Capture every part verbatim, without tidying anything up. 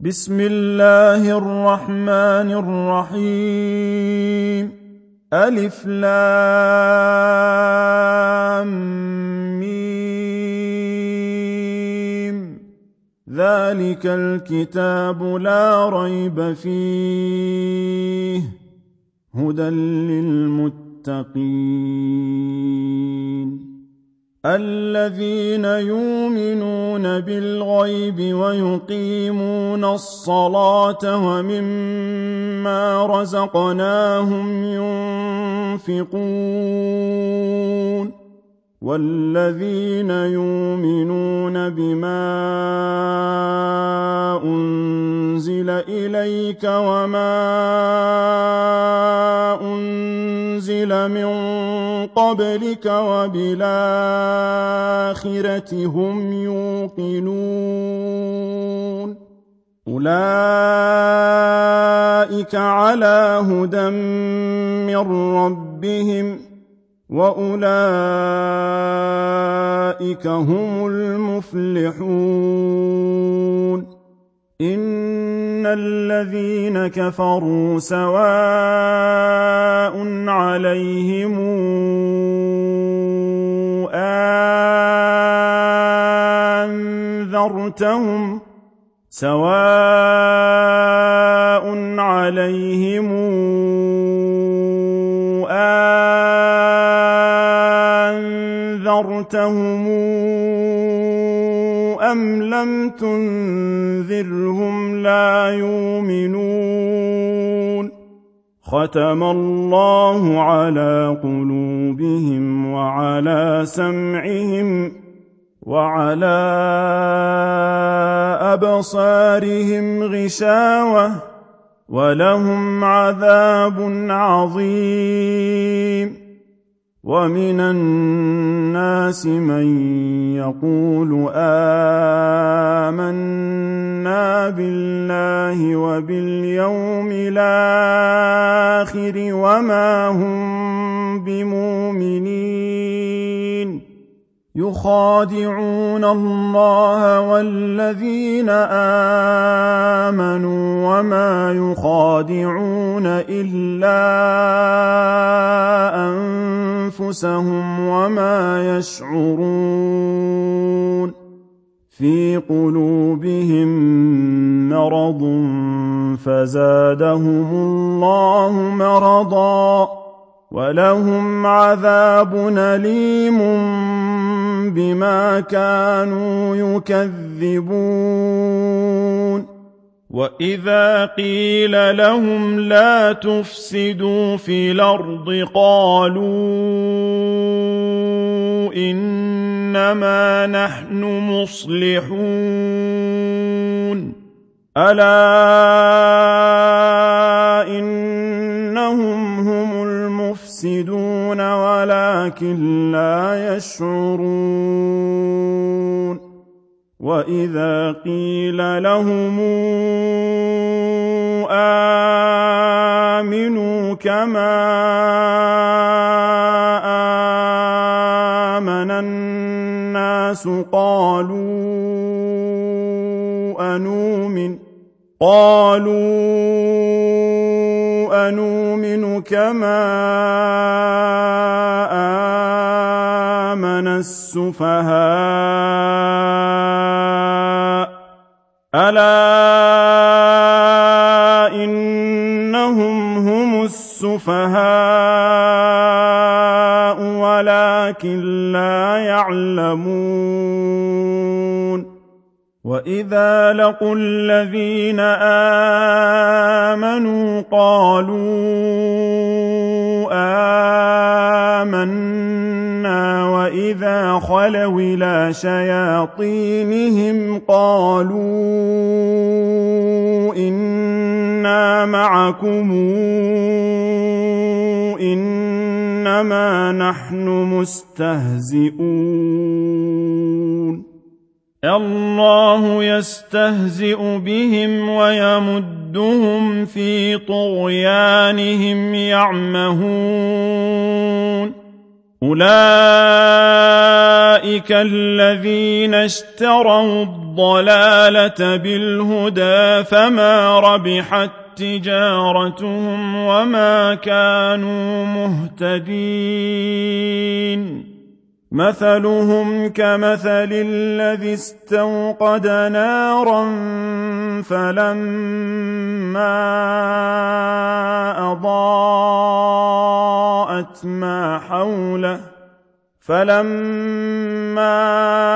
بسم الله الرحمن الرحيم. ألف لام ميم. ذلك الكتاب لا ريب فيه هدى للمتقين الذين يؤمنون بالغيب ويقيمون الصلاة ومما رزقناهم ينفقون والذين يؤمنون بما أنزل إليك وما أنزل من قبلك وبالآخرة هم يوقنون أولئك على هدى من ربهم وأولئك هم المفلحون إن الذين كفروا سواء عليهم أنذرتهم سواء عليهم أنذرتهم أم لم تنذرهم لا يؤمنون ختم الله على قلوبهم وعلى سمعهم وعلى أبصارهم غشاوة ولهم عذاب عظيم ومن الناس من يقول آمنا بالله وباليوم الآخر وما هم بمؤمنين يخادعون الله والذين آمنوا وما يخادعون إلا أنفسهم وما يشعرون في قلوبهم مرض فزادهم الله مرضا ولهم عذاب أليم بما كانوا يكذبون وإذا قيل لهم لا تفسدوا في الأرض قالوا إنما نحن مصلحون ألا إنهم هم المفسدون ولكن لا يشعرون وإذا قيل لهم آمنوا كما آمن الناس قالوا أنؤمن قالوا أنؤمن كما آمن السفهاء ألا إنهم هم السفهاء ولكن لا يعلمون وإذا لقوا الذين آمنوا قالوا آمنا وإذا خلوا إلى شياطينهم قالوا إنا معكم إنما نحن مستهزئون الله يستهزئ بهم ويمدهم في طغيانهم يعمهون أولئك الذين اشتروا الضلالة بالهدى فما ربحت تجارتهم وما كانوا مهتدين مثلهم كمثل الذي استوقد نارا فلما أضاءت ما حوله فلما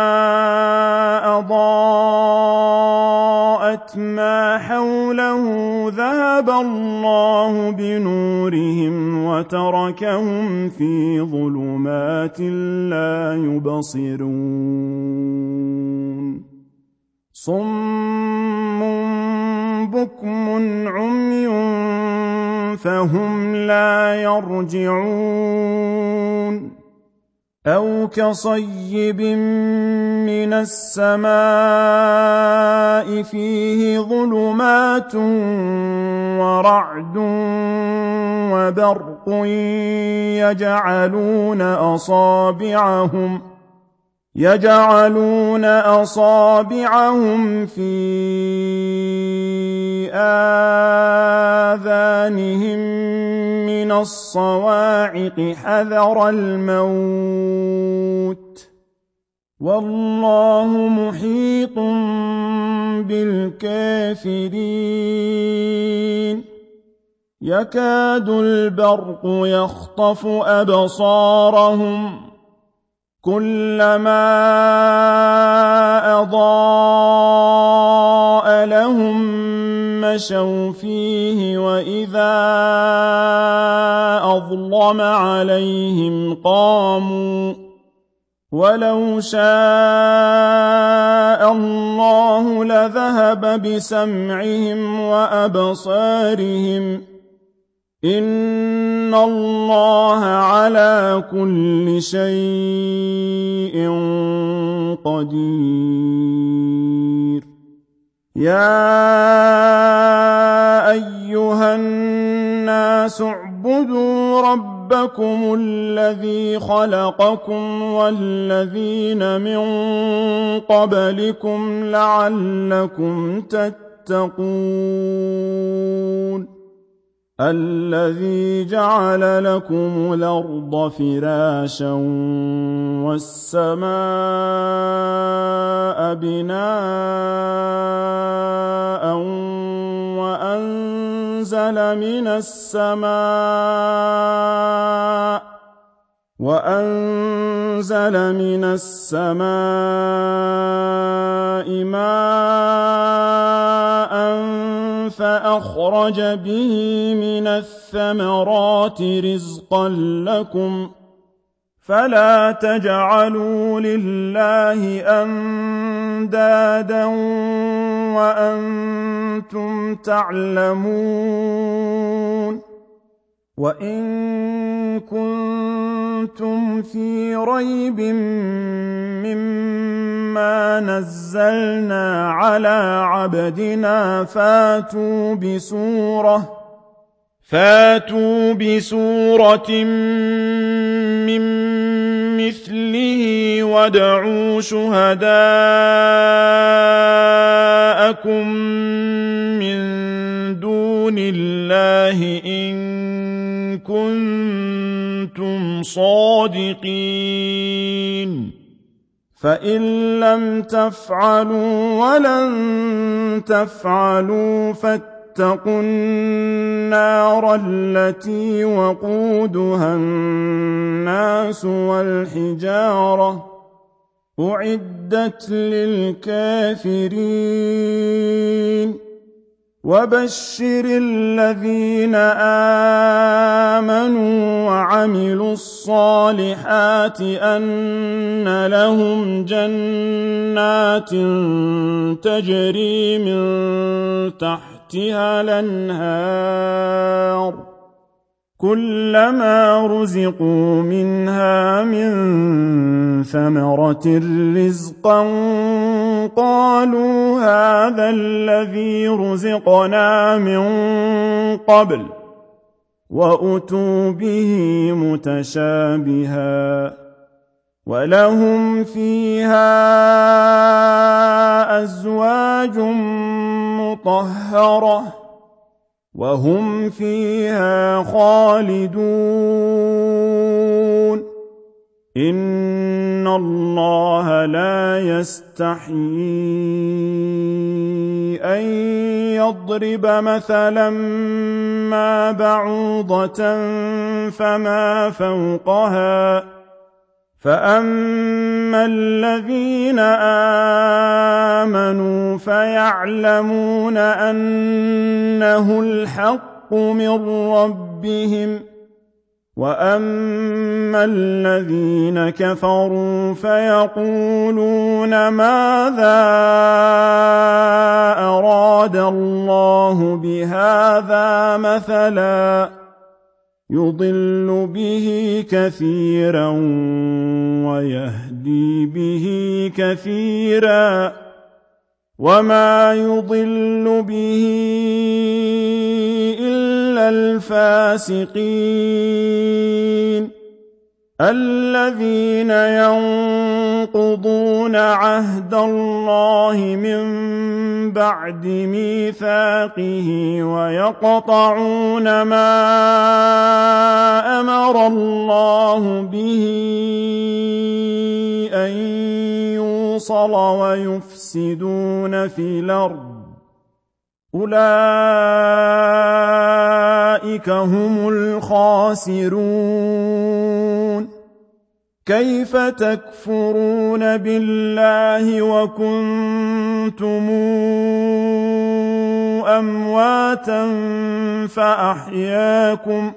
أضاءت ما حوله ذهب الله بنورهم وتركهم في ظلمات لا يبصرون صم بكم عمي فهم لا يرجعون أو كصيب من السماء فيه ظلمات ورعد وبرق يجعلون أصابعهم يجعلون أصابعهم في آذانهم من الصواعق حذر الموت والله محيط بالكافرين يكاد البرق يخطف أبصارهم كلما أضاء لهم مشوا فيه وإذا أظلم عليهم قاموا ولو شاء الله لذهب بسمعهم وأبصارهم إن الله على كل شيء قدير يا أيها الناس اعبدوا ربكم الذي خلقكم والذين من قبلكم لعلكم تتقون الذي جعل لكم الأرض فراشا والسماء بناء وأنزل من السماء وأنزل من السماء ماء فأخرج به من الثمرات رزقا لكم فلا تجعلوا لله أندادا وأنتم تعلمون وإن كنتم في ريب مما نزلنا على عبدنا فاتوا بسورة فاتوا بسورة من مثله وادعوا شهداءكم من دون الله إن كنتم صادقين فإن لم تفعلوا ولن تفعلوا فاتقوا النار التي وقودها الناس والحجارة أعدت للكافرين وبشر الذين آمنوا وعملوا الصالحات أن لهم جنات تجري من تحتها الأنهار كلما رزقوا منها من ثمرة رزقا قالوا هذا الذي رزقنا من قبل وأتوا به متشابها ولهم فيها أزواج مطهرة وهم فيها خالدون إن الله لا يستحيي أن يضرب مثلا ما بعوضة فما فوقها فأما الذين آمنوا فيعلمون أنه الحق من ربهم وأما الذين كفروا فيقولون ماذا أراد الله بهذا مثلا يضل به كثيرا ويهدي به كثيرا وما يضل به إلا الفاسقين الذين ينقضون عهد الله من بعد ميثاقه ويقطعون ما أمر الله به أن يوصل ويفسدون في الأرض أولئك هم الخاسرون كيف تكفرون بالله وكنتم أمواتا فأحياكم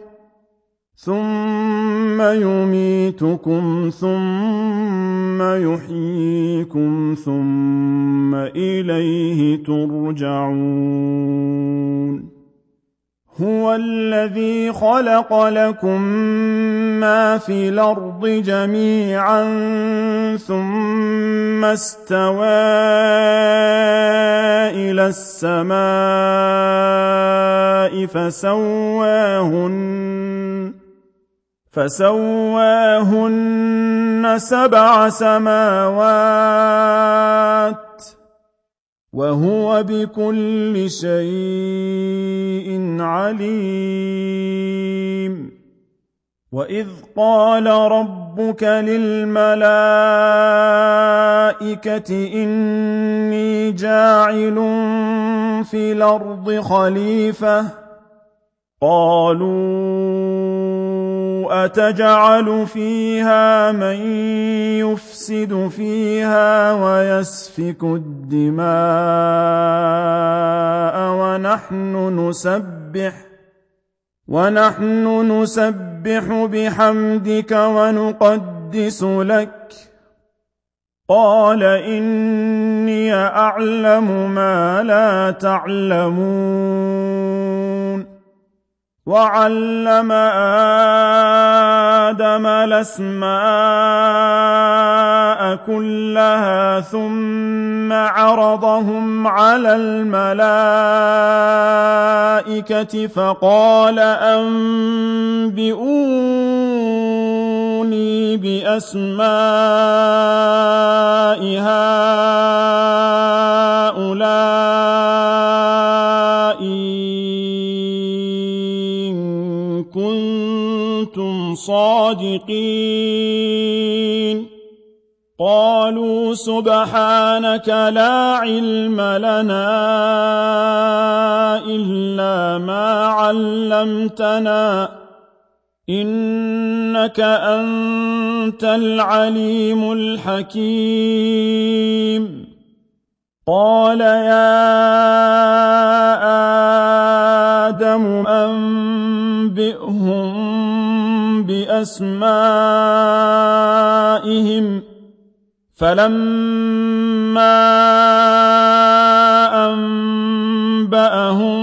ثم يميتكم ثم يحييكم ثم إليه ترجعون هو الذي خلق لكم ما في الأرض جميعا ثم استوى إلى السماء فسواهن فسواهن سبع سماوات وهو بكل شيء عليم وإذ قال ربك للملائكة إني جاعل في الأرض خليفة قالوا أتجعل فيها من يفسد فيها ويسفك الدماء ونحن نسبح ونحن نسبح بحمدك ونقدس لك قال إني أعلم ما لا تعلمون وعلم آدم الأسماء كلها ثم عرضهم على الملائكة فقال أنبئوني بأسماء هؤلاء كنتم صادقين قالوا سبحانك لا علم لنا إلا ما علمتنا إنك أنت العليم الحكيم قال يا آدم أنبئهم بأسمائهم فلما أنبأهم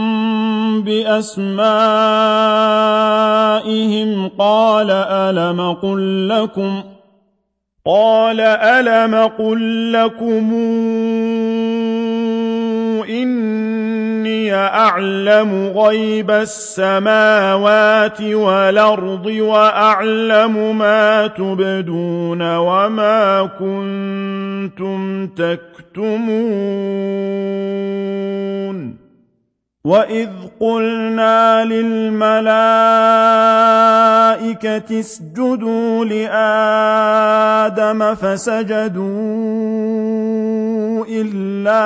بأسمائهم قال ألم قل لكم قال ألم قل لكم إني أعلم غيب السماوات والأرض وأعلم ما تبدون وما كنتم تكتمون وإذ قلنا للملائكة اسجدوا لآدم فسجدوا إلا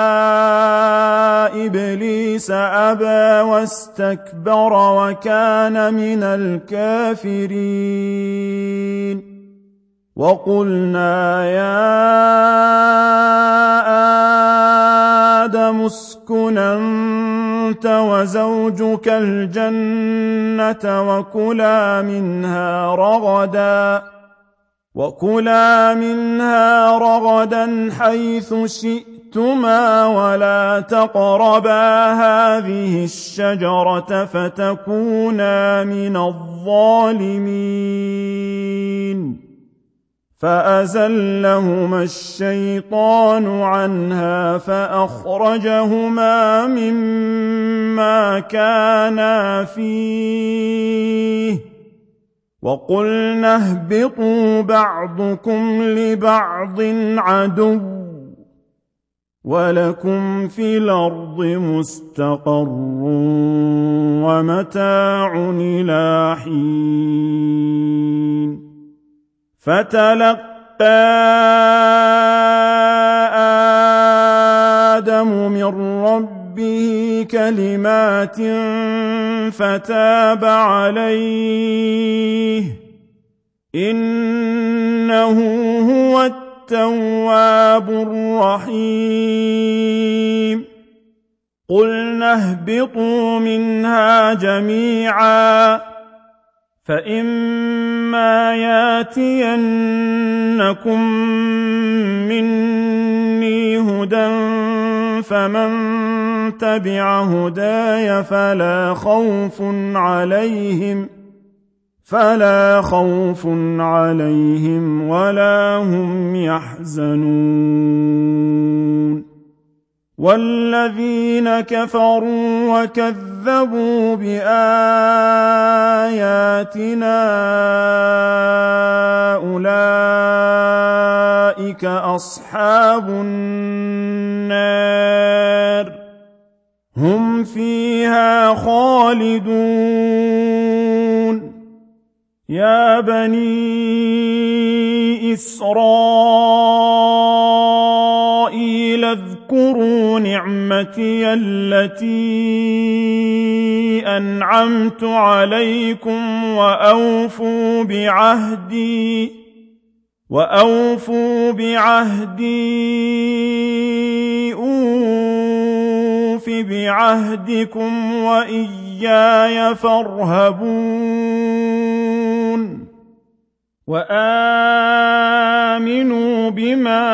إبليس أبى واستكبر وكان من الكافرين وقلنا يا آدم اسكن أنت وزوجك الجنة وكلا منها رغدا وكلا منها رغدا حيث شئتما ولا تقربا هذه الشجرة فتكونا من الظالمين فأزلهما الشيطان عنها فأخرجهما مما كانا فيه وقلنا اهبطوا بعضكم لبعض عدو ولكم في الأرض مستقر ومتاع إلى حين فتلقى آدم من ربه كلمات فتاب عليه إنه هو التواب الرحيم قلنا اهبطوا منها جميعا فإما ياتينكم مني هدى فمن تبع هداي فلا خوف عليهم فلا خوف عليهم ولا هم يحزنون والذين كفروا وكذبوا بآياتنا أولئك أصحاب النار هم فيها خالدون يا بني إسرائيل اذكروا نعمتي التي أنعمت عليكم وأوفوا بعهدي وأوفوا بعهدي أوف بعهدكم وإياي فارهبون وآمنوا بما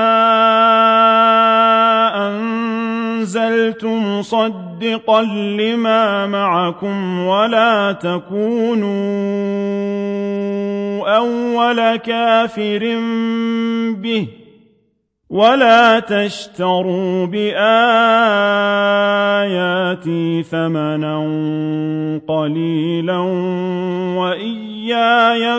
أنزلت مصدقا لما معكم ولا تكونوا أول كافر به ولا تشتروا بآياتي ثمنا قليلا وإياي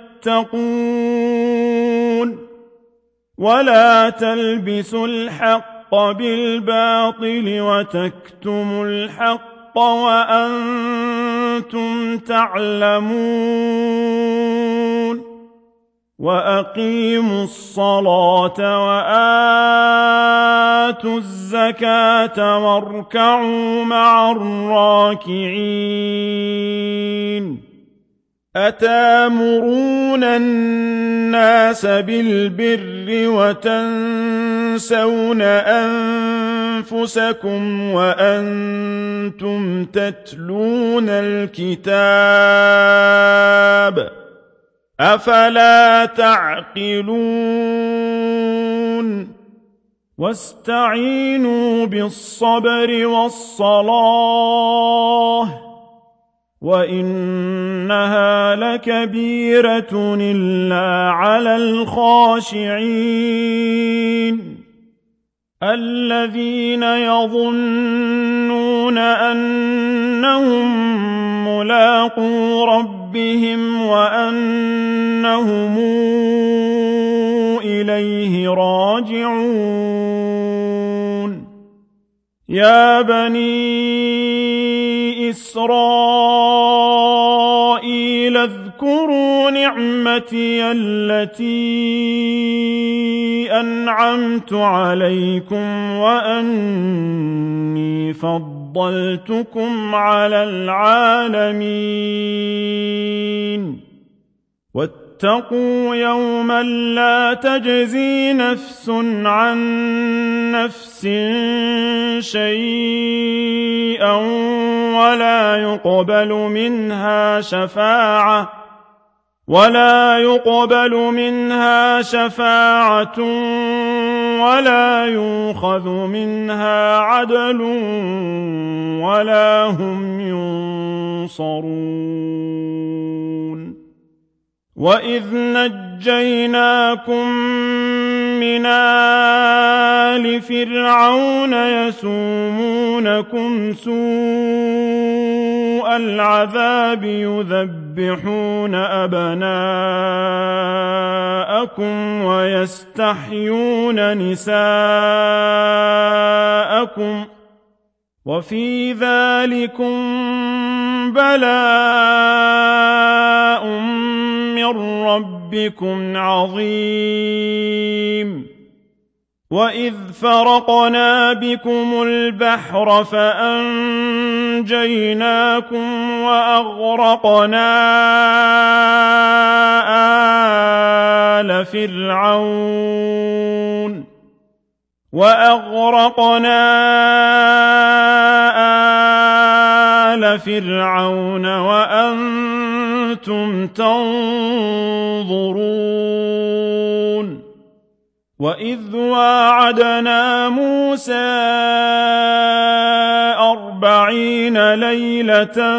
فاتقون ولا تلبسوا الحق بالباطل وتكتموا الحق وأنتم تعلمون وأقيموا الصلاة وآتوا الزكاة واركعوا مع الراكعين أتامرون الناس بالبر وتنسون أنفسكم وأنتم تتلون الكتاب أفلا تعقلون واستعينوا بالصبر والصلاة وإنها لكبيرة إلا على الخاشعين الذين يظنون أنهم ملاقو ربهم وأنهم إليه راجعون يا بني إسرائيل اذكروا نعمتي التي أنعمت عليكم وأني فضلتكم على العالمين واتقوا يوما لا تجزي نفس عن نفس شيئا ولا يقبل منها شفاعة ولا يقبل منها شفاعة ولا يؤخذ منها عدل ولا هم ينصرون وإذ نجيناكم من آل فرعون يسومونكم سوء العذاب يذبحون أبناءكم ويستحيون نساءكم وفي ذلكم بلاء من ربكم عظيم وإذ فرقنا بكم البحر فأنجيناكم وأغرقنا آل فرعون وأغرقنا آل فرعون وأنتم تنظرون وإذ واعدنا موسى أربعين ليلة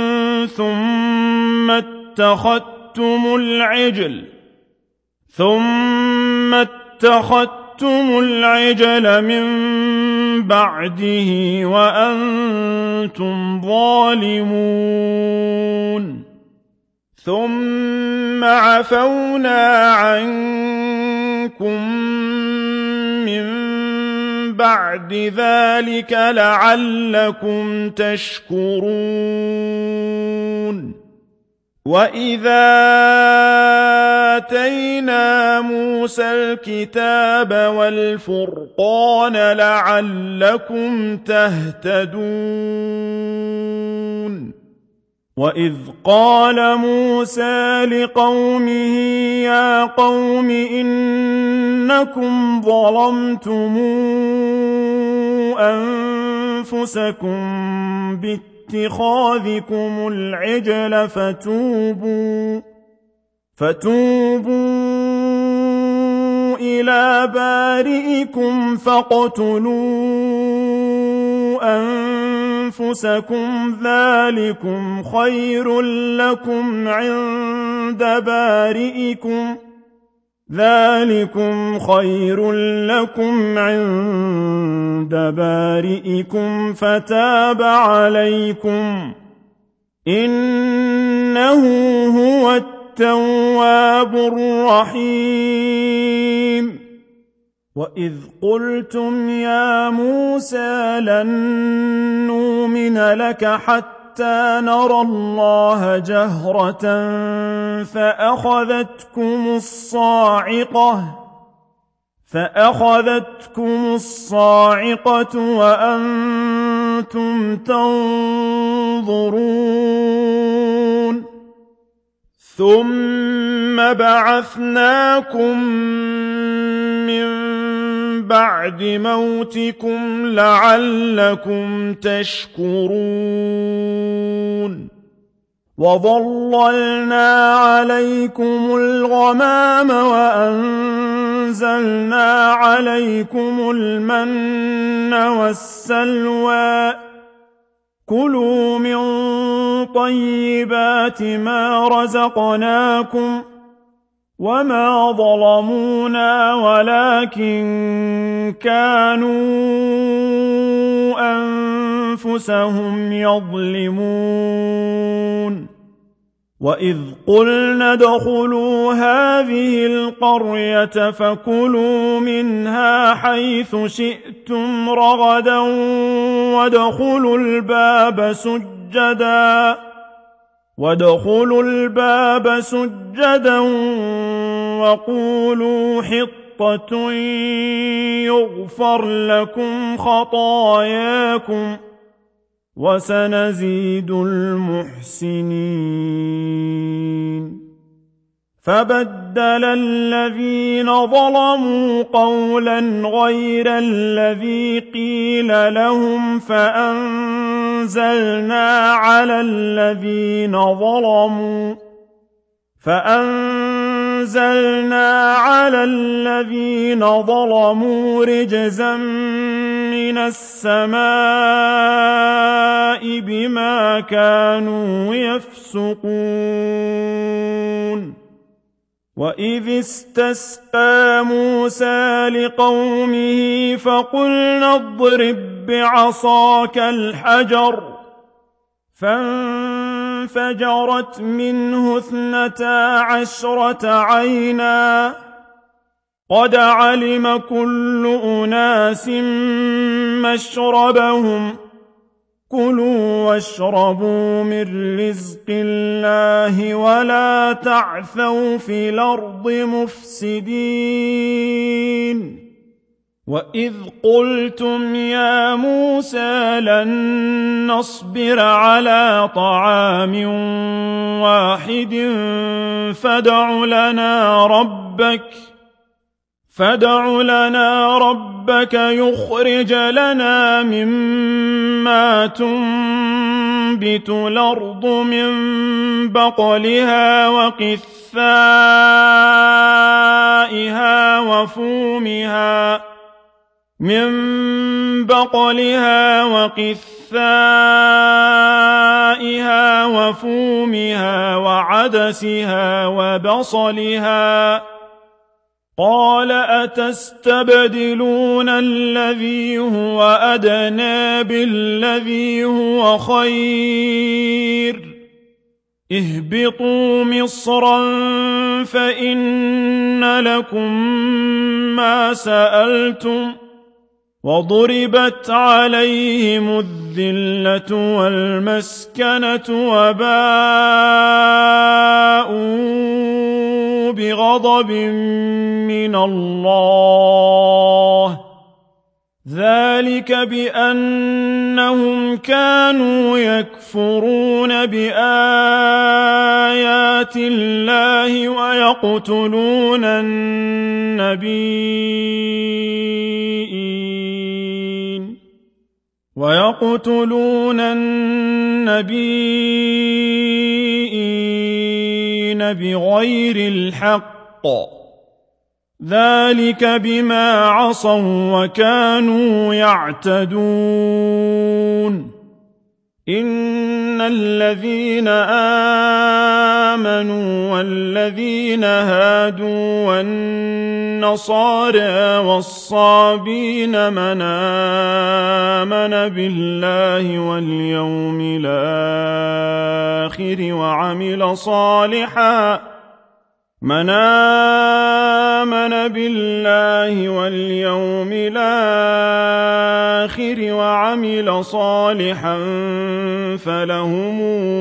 ثم اتخذتم العجل ثم اتخذتم العجل من بعده وأنتم ظالمون ثم عفونا عنكم من بعد ذلك لعلكم تشكرون وإذا آتينا موسى الكتاب والفرقان لعلكم تهتدون وإذ قال موسى لقومه يا قوم إنكم ظلمتم أنفسكم باتخاذكم العجل فتوبوا فتوبوا إلى بارئكم فاقتلوا أنفسكم ذلكم خير لكم عند بارئكم ذلكم خير لكم عند بارئكم فتاب عليكم إنه هو التواب الرحيم وإذ قلتم يا موسى لن نؤمن لك حتى نرى الله جهرة فأخذتكم الصاعقة فأخذتكم الصاعقة وأنتم تنظرون ثم بعثناكم من بعد موتكم لعلكم تشكرون وظللنا عليكم الغمام وأنزلنا عليكم المن والسلوى كلوا من طيبات ما رزقناكم وما ظلمونا ولكن كانوا أنفسهم يظلمون وإذ قلنا ادخلوا هذه القرية فكلوا منها حيث شئتم رغدا وادخلوا الباب سجدا وادخلوا الباب سجدا وقولوا حطة يغفر لكم خطاياكم وسنزيد المحسنين فبدل الذين ظلموا قولا غير الذي قيل لهم فأنزلنا على الذين ظلموا فأنزلنا على الذين ظلموا رجزا من السماء بما كانوا يفسقون وإذ استسقى موسى لقومه فقلنا اضرب بعصاك الحجر فانفجرت منه اثنتا عشرة عينا قد علم كل أناس مشربهم كلوا واشربوا من رزق الله ولا تعثوا في الأرض مفسدين وإذ قلتم يا موسى لن نصبر على طعام واحد فادع لنا ربك فادع لنا ربك يخرج لنا مما تنبت الأرض من بقلها وقثائها وفومها من بقلها وقثائها وفومها وعدسها وبصلها قال أتستبدلون الذي هو أدنى بالذي هو خير اهبطوا مصرا فإن لكم ما سألتم وضربت عليهم الذلة والمسكنة وباءوا بغضب من الله ذلك بأنهم كانوا يكفرون بآيات الله ويقتلون النبيين ويقتلون النبيين بغير الحق ذلك بما عصوا وكانوا يعتدون إن الذين آمنوا والذين هادوا والنصارى والصابين من آمن بالله واليوم الآخر وعمل صالحا من آمن بالله واليوم الآخر وعمل صالحا فلهم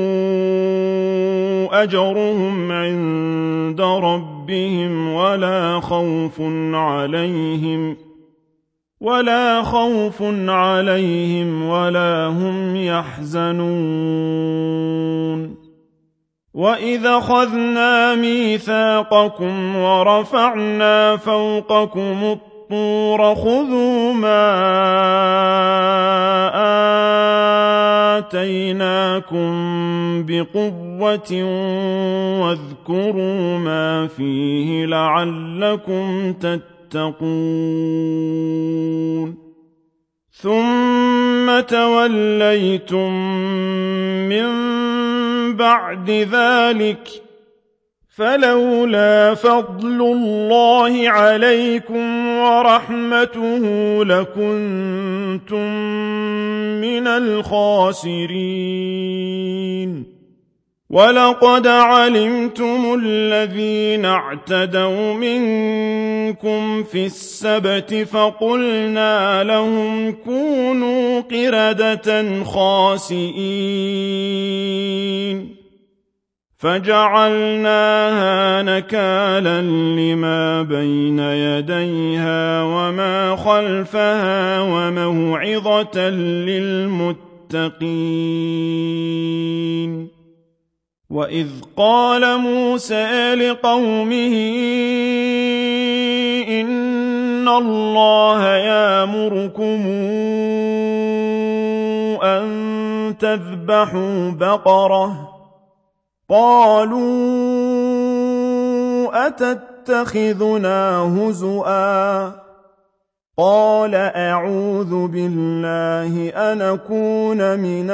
أجرهم عند ربهم ولا خوف عليهم ولا خوف عليهم ولا هم يحزنون وَإِذْ أَخَذْنَا مِيثَاقَكُمْ وَرَفَعْنَا فَوْقَكُمُ الطُّورَ خُذُوا مَا آتَيْنَاكُمْ بِقُوَّةٍ وَاذْكُرُوا مَا فِيهِ لَعَلَّكُمْ تَتَّقُونَ ثُمَّ تَوَلَّيْتُم مِّن بَعْدِ ذَلِكَ فلولا فضل الله عليكم ورحمته لكنتم من الخاسرين ولقد علمتم الذين اعتدوا منكم في السبت فقلنا لهم كونوا قردة خاسئين فجعلناها نكالا لما بين يديها وما خلفها وموعظة للمتقين وإذ قال موسى لقومه إن الله يأمركم أن تذبحوا بقرة قالوا أتتخذنا هزؤا قال أعوذ بالله أن أكون من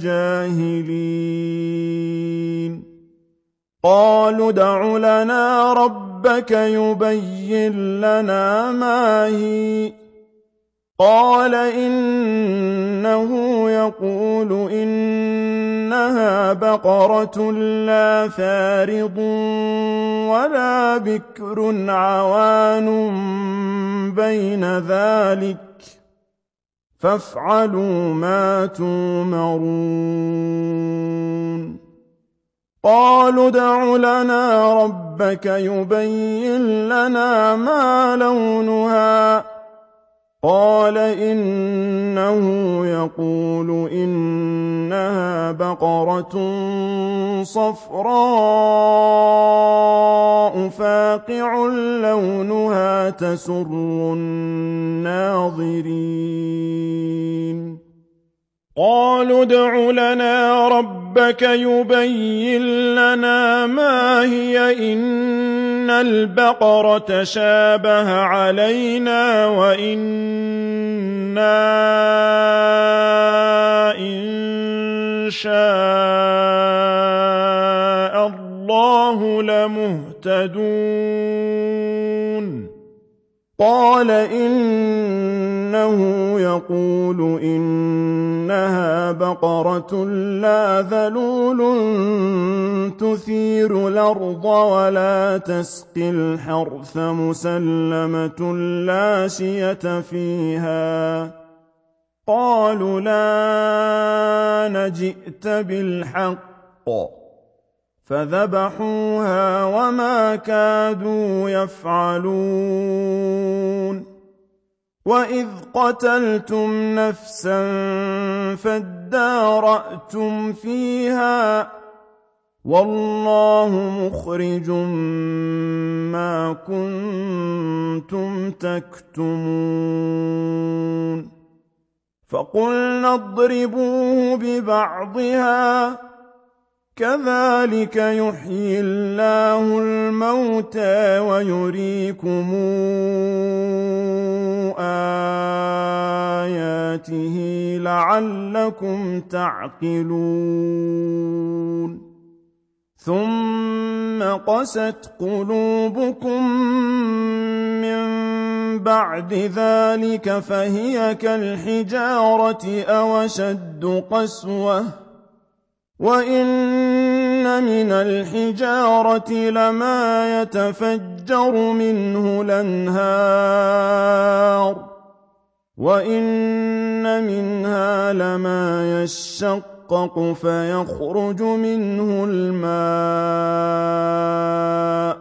الجاهلين قالوا ادع لنا ربك يبين لنا ما هي قال إنه يقول إنها بقرة لا فارض ولا بكر عوان بين ذلك فافعلوا ما تؤمرون قالوا ادع لنا ربك يبين لنا ما لونها قال إنه يقول إنها بقرة صفراء فاقع لونها تسر الناظرين قالوا ادع لنا ربك يبين لنا ما هي إن البقرة شابه علينا وإنا إن شاء الله لمهتدون قال إنه يقول إنها بقرة لا ذلول تثير الأرض ولا تسقي الحرث مسلمة لا شية فيها قالوا لا نجئت بالحق فذبحوها وما كادوا يفعلون وإذ قتلتم نفسا فادارأتم فيها والله مخرج ما كنتم تكتمون فقلنا اضربوه ببعضها كذلك يحيي الله الموتى ويريكم آياته لعلكم تعقلون ثم قست قلوبكم من بعد ذلك فهي كالحجارة أو أشد قسوة وإن من الحجارة لما يتفجر منه الأنهار وإن منها لما يشقق فيخرج منه الماء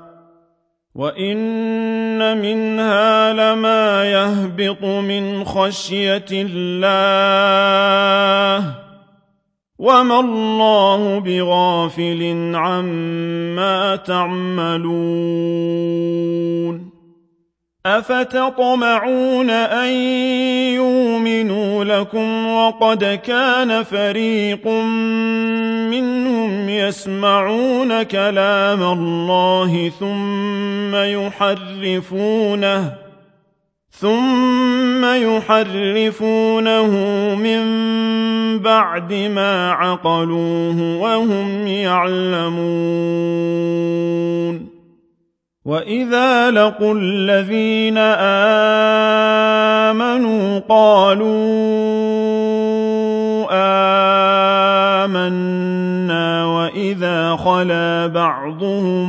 وإن منها لما يهبط من خشية الله وما الله بغافل عما تعملون أفتطمعون أن يؤمنوا لكم وقد كان فريق منهم يسمعون كلام الله ثم يحرفونه ثم يحرفونه من بعد ما عقلوه وهم يعلمون وإذا لقوا الذين آمنوا قالوا آمنا وإذا خلا بعضهم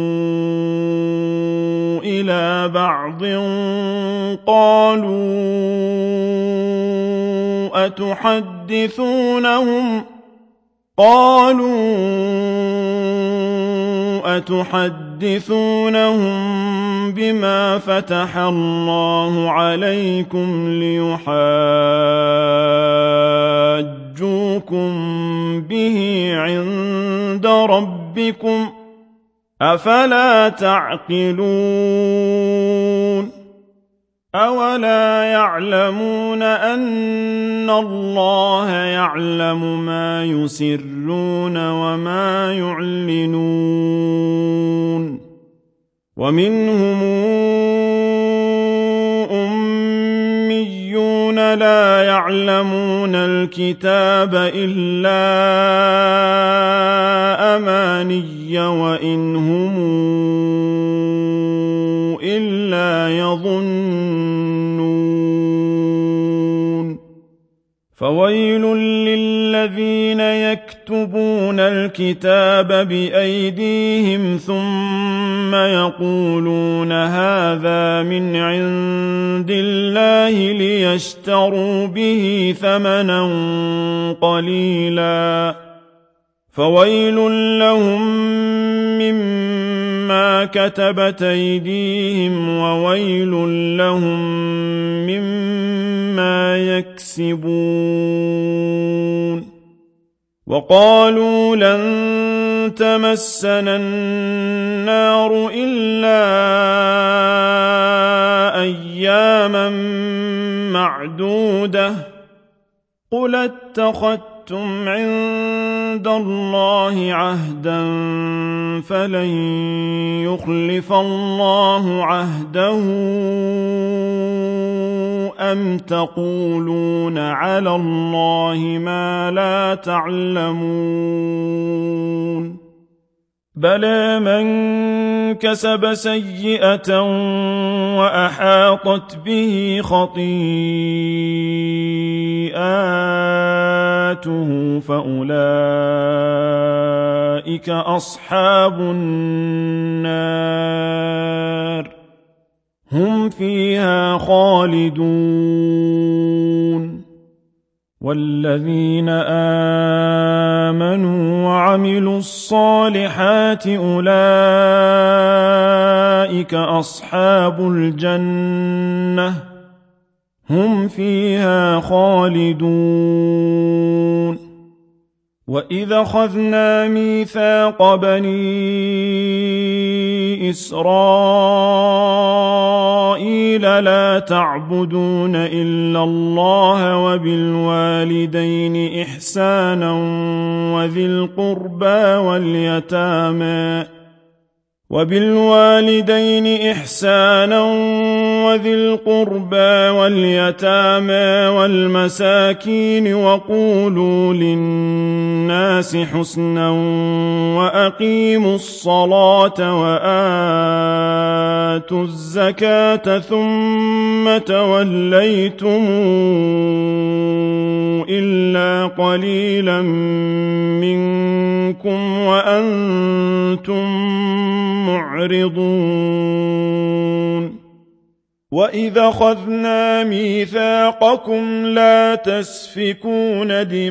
إلى بعض قالوا أتحدثونهم قالوا أتحدثونهم بما فتح الله عليكم ليحاجوكم به عند ربكم أفلا تعقلون أولا يعلمون أن الله يعلم ما يسرون وما يعلنون ومنهم أميون لا يعلمون الكتاب إلا أماني وإن هم إلا يظنون فويل للذين يكتبون الكتاب بأيديهم ثم يقولون هذا من عند الله ليشتروا به ثمنا قليلا فويل لهم مما كتبت أيديهم وويل لهم مما يكسبون وقالوا لن تمسنا النار إلا أياما معدودة قل اتخذتم عند الله عهدا فلن يخلف الله عهده أم تقولون على الله ما لا تعلمون بلى من كسب سيئة وأحاطت به خطيئاته فأولئك أصحاب النار هم فيها خالدون والذين آمنوا وعملوا الصالحات أولئك أصحاب الجنة هم فيها خالدون وإذا أخذنا ميثاق بني إسرائيل لا تعبدون إلا الله وبالوالدين إحسانا وذي القربى واليتامى وبالوالدين إحسانا وذي القربى واليتامى والمساكين وقولوا للناس حسنا وأقيموا الصلاة وآتوا الزكاة ثم توليتم إلا قليلا منكم وأنتم معرضون وإذا أخذنا ميثاقكم لا تسفكون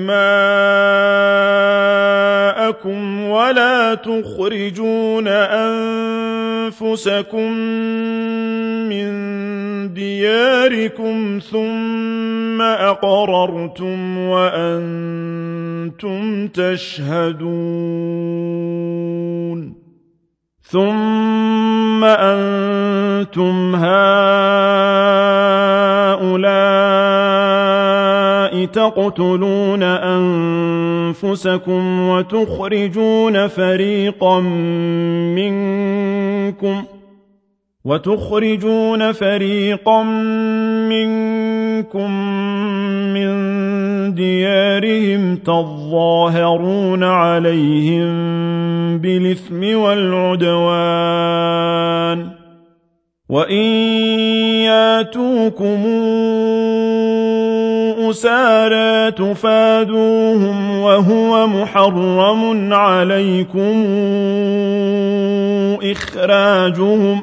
دماءكم ولا تخرجون أنفسكم من دياركم ثم أقررتم وأنتم تشهدون ثم أنتم هؤلاء تقتلون أنفسكم وتخرجون فريقا منكم وتخرجون فريقا منكم من ديارهم تظاهرون عليهم بالإثم والعدوان وإن ياتوكم أسارى تفادوهم وهو محرم عليكم إخراجهم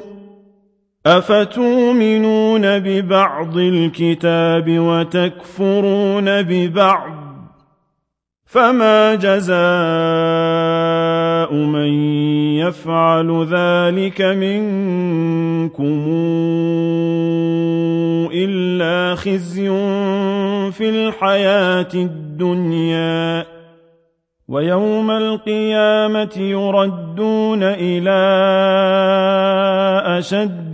أفتؤمنون ببعض الكتاب وتكفرون ببعض فما جزاء من يفعل ذلك منكم إلا خزي في الحياة الدنيا ويوم القيامة يردون إلى أشد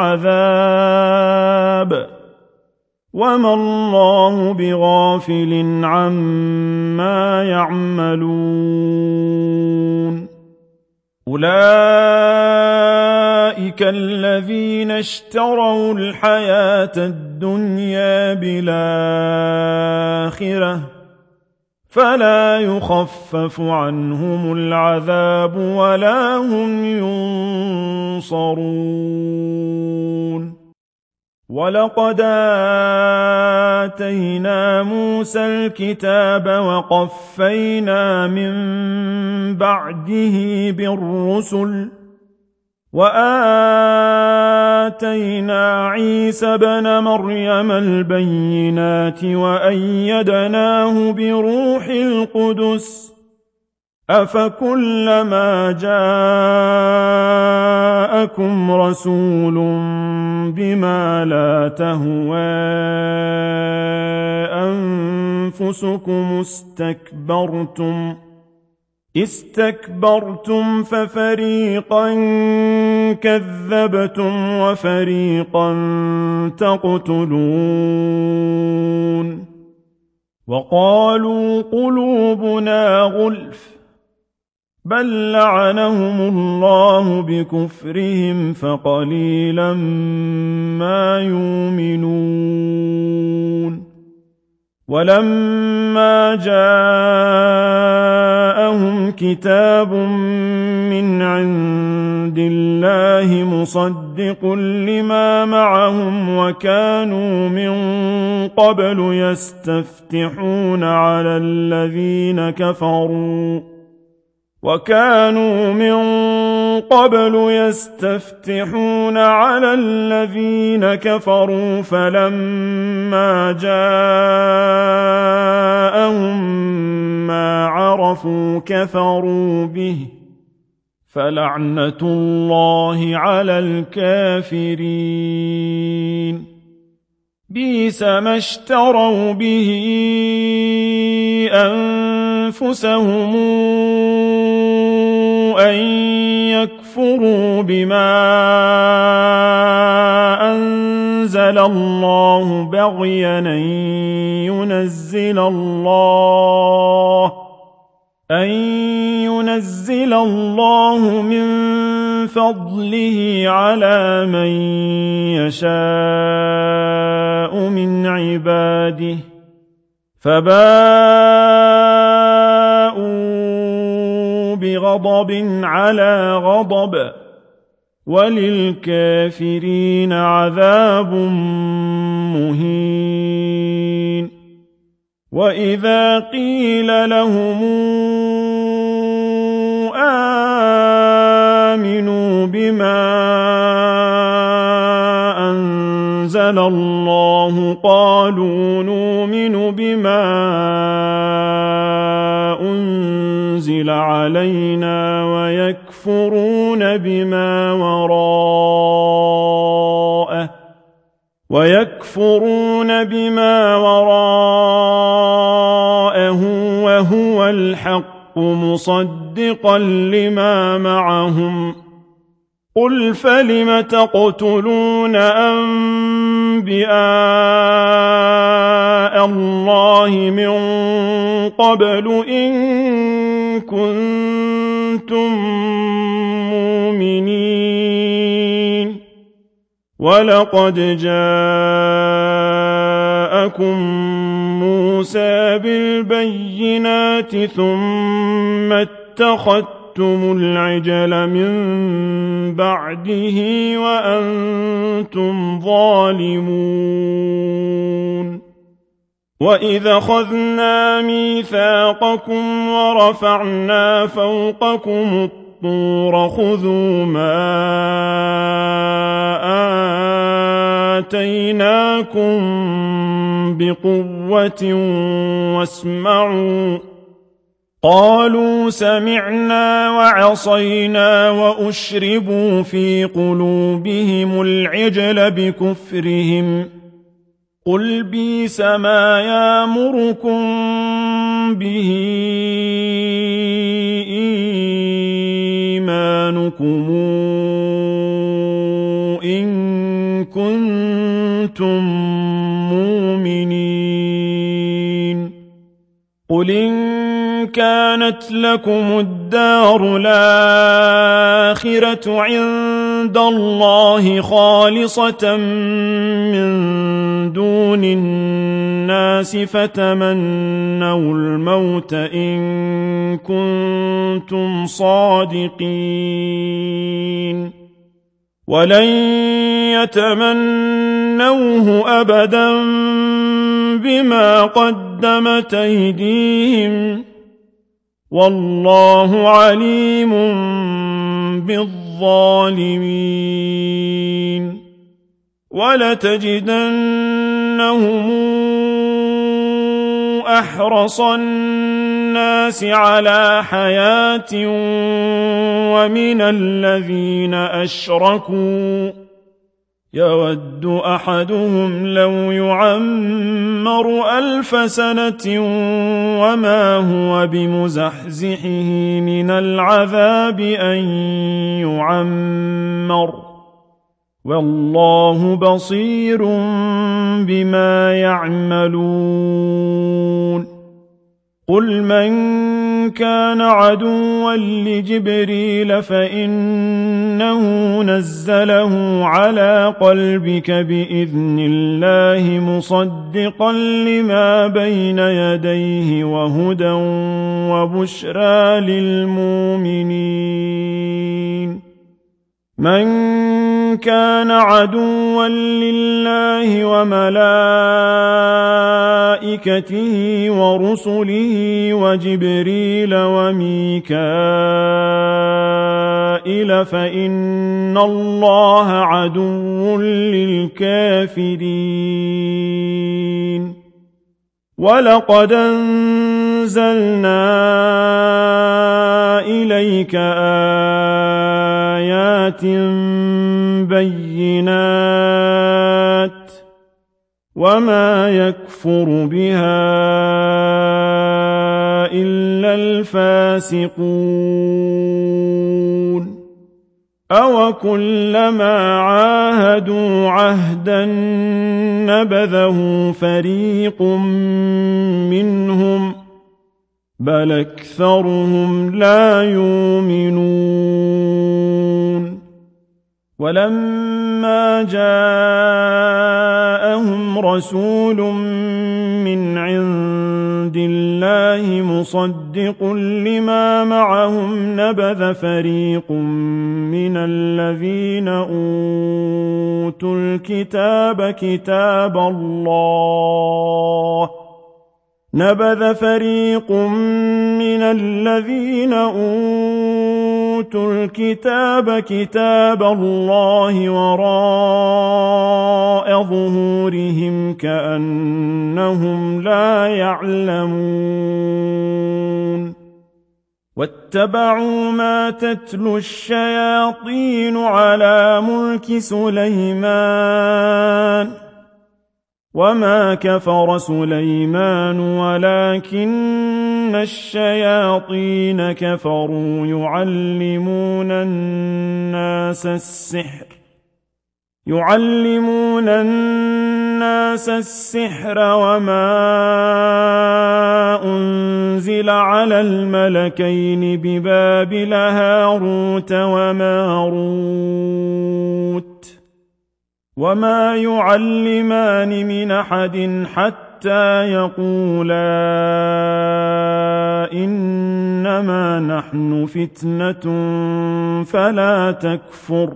العذاب وما الله بغافل عما يعملون أولئك الذين اشتروا الحياة الدنيا بالآخرة فلا يخفف عنهم العذاب ولا هم ينصرون ولقد آتينا موسى الكتاب وقفينا من بعده بالرسل وآتينا عيسى بن مريم البينات وأيدناه بروح القدس أفكلما جاءكم رسول بما لا تهوى أنفسكم استكبرتم استكبرتم ففريقا كذبتم وفريقا تقتلون وقالوا قلوبنا غلف بل لعنهم الله بكفرهم فقليلا ما يؤمنون ولما جاءهم كتاب من عند الله مصدق لما معهم وكانوا من قبل يستفتحون على الذين كفروا وكانوا من قبل يستفتحون على الذين كفروا فلما جاءهم ما عرفوا كفروا به فلعنة الله على الكافرين بئس ما اشتروا به أنفسهم أن يكفروا بما أنزل الله بغيا أن ينزل الله أن ينزل الله من فضله على من يشاء من عباده فباءوا بغضب على غضب وللكافرين عذاب مهين وإذا قيل لهم آمنوا بما أنزل الله قالوا نؤمن بما أنزل علينا ويكفرون بما وراءه ويكفرون بما وراءه وهو الحق مصدقا لما معهم قل فلم تقتلون أنبياء الله من قبل إن كنتم مؤمنين ولقد جاءكم موسى بالبينات ثم اتخذتم العجل من بعده وأنتم ظالمون وإذا أخذنا ميثاقكم ورفعنا فوقكم الطور خذوا ما آتيناكم بقوة واسمعوا قالوا سمعنا وعصينا وأشربوا في قلوبهم العجل بكفرهم قل بئس ما يأمركم به إيمانكم إن كنتم مؤمنين قل إن كانت لكم الدار الآخرة عند الله خالصة من دون الناس فتمنوا الموت إن كنتم صادقين ولن يتمنوه أبدا بما قدمت أيديهم والله عليم بالظالمين ولتجدنهم أحرص الناس على حياة ومن الذين أشركوا يود أحدهم لو يعمر ألف سنة وما هو بمزحزحه من العذاب أن يعمر والله بصير بما يعملون قل من كان عدوا لجبريل فإنه نزله على قلبك بإذن الله مصدقا لما بين يديه وهدى وبشرى للمؤمنين من كان عدوا لله وملائكته ورسله وجبريل وميكائيل فإن الله عدو للكافرين ولقد أنزلنا إليك آيات بينات وما يكفر بها إلا الفاسقون أوكلما عاهدوا عهدا نبذه فريق منهم بل أكثرهم لا يؤمنون ولما جاءهم رسول من عند الله مصدق لما معهم نبذ فريق من الذين أوتوا الكتاب كتاب الله نبذ فريق من الذين أوتوا الكتاب كتاب الله وراء ظهورهم كأنهم لا يعلمون واتبعوا ما تتلو الشياطين على ملك سليمان وما كفر سليمان ولكن الشياطين كفروا يعلمون الناس السحر يعلمون الناس السحر وما أنزل على الملكين ببابل هاروت وماروت وما يعلمان من أحد حتى يقولا إنما نحن فتنة فلا تكفر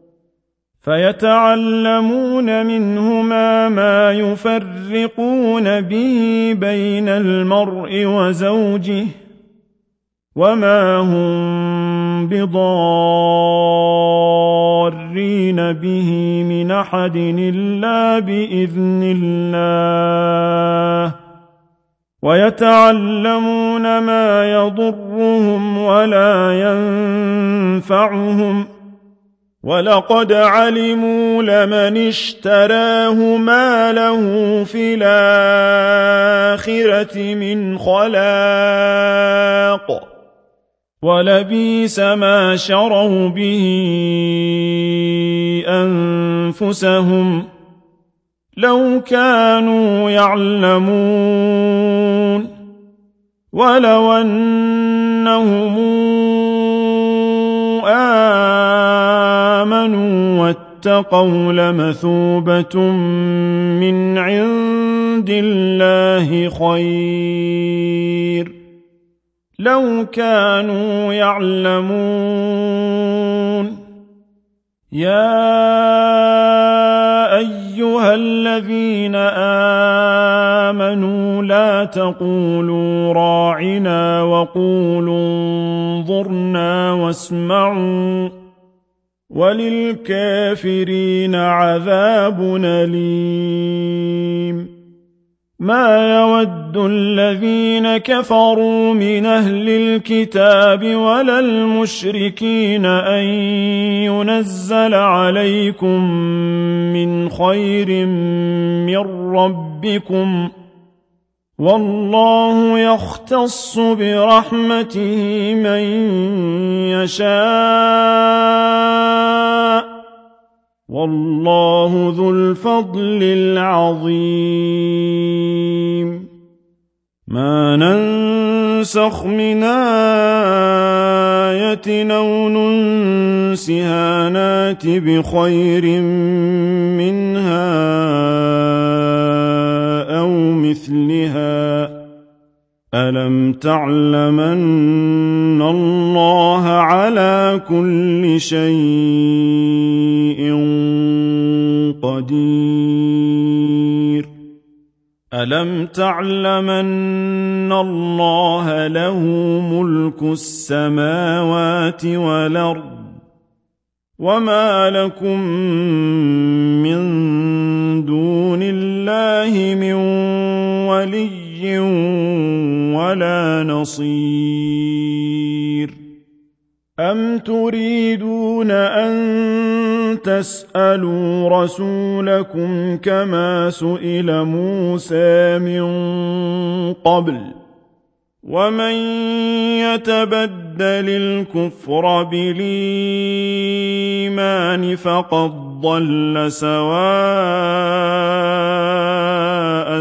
فيتعلمون منهما ما يفرقون به بين المرء وزوجه وما هم بضارين به من أحد إلا بإذن الله ويتعلمون ما يضرهم ولا ينفعهم ولقد علموا لمن اشتراه ما له في الآخرة من خلاق ولبئس ما شروا به أنفسهم لو كانوا يعلمون ولو أنهم آمنوا واتقوا لمثوبة من عند الله خير لو كانوا يعلمون يا أيها الذين آمنوا لا تقولوا راعنا وقولوا انظرنا واسمعوا وللكافرين عذاب أليم ما يود الذين كفروا من أهل الكتاب ولا المشركين أن ينزل عليكم من خير من ربكم والله يختص برحمته من يشاء والله ذو الفضل العظيم ما ننسخ من آية أو ننسها نات بخير منها أو مثلها ألم تعلم أن الله على كل شيء قدير ألم تعلم أن الله له ملك السماوات والأرض وما لكم من دون الله من ولي ولا نصير أم تريدون أن تسألوا رسولكم كما سئل موسى من قبل ومن يتبدل الكفر بالإيمان فقد ضل سواء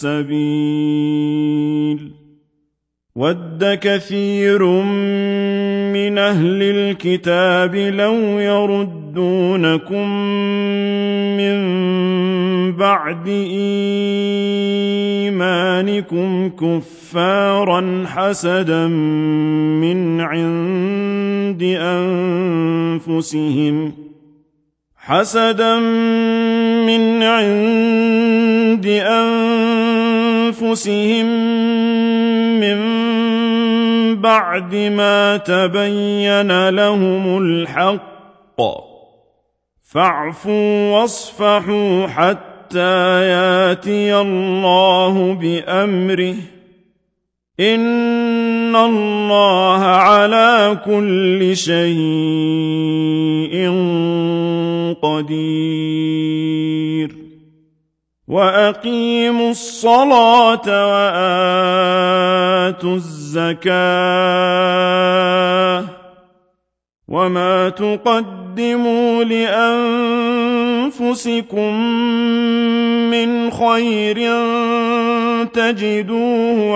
السبيل ود كثير من أهل الكتاب لو يردونكم من بعد إيمانكم كفارا حسدا من عند أنفسهم حسدا من عند أنفسهم من بعد ما تبين لهم الحق فاعفوا واصفحوا حتى ياتي الله بأمره إن الله على كل شيء قدير وأقيموا الصلاة وآتوا الزكاة وما تقدموا لأنفسكم من خير تجدوه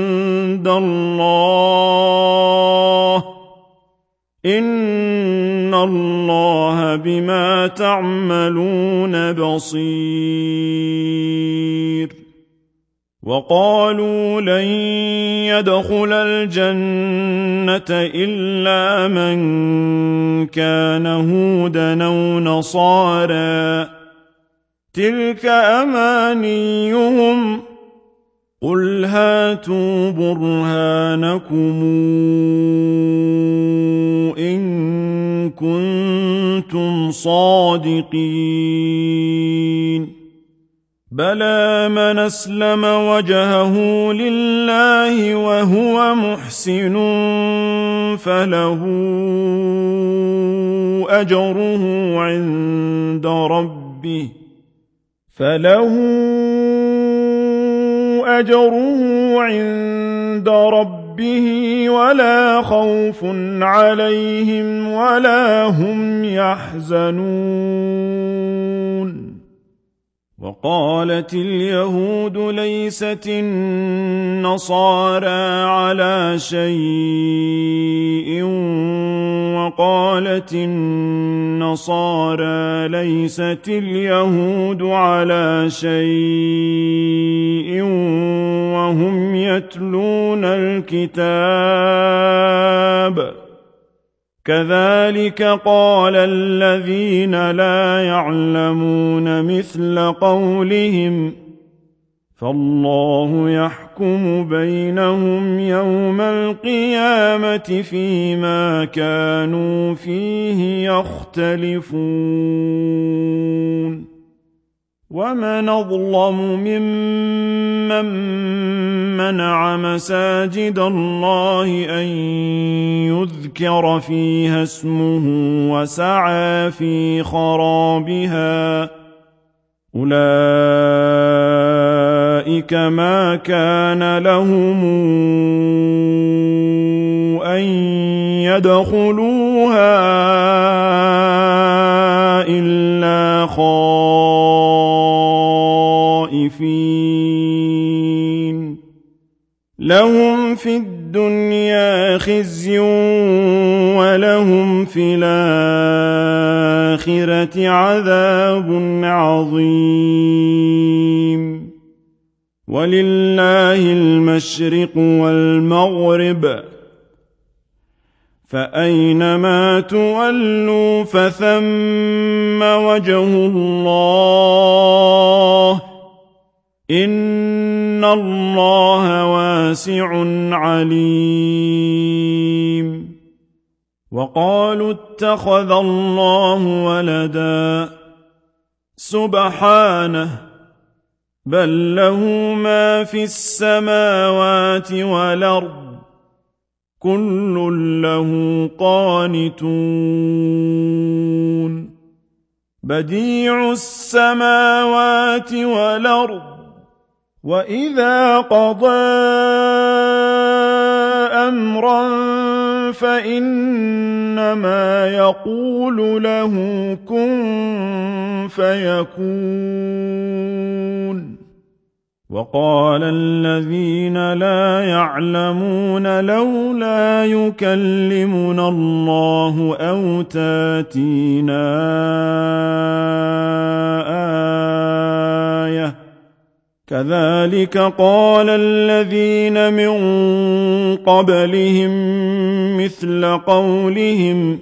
عند الله إن الله بما تعملون بصير وقالوا لن يدخل الجنة إلا من كان هودا أو نصارى تلك أمانيهم قل هاتوا برهانكم إن كنتم صادقين بلى من أسلم وجهه لله وهو محسن فله أجره عند ربه فله أجره عند ربه ولا خوف عليهم ولا هم يحزنون وقالت اليهود ليست النصارى على شيء وقالت النصارى ليست اليهود على شيء وهم يتلون الكتاب كذلك قال الذين لا يعلمون مثل قولهم فالله يحكم بينهم يوم القيامة فيما كانوا فيه يختلفون ومن أظلم ممن منع مساجد الله أن يذكر فيها اسمه وسعى في خرابها أولئك ما كان لهم أن يدخلوها إلا خائفين لهم في الدنيا خزي ولهم في الآخرة عذاب عظيم ولله المشرق والمغرب فأينما تولوا فثم وجه الله إن الله واسع عليم وقالوا اتخذ الله ولدا سبحانه بل له ما في السماوات والأرض كل له قانتون بديع السماوات والأرض وإذا قضى أمرا فإنما يقول له كن فيكون وقال الذين لا يعلمون لولا يكلمنا الله أو تاتينا آية كذلك قال الذين من قبلهم مثل قولهم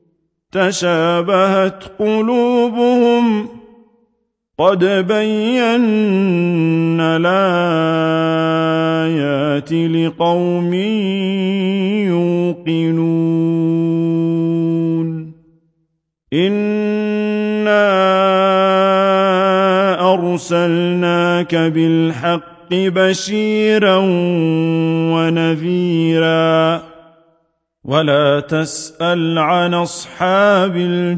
تشابهت قلوبهم قد بينا الآيات لقوم يوقنون إنا أرسلناك بالحق بشيرا ونذيرا ولا تسأل عن أصحاب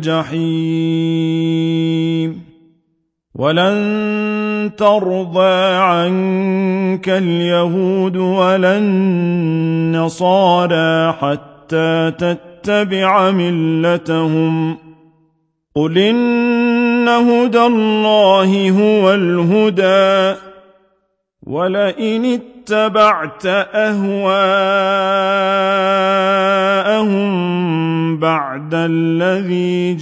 الجحيم ولن ترضى عنك اليهود ولا النصارى حتى تتبع ملتهم قل إن هدى الله هو الهدى ولئن اتبعت أهواءهم بعد الذي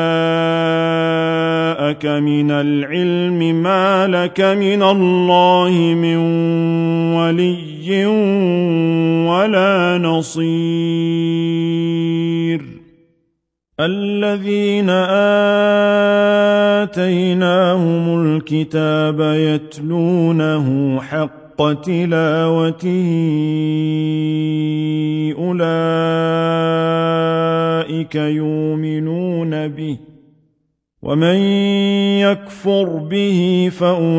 جاءك من العلم ما لك من الله من ولي ولا نصير الذين آتيناهم الكتاب يتلونه حق تلاوته أولئك يؤمنون به ومن يكفر به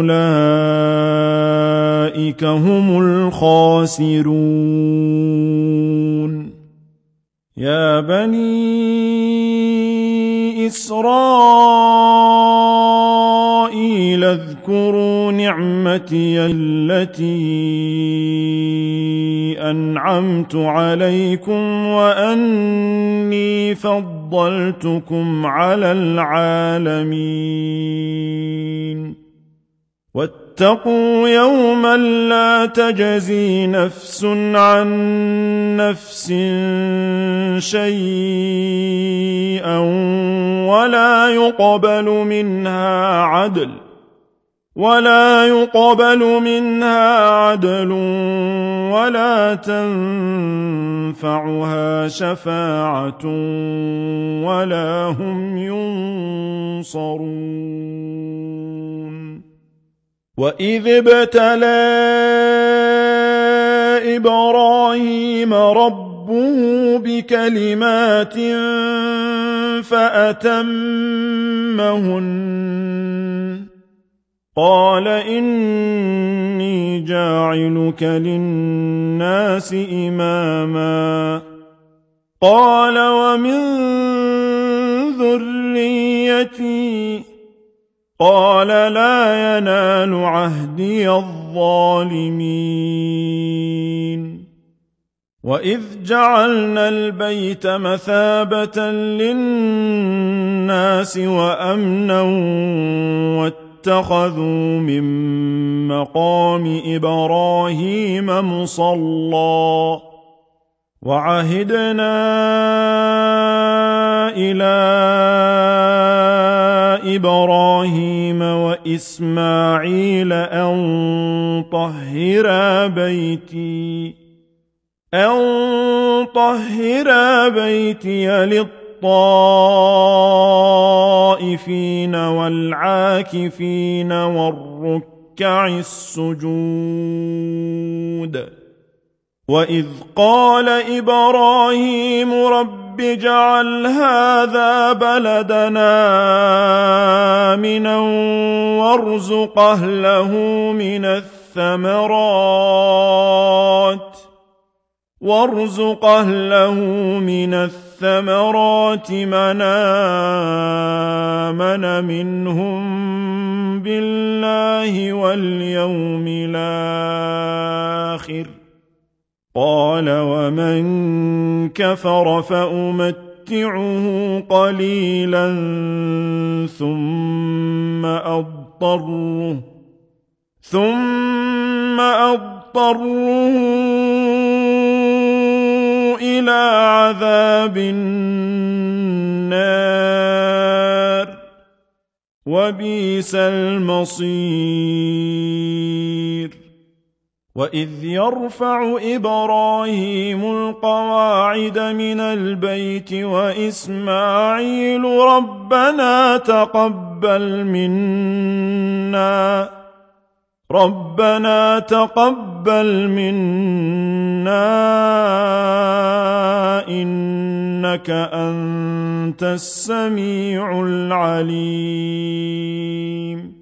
فأولئك هم الخاسرون يا بني إسرائيل اذكروا نعمتي التي أنعمت عليكم وأني فضلتكم على العالمين واتقوا يوما لا تجزي نفس عن نفس شيئا ولا يقبل منها عدل ولا يقبل منها عدل ولا تنفعها شفاعة ولا هم ينصرون وإذ ابتلى إبراهيم ربه بكلمات فأتمهن قال إني جاعلك للناس إماما قال ومن ذريتي قال لا ينال عهدي الظالمين وإذ جعلنا البيت مثابة للناس وأمنا واتخذوا من مقام إبراهيم مصلى وعهدنا إلى إبراهيم وإسماعيل أن طهرا بيتي أن طهرا بيتي للطائفين والعاكفين والركع السجود وإذ قال إبراهيم رب اجعل هذا بلدنا آمنا وارزق أهله من الثمرات وارزق أهله من الثمرات من آمن منهم بالله واليوم الآخر قال ومن كفر فأمتعه قليلا ثم أضطره ثم أضطره إلى عذاب النار وبئس المصير وإذ يرفع إبراهيم القواعد من البيت وإسماعيل ربنا تقبل منا ربنا تقبل منا إنك أنت السميع العليم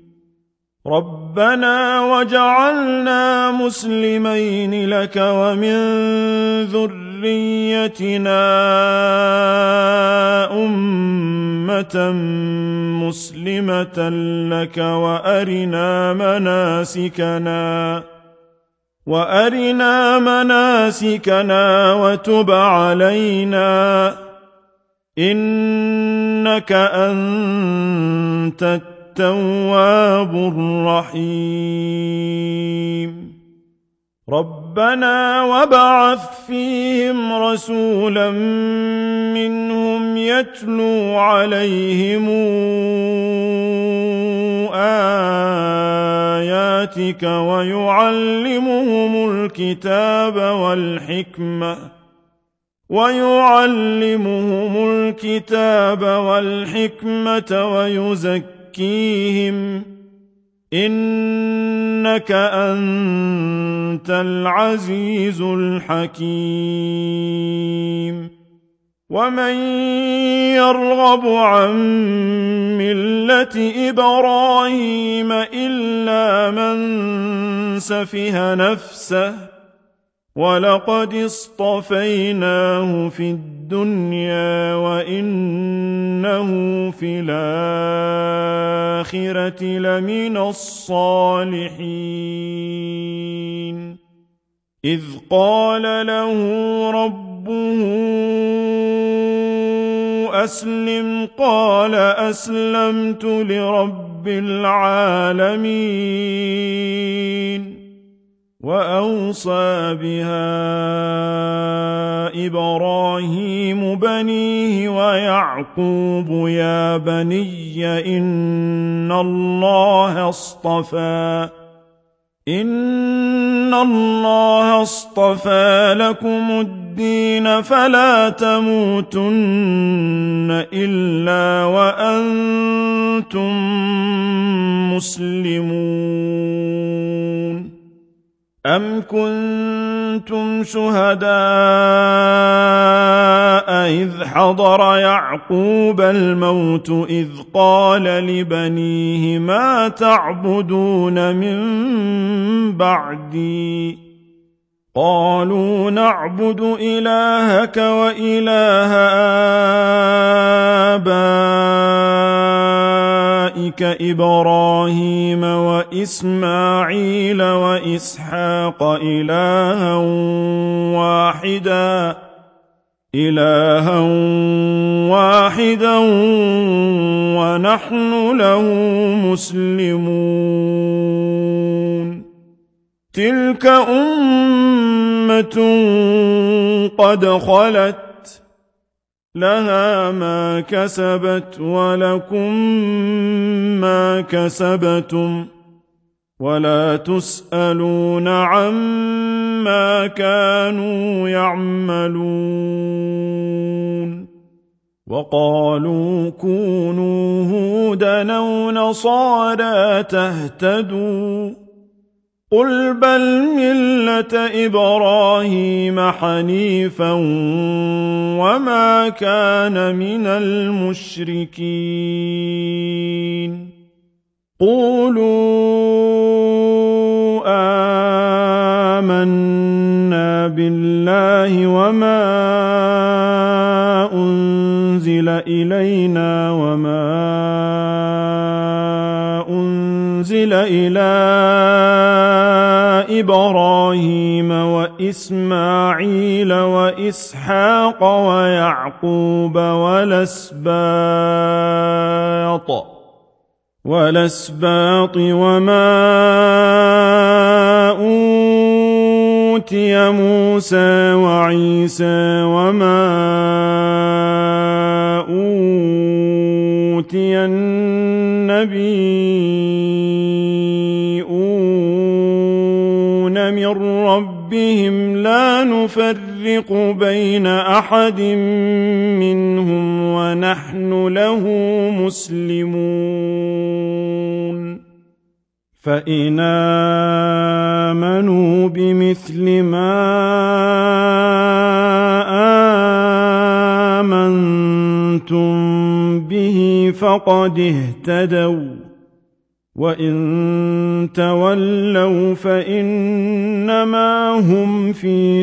ربنا وجعلنا مسلمين لك ومن ذريتنا أمة مسلمة لك وأرنا مناسكنا وأرنا مناسكنا وتب علينا إنك أنت التواب الرحيم ربنا وابعث فيهم رسولا منهم يتلو عليهم آياتك ويعلمهم الكتاب والحكمة ويعلمهم الكتاب والحكمة ويزكيهم إنك أنت العزيز الحكيم ومن يرغب عن ملة إبراهيم إلا من سفه نفسه ولقد اصطفيناه في الدنيا وإنه في الآخرة لمن الصالحين إذ قال له ربه أسلم قال أسلمت لرب العالمين وأوصى بها إبراهيم بنيه ويعقوب يا بني إن الله اصطفى إن الله اصطفى لكم الدين فلا تموتن إلا وأنتم مسلمون أم كنتم شهداء إذ حضر يعقوب الموت إذ قال لبنيه ما تعبدون من بعدي قالوا نعبد إلهك وإله آبائك إبراهيم وإسماعيل وإسحاق إلها واحدا إلها واحدا ونحن له مسلمون تلك أمة قد خلت لها ما كسبت ولكم ما كسبتم ولا تسألون عما كانوا يعملون وقالوا كونوا هودا أو نصارى تهتدوا قل بل ملة إبراهيم حنيفا وما كان من المشركين قولوا آمنا بالله وما أنزل إلينا وما أنزل إلى إبراهيم وإسماعيل وإسحاق ويعقوب والأسباط والأسباط وما أوتي موسى وعيسى وما أوتي النبيون من ربهم لا نفرق بين أحد منهم ونحن له مسلمون فإن آمنوا بمثل ما آمنتم به فقد اهتدوا وإن تولوا فإنما هم في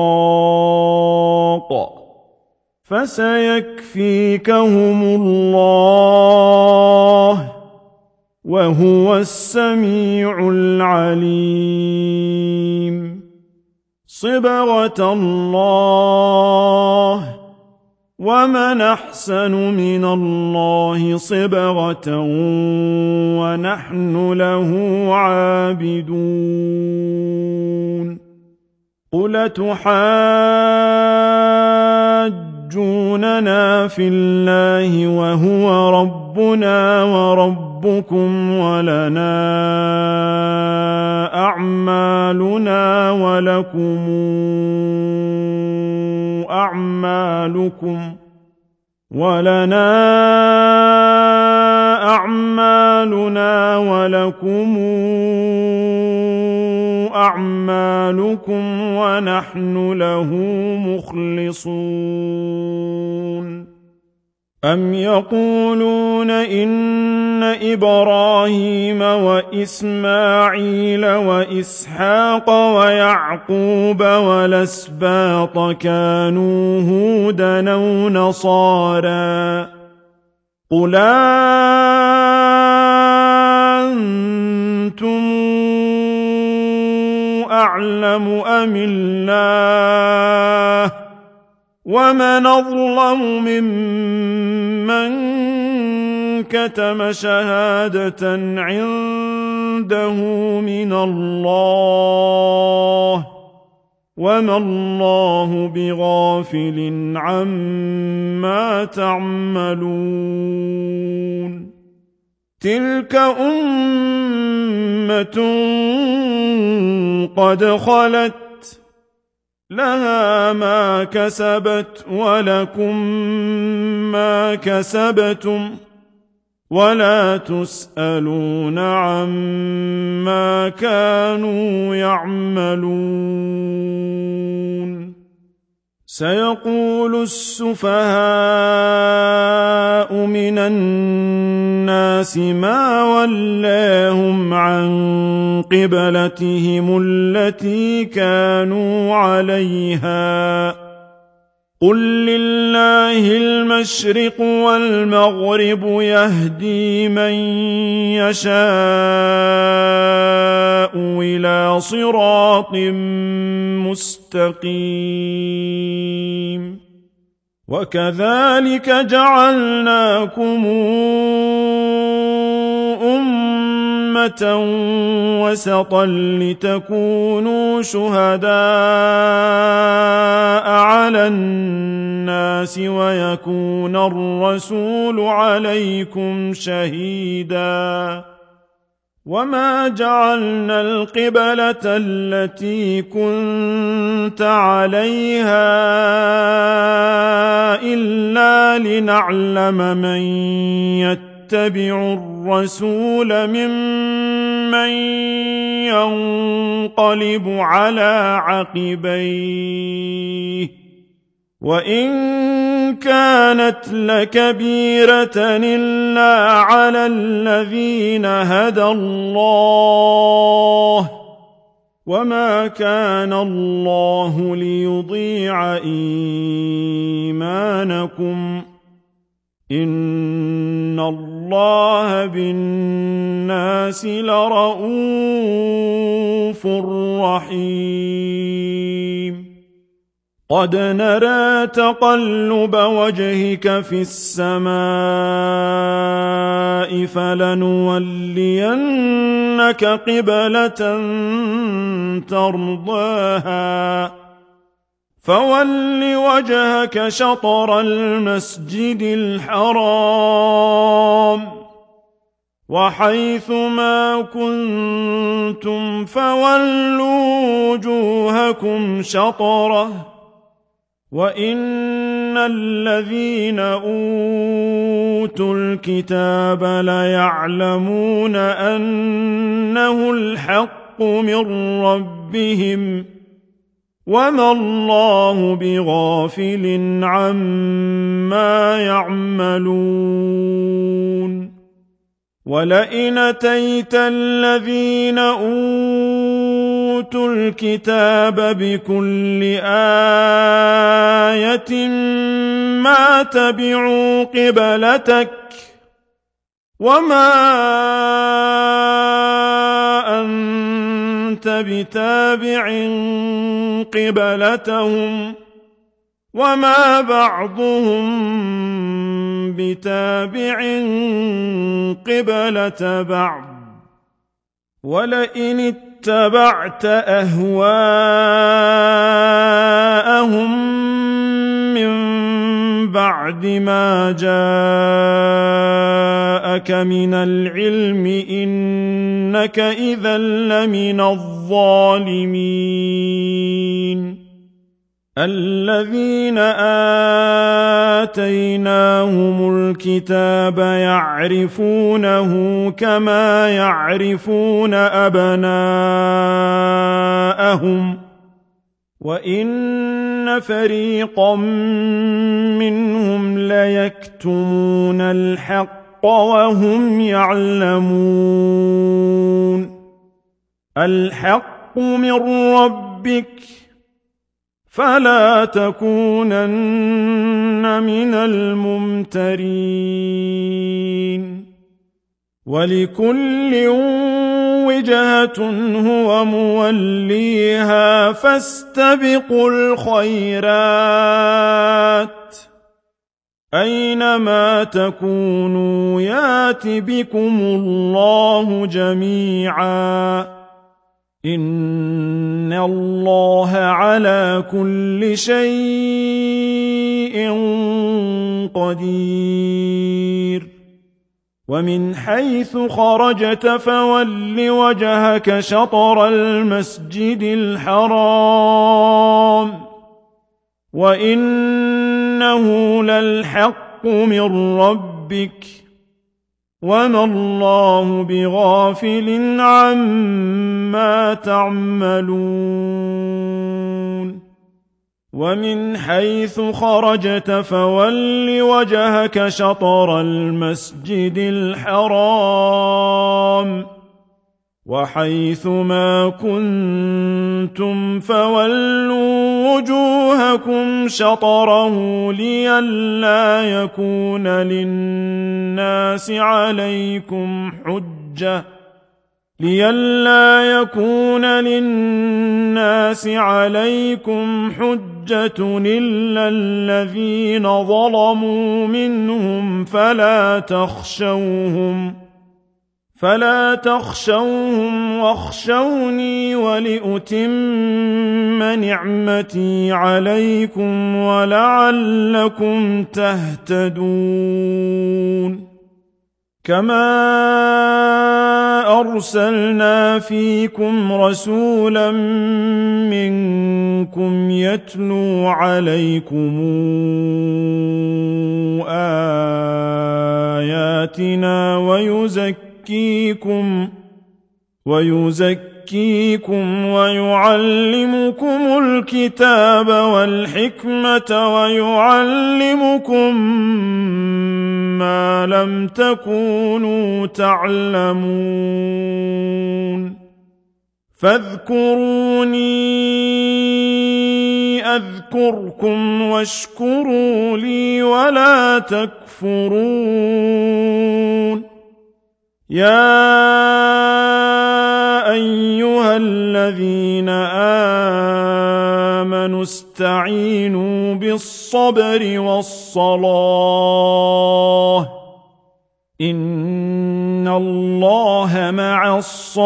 شقاق فسيكفيكهم الله وهو السميع العليم صبغة الله ومن أحسن من الله صبغة ونحن له عابدون قل تحاجوننا في الله وهو ربنا وربكم ولنا أعمالنا ولكم أعمالكم ولنا أعمالنا ولكم أعمالكم ونحن له مخلصون أم يقولون إن إبراهيم وإسماعيل وإسحاق ويعقوب والأسباط كانوا هودا أو نصارى قل أنتم أعلم أم الله ومن أظلم ممن كتم شهادة عنده من الله وما الله بغافل عما تعملون تلك أمة قد خلت لها ما كسبت ولكم ما كسبتم ولا تسألون عما كانوا يعملون سيقول السفهاء من الناس ما ولاهم عن قبلتهم التي كانوا عليها قل لله المشرق والمغرب يهدي من يشاء إلى صراط مستقيم وكذلك جعلناكم أمة وسطا لتكونوا شهداء على الناس ويكون الرسول عليكم شهيدا وما جعلنا القبلة التي كنت عليها إلا لنعلم من يتبع الرسول ممن ينقلب على عقبيه وإن كانت لكبيرة إلا على الذين هدى الله وما كان الله ليضيع إيمانكم إن الله بالناس لرءوف رحيم قد نرى تقلب وجهك في السماء فلنولينك قبلة ترضاها فول وجهك شطر المسجد الحرام وحيث ما كنتم فولوا وجوهكم شطره وإن الذين أوتوا الكتاب ليعلمون أنه الحق من ربهم وما الله بغافل عما يعملون ولئن أتيت الذين أوتوا الكتاب بكل آية ما تبعوا قبلتك وما أنت بتابع قبلتهم وما بعضهم بتابع قبلة بعض ولئن اتبعت أهواءهم من بعد ما جاءك من العلم إنك إذا لمن الظالمين الذين آتيناهم الكتاب يعرفونه كما يعرفون أبناءهم وإن فريقا منهم ليكتمون الحق وهم يعلمون الحق من ربك فلا تكونن من الممترين ولكل وجهة هو موليها فاستبقوا الخيرات أينما تكونوا يات بكم الله جميعا إن الله على كل شيء قدير ومن حيث خرجت فول وجهك شطر المسجد الحرام وإنه للحق من ربك وما الله بغافل عما تعملون ومن حيث خرجت فول وجهك شطر المسجد الحرام وحيث ما كنتم فولوا وجوهكم شطره لئلا يكون للناس عليكم حجة لئلا يكون للناس عليكم حجة إلا الذين ظلموا منهم فلا تخشوهم فلا تخشوهم واخشوني ولأتم نعمتي عليكم ولعلكم تهتدون كما أرسلنا فيكم رسولا منكم يتلو عليكم آياتنا ويزكيكم ويزكيكم ويزكيكم ويعلمكم الكتاب والحكمة ويعلمكم ما لم تكونوا تعلمون فاذكروني أذكركم واشكروا لي ولا تكفرون يا أيها الذين آمنوا استعينوا بالصبر والصلاة إن الله مع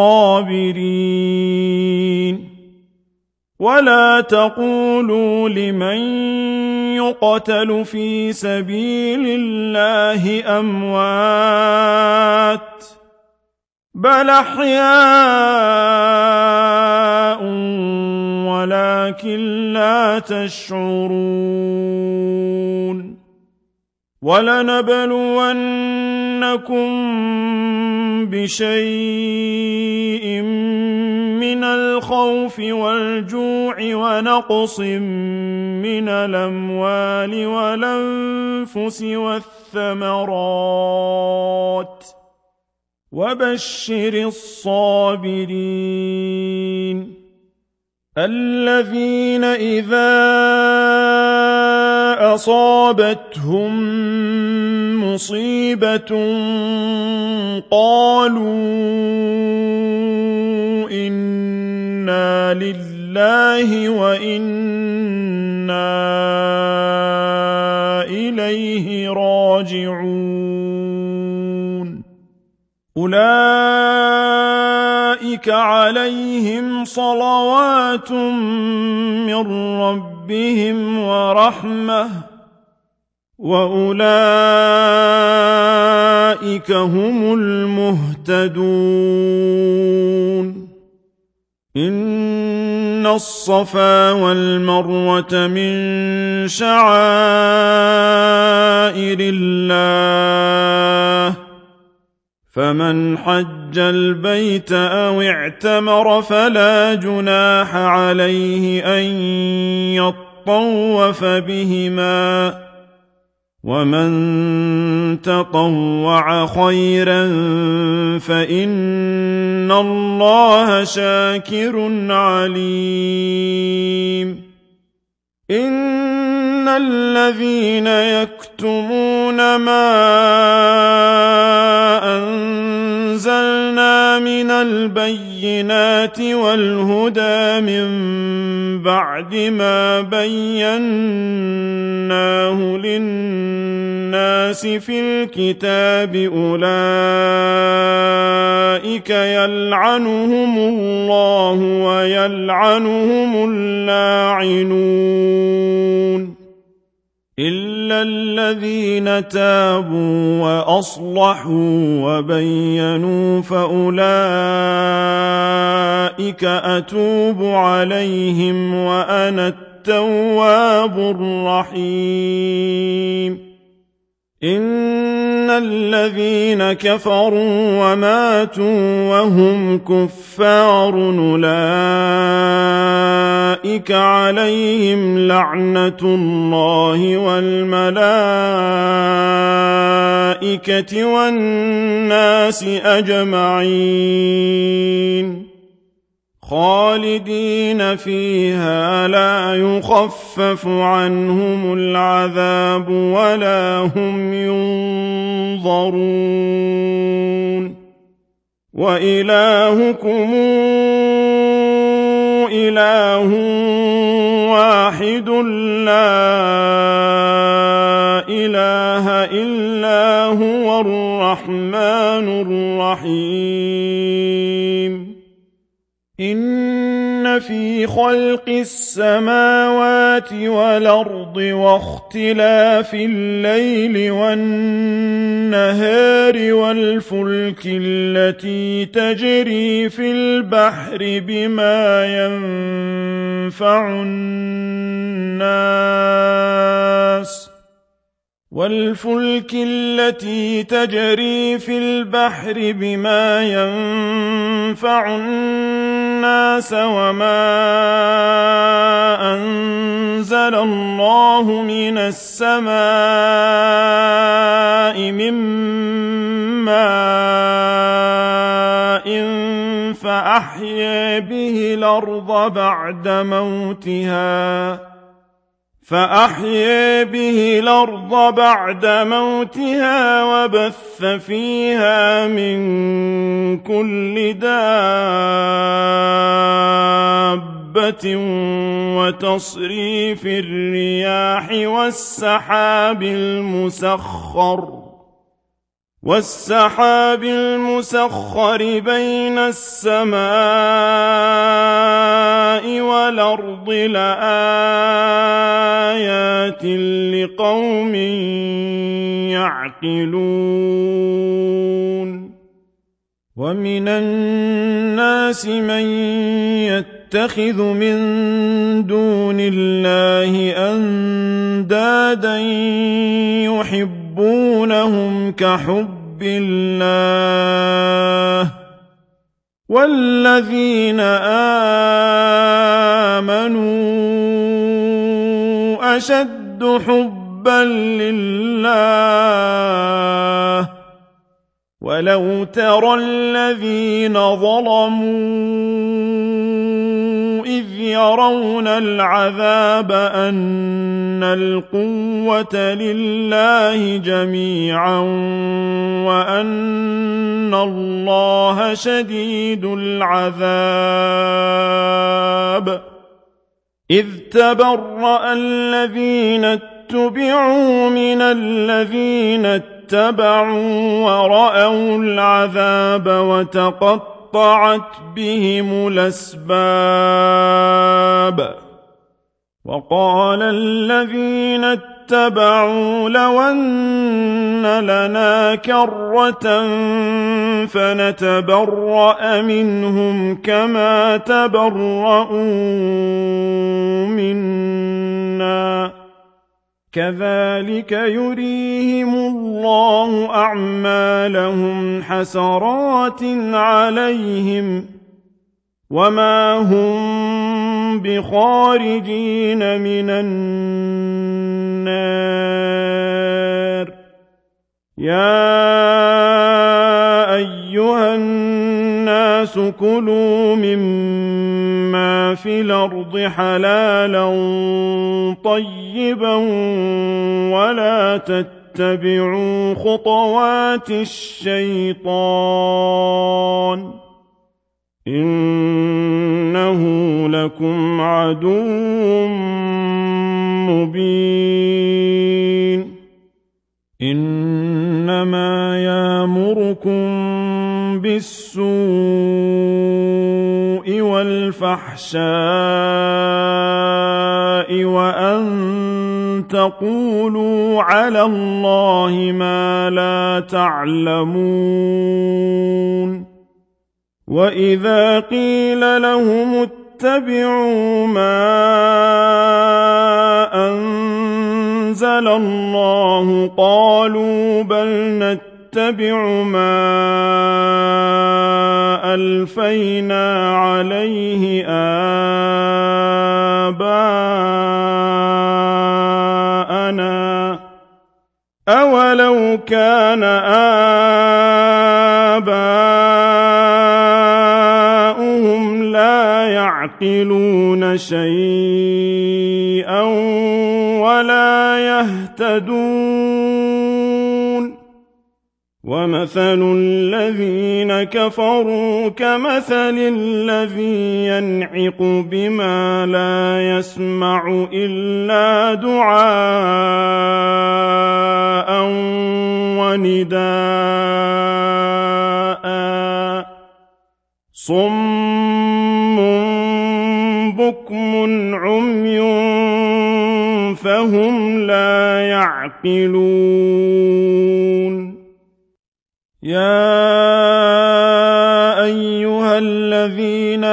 الصابرين ولا تقولوا لمن يقتل في سبيل الله أموات بل أحياء ولكن لا تشعرون ولنبلونكم بشيء من الخوف والجوع ونقص من الأموال والأنفس والثمرات وبشر الصابرين الذين إذا أصابتهم مصيبة قالوا إنا لله وإنا إليه راجعون أولئك عليهم صلوات من ربهم ورحمة وأولئك هم المهتدون إن الصفا والمروة من شعائر الله فمن حج البيت أو اعتمر فلا جناح عليه أن يطوف بهما ومن تطوع خيرا فإن الله شاكر عليم إن الذين يكتمون ما أنزلنا من البينات والهدى من بعد ما بيناه للناس في الكتاب أولئك يلعنهم الله ويلعنهم اللاعنون إلا الذين تابوا وأصلحوا وبينوا فأولئك أتوب عليهم وأنا التواب الرحيم إن الذين كفروا وماتوا وهم كفار أولئك عليهم لعنة الله والملائكة والناس أجمعين خالدين فيها لا يخفف عنهم العذاب ولا هم ينظرون وإلهكم إله واحد لا إله إلا هو الرحمن الرحيم إن في خلق السماوات والأرض واختلاف الليل والنهار والفلك التي تجري في البحر بما ينفع الناس والفلك التي تجري في البحر بما ينفع الناس وما أنزل الله من السماء من ماء فأحيا به الأرض بعد موتها فأحيا به الأرض بعد موتها وبث فيها من كل دابة وتصريف الرياح والسحاب المسخر والسحاب المسخر بين السماء والأرض لآيات لقوم يعقلون ومن الناس من يتخذ من دون الله أندادا يحبونهم كحب الله والذين آمنوا أشد حبا لله ولو ترى الذين ظلموا إذ يرون العذاب أن القوة لله جميعا وأن الله شديد العذاب إذ تبرأ الذين اتبعوا من الذين اتبعوا ورأوا العذاب وتقطعت بهم الأسباب وقال الذين اتبعوا لو أن لنا كرة فنتبرأ منهم كما تبرؤوا منا كذلك يريهم الله أعمالهم حسرات عليهم وما هم بخارجين من النار يا أيها الناس كلوا مما في الأرض حلالا طيبا ولا تتبعوا خطوات الشيطان إنه لكم عدو مبين إنما يأمركم بالسوء والفحشاء وأن تقولوا على الله ما لا تعلمون وإذا قيل لهم اتبعوا ما أنزل الله قالوا بل نتبع ما ألفينا عليه آباءنا أولو كان آباؤهم لا يعقلون شيئا ولا يهتدون ومثل الذين كفروا كمثل الذي ينعق بما لا يسمع إلا دعاء ونداء صم بكم عمي فهم لا يعقلون يا أيها الذين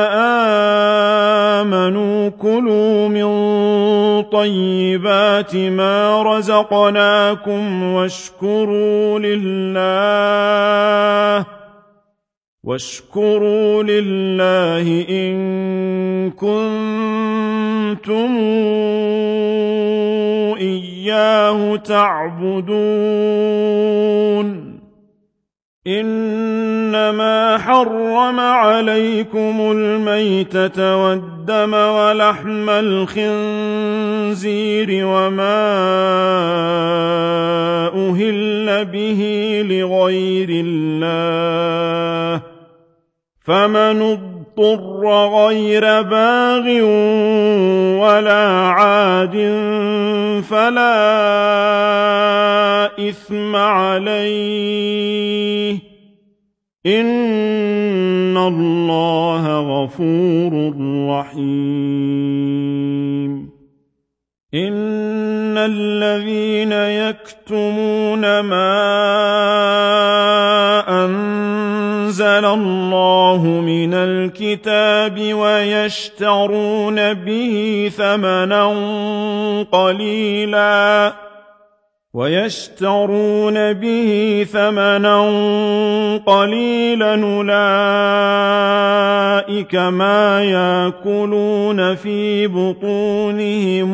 آمنوا كلوا من طيبات ما رزقناكم واشكروا لله واشكروا لله إن كنتم إياه تعبدون إنما حرم عليكم الميتة والدم ولحم الخنزير وما أهل به لغير الله فمن اضطر غير باغ ولا عاد فلا إثم عليه إن الله غفور رحيم إن الذين يكتمون ما أنزل الله من الكتاب ويشترون به ثمنا قليلا ويشترون به ثمنا قليلا أولئك ما يأكلون في بطونهم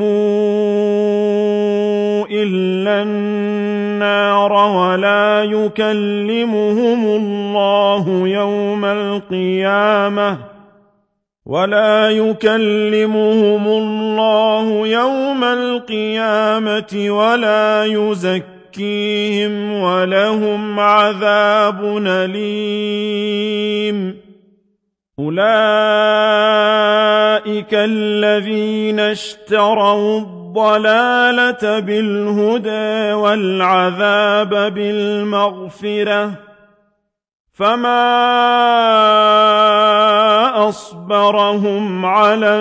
إلا النار ولا يكلمهم الله يوم القيامة ولا يكلمهم الله يوم القيامة ولا يزكيهم ولهم عذاب أليم أولئك الذين اشتروا الضلالة بالهدى والعذاب بالمغفرة فما أصبرهم على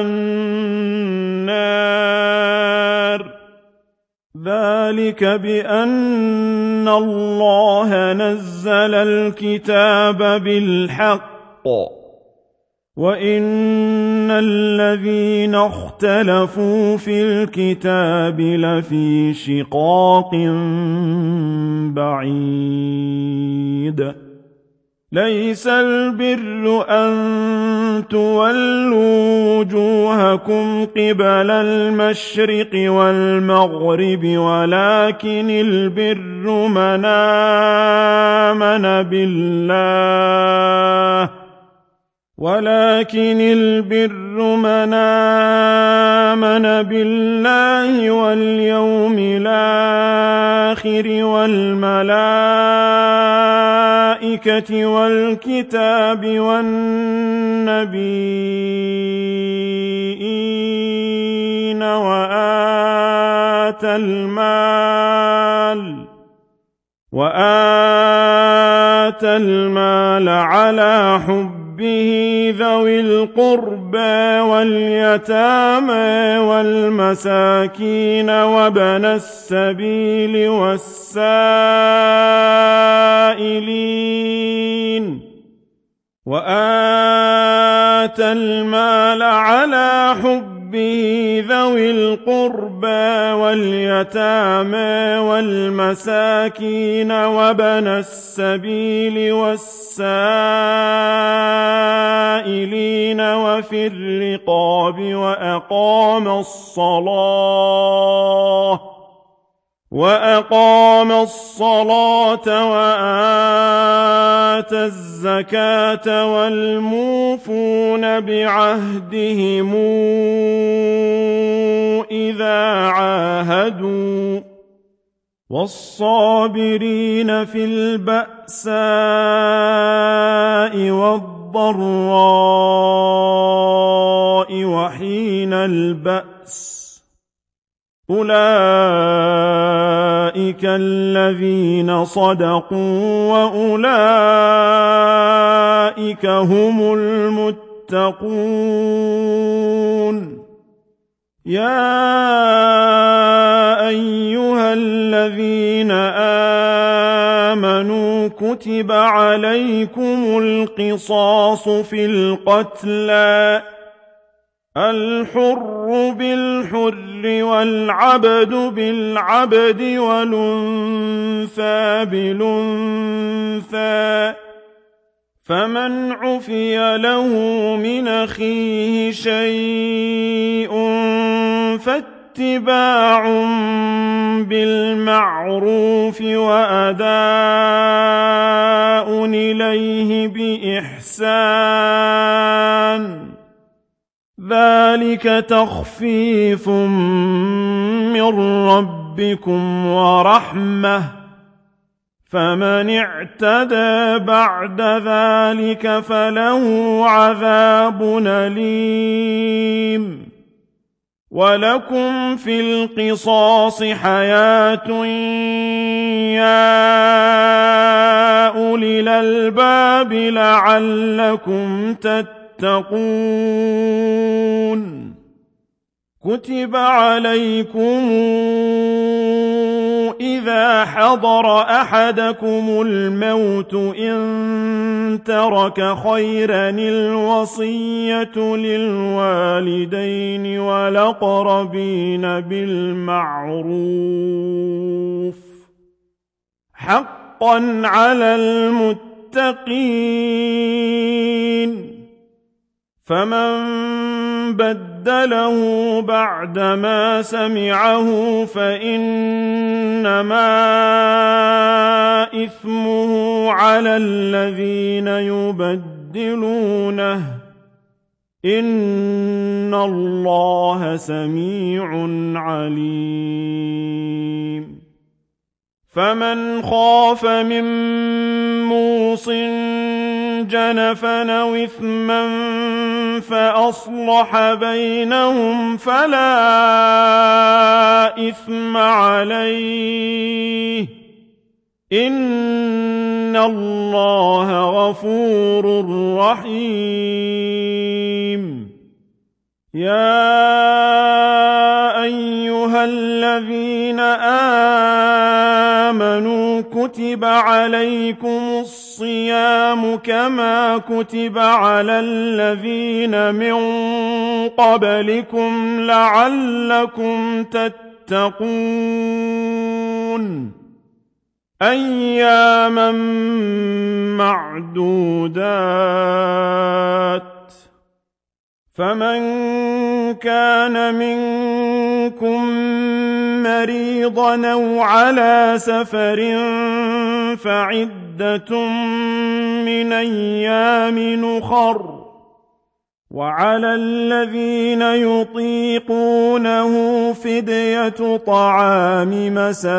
النار ذلك بأن الله نزل الكتاب بالحق وإن الذين اختلفوا في الكتاب لفي شقاق بعيد ليس البر أن تولوا وجوهكم قبل المشرق والمغرب ولكن البر من آمن بالله ولكن البر من آمن بالله واليوم الآخر والملائكة والكتاب والنبيين وآتى المال وآتى المال على حبه ذوي القربى واليتامى والمساكين وابن السبيل والسائلين وآتى المال على حبه ذوي القربى واليتامى والمساكين وابن السبيل والسائلين وفي الرقاب وأقام الصلاة وأقام الصلاة وآتى الزكاة والموفون بعهدهم إذا عاهدوا والصابرين في البأساء والضراء وحين البأس أولئك الذين صدقوا وأولئك هم المتقون يا أيها الذين آمنوا كتب عليكم القصاص في القتلى الحر بالحر والعبد بالعبد والأنثى بالأنثى فمن عفي له من أخيه شيء فاتباع بالمعروف وأداء إليه بإحسان ذلك تخفيف من ربكم ورحمة فمن اعتدى بعد ذلك فله عذاب أليم ولكم في القصاص حياة يا أولي الألباب لعلكم تتقون كتب عليكم إذا حضر أحدكم الموت إن ترك خيرا الوصية للوالدين والأقربين بالمعروف حقا على المتقين فمن بدله بعدما سمعه فإنما إثمه على الذين يبدلونه إن الله سميع عليم فمن خاف من موصٍ جنفا أو إثما فأصلح بينهم فلا إثم عليه إن الله غفور رحيم يا أيها الذين آمنوا كتب عليكم الصيام كما كتب على الذين من قبلكم لعلكم تتقون أياما معدودات فمن كان منكم مريضا أو على سفر فعدة من أيام أخر وعلى الذين يطيقونه فدية طعام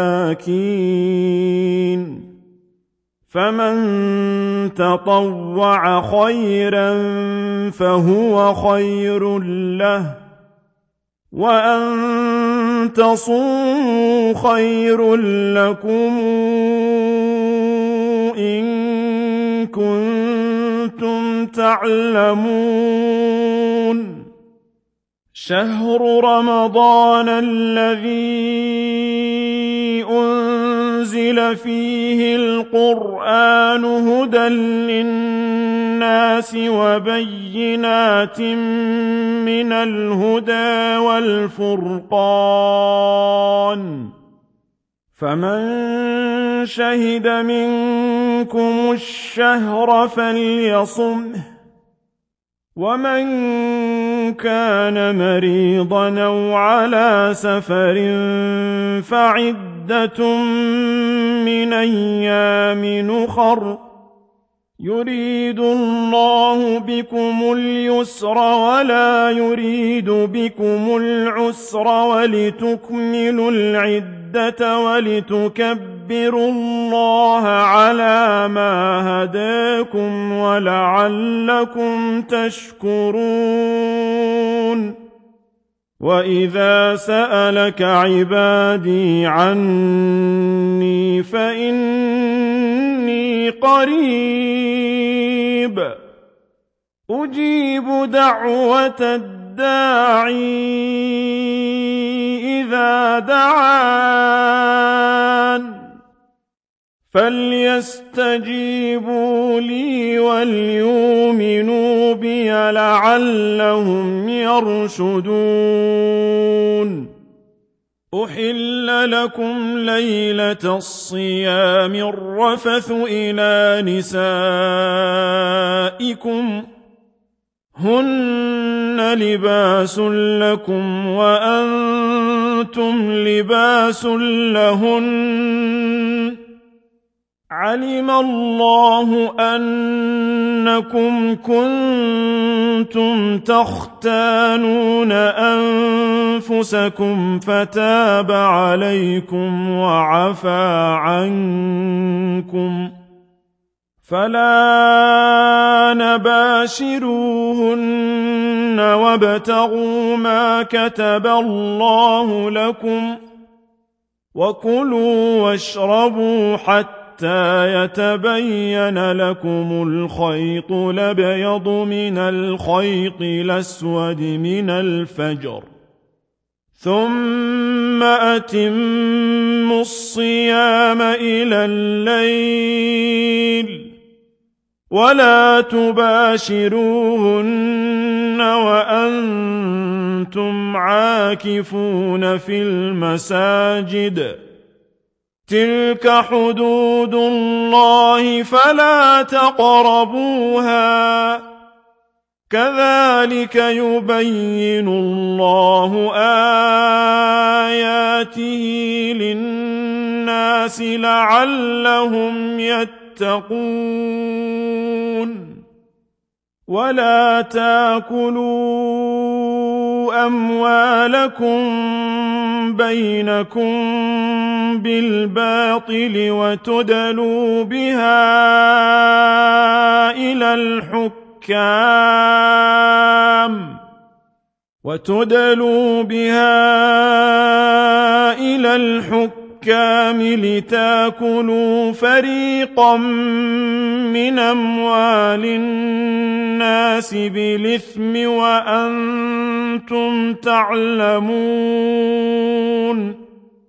مساكين فمن تطوع خيرا فهو خير له وأن تصوموا خير لكم إن كنتم تعلمون شهر رمضان الذي أنزل فيه القرآن هدى للناس وبينات من الهدى والفرقان فمن شهد منكم الشهر فليصمه ومن كان مريضا أو على سفر فعدة من أيام أخر يريد الله بكم اليسر ولا يريد بكم العسر ولتكملوا العدة ولتكبروا الله على ما هداكم ولعلكم تشكرون وإذا سألك عبادي عني فإني قريب أجيب دعوة الداعي إذا دعان فليستجيبوا لي وليؤمنوا بي لعلهم يرشدون أحل لكم ليلة الصيام الرفث إلى نسائكم هن لباس لكم وأنتم لباس لهن علم الله أنكم كنتم تختانون أنفسكم فتاب عليكم وعفى عنكم فلا نباشروهن وابتغوا ما كتب الله لكم وكلوا واشربوا حتى حتى يتبين لكم الخيط الأبيض من الخيط الأسود من الفجر ثم أتموا الصيام إلى الليل ولا تباشروهن وأنتم عاكفون في المساجد تلك حدود الله فلا تقربوها كذلك يبين الله آياته للناس لعلهم يتقون ولا تاكلوا أموالكم بينكم بالباطل وتدلوا بها إلى الحكام وتدلوا بها إلى الحكام لتأكلوا فريقا من أموال الناس بالإثم وأنتم تعلمون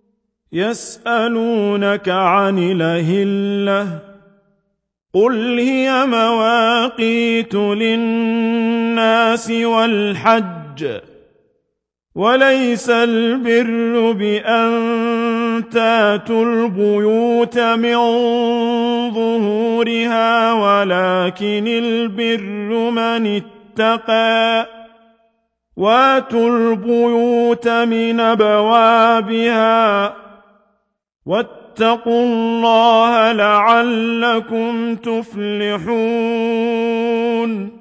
يسألونك عن الأهلة قل هي مواقيت للناس والحج وليس البر بأن تاتوا البيوت من ظهورها ولكن البر من اتقى واتوا البيوت من أبوابها واتقوا الله لعلكم تفلحون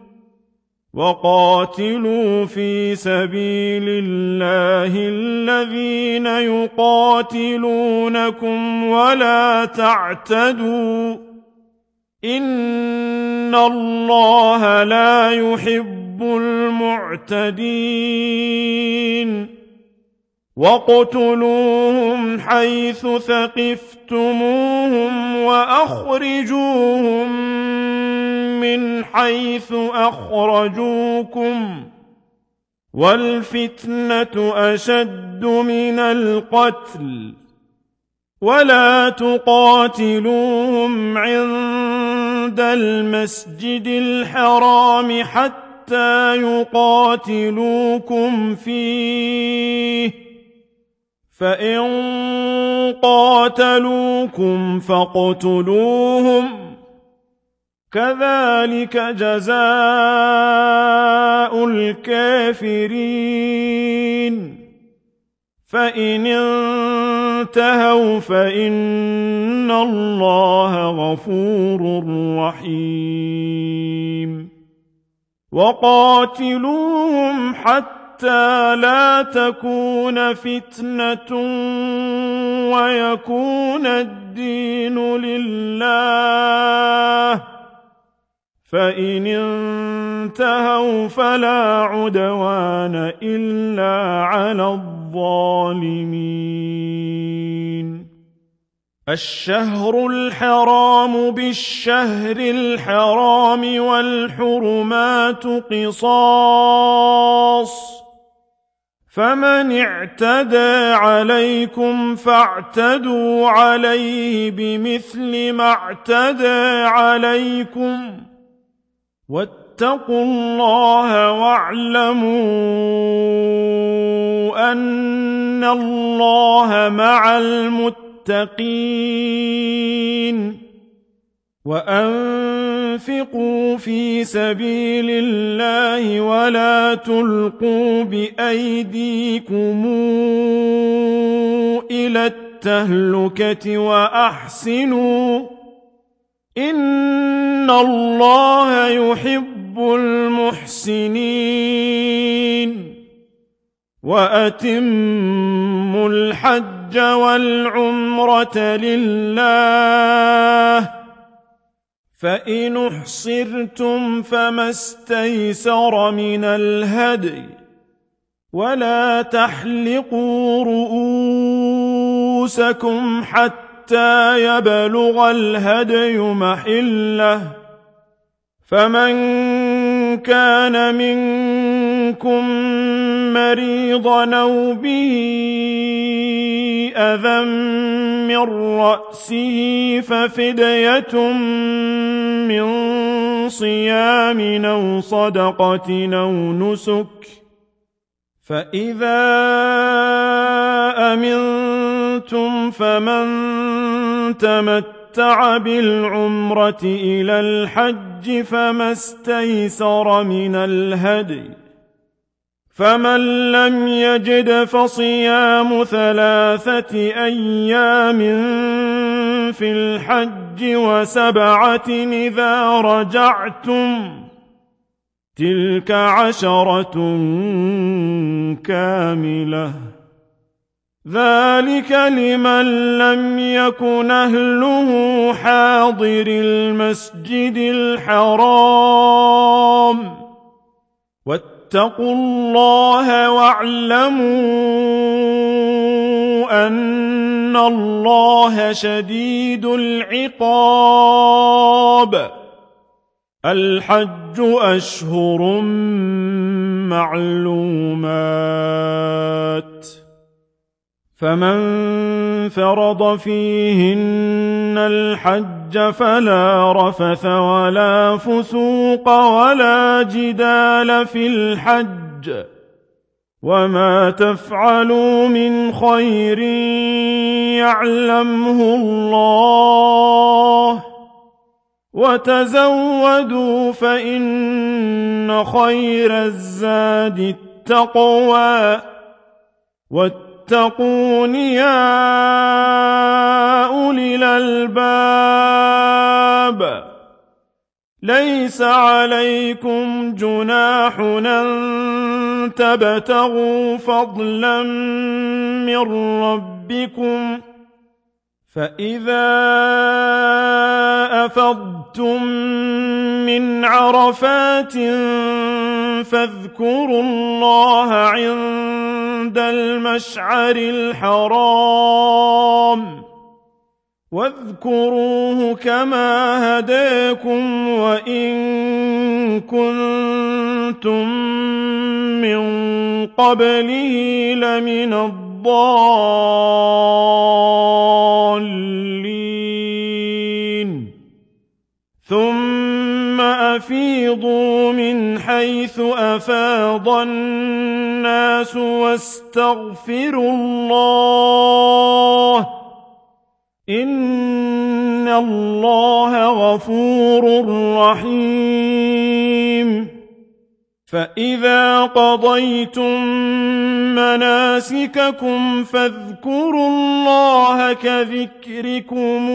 وقاتلوا في سبيل الله الذين يقاتلونكم ولا تعتدوا إن الله لا يحب المعتدين واقتلوهم حيث ثقفتموهم وأخرجوهم من حيث أخرجوكم والفتنة أشد من القتل ولا تقاتلوهم عند المسجد الحرام حتى يقاتلوكم فيه فإن قاتلوكم فاقتلوهم كذلك جزاء الكافرين فإن انتهوا فإن الله غفور رحيم وقاتلوهم حتى لا تكون فتنة ويكون الدين لله فإن انتهوا فلا عدوان إلا على الظالمين الشهر الحرام بالشهر الحرام والحرمات قصاص فمن اعتدى عليكم فاعتدوا عليه بمثل ما اعتدى عليكم واتقوا الله واعلموا أن الله مع المتقين وأنفقوا في سبيل الله ولا تلقوا بأيديكم إلى التهلكة وأحسنوا إن الله يحب المحسنين وأتموا الحج والعمرة لله فإن احصرتم فما استيسر من الهدي ولا تحلقوا رؤوسكم حتى يبلغ الهدي محله فمن كان منكم مريضا أو به أذى من رأسه ففدية من صيام أو صدقة أو نسك فإذا أمنتم فمن تمتع بالعمرة إلى الحج فما استيسر من الهدي فمن لم يجد فصيام ثلاثة أيام في الحج وسبعة إذا رجعتم تلك عشرة كاملة ذلك لمن لم يكن أهله حاضر المسجد الحرام واتقوا الله واعلموا أن الله شديد العقاب. الحج أشهر معلومات، فمن فرض فيهن الحج فلا رفث ولا فسوق ولا جدال في الحج، وما تفعلوا من خير يعلمه الله، وتزودوا فإن خير الزاد التقوى، واتقون يا أولي الألباب. ليس عليكم جناح أن تبتغوا فضلا من ربكم، فإذا أفضتم من عرفات فاذكروا الله عند المشعر الحرام، واذكروه كما هداكم وإن كنتم من قبله لمن الضالين. ثم أفيضوا من حيث أفاض الناس واستغفروا الله، إن الله غفور رحيم. فإذا قضيتم مناسككم فاذكروا الله كذكركم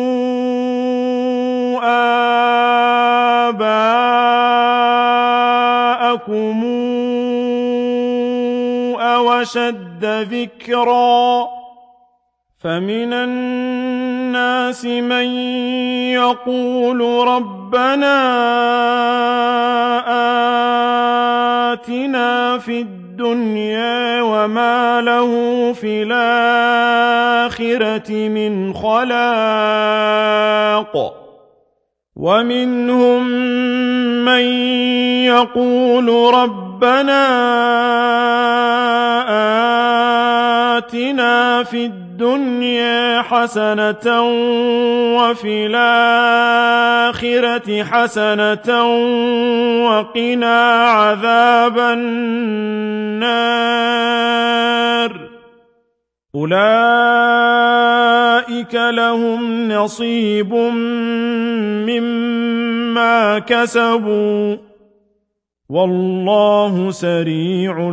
آباءكم أو أشد ذكرا. فمن الناس من يقول ربنا آتنا في الدنيا وما له في الآخرة من خلاق، ومنهم من يقول ربنا آتنا في الدنيا حسنة وفي الآخرة حسنة وقنا عذاب النار. أولئك لهم نصيب مما كسبوا، والله سريع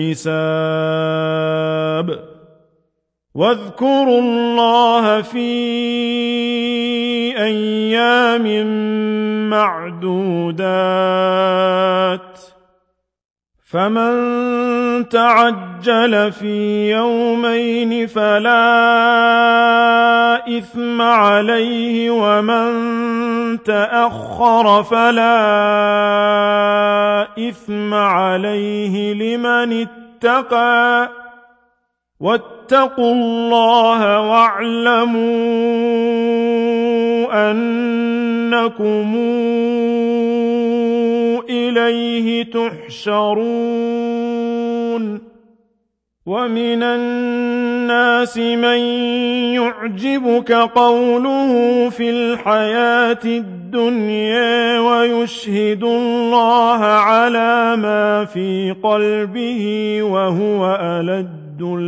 الحساب. واذكروا الله في أيام معدودات، فمن تعجل في يومين فلا إثم عليه، ومن تأخر فلا إثم عليه لمن اتقى. واتقوا الله واعلموا أنكم إليه تحشرون. ومن الناس من يعجبك قوله في الحياة الدنيا ويشهد الله على ما في قلبه وهو ألد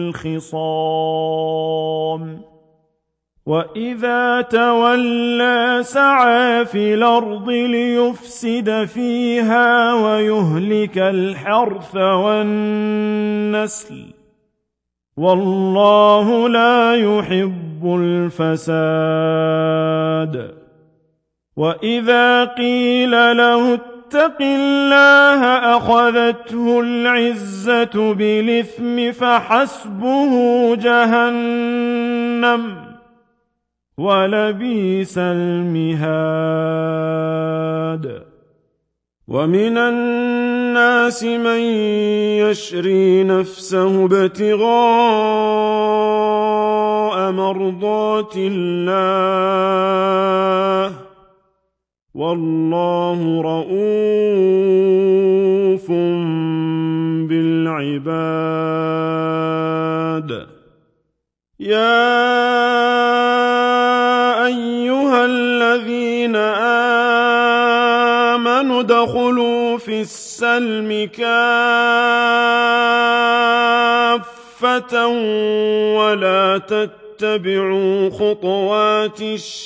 الخصام. وإذا تولى سعى في الأرض ليفسد فيها ويهلك الحرث والنسل، والله لا يحب الفساد. وإذا قيل له اتق الله أخذته العزة بالإثم فحسبه جهنم، ولبئس المهاد. ومن الناس من يشري نفسه ابتغاء مرضات الله والله رءوف بالعباد يا أيها الذين آمنوا ادخلوا في السلم كافة ولا تتبعوا خطوات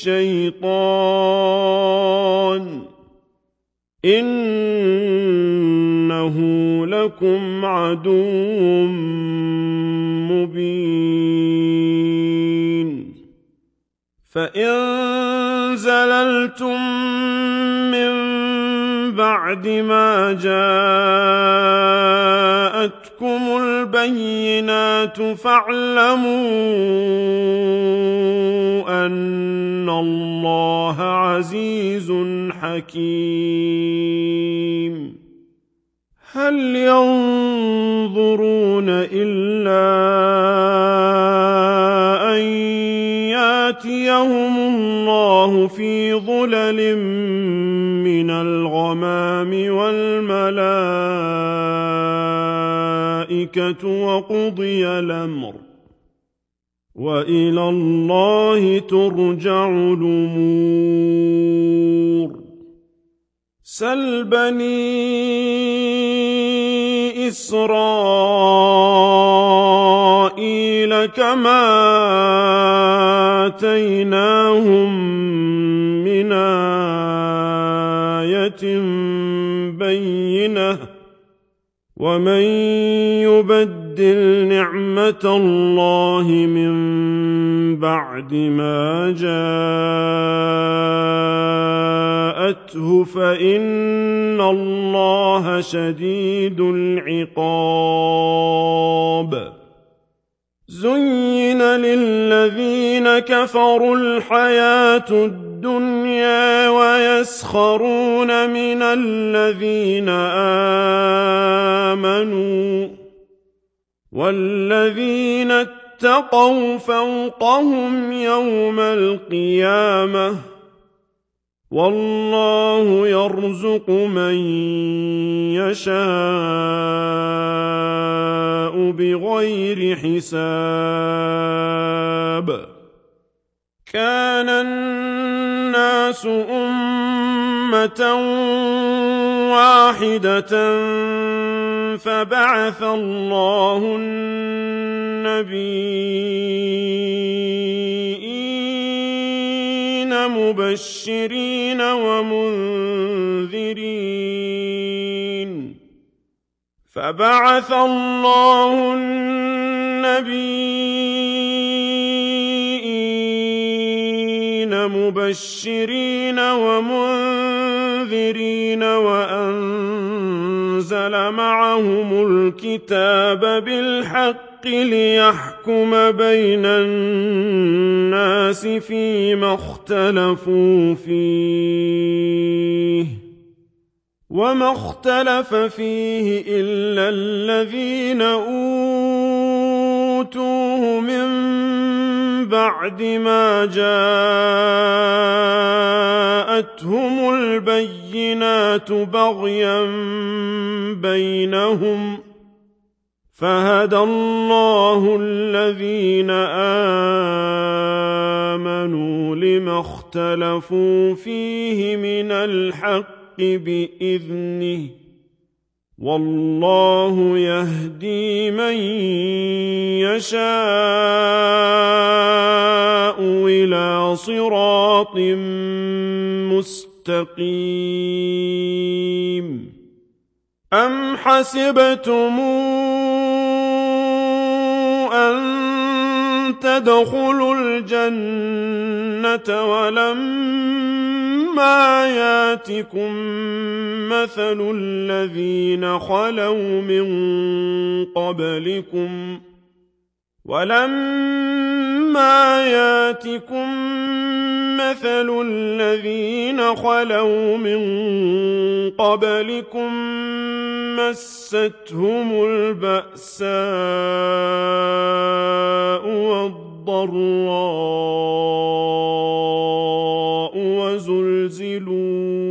الشيطان إنه لكم عدو مبين فإن زللتم من بعد ما جاءتكم البينات فاعلموا أن الله عزيز حكيم هل ينظرون إلا أن يأتيهم الله في ظلل من الغمام والملائكة وقضي الأمر وإلى الله ترجع الأمور سل بني إسرائيل كما آتيناهم من آية بينة ومن يبدل نعمة الله من بعد ما جاءته فإن الله شديد العقاب زين للذين كفروا الحياة الدنيا ويسخرون من الذين آمنوا والذين اتقوا فوقهم يوم القيامة والله يرزق من يشاء بغير حساب كان الناس أمة واحدة فبعث الله النبيين مبشرين ومنذرين فبعث الله النبيين مبشرين ومنذرين وأنزل معهم الكتاب بالحق ليحكم بين الناس فيما اختلفوا فيه وما اختلف فيه إلا الذين أوتوه من بعد ما جاءتهم البينات بغيا بينهم فهدى الله الذين آمنوا لما اختلفوا فيه من الحق بإذنه والله يهدي من يشاء إلى صراط مستقيم أم حسبتم أن تدخلوا الجنة ولما ياتكم مثل الذين خلوا من قبلكم ولما ياتكم يأتكم مثل الذين خلوا من قبلكم مستهم البأساء والضراء وزلزلوا,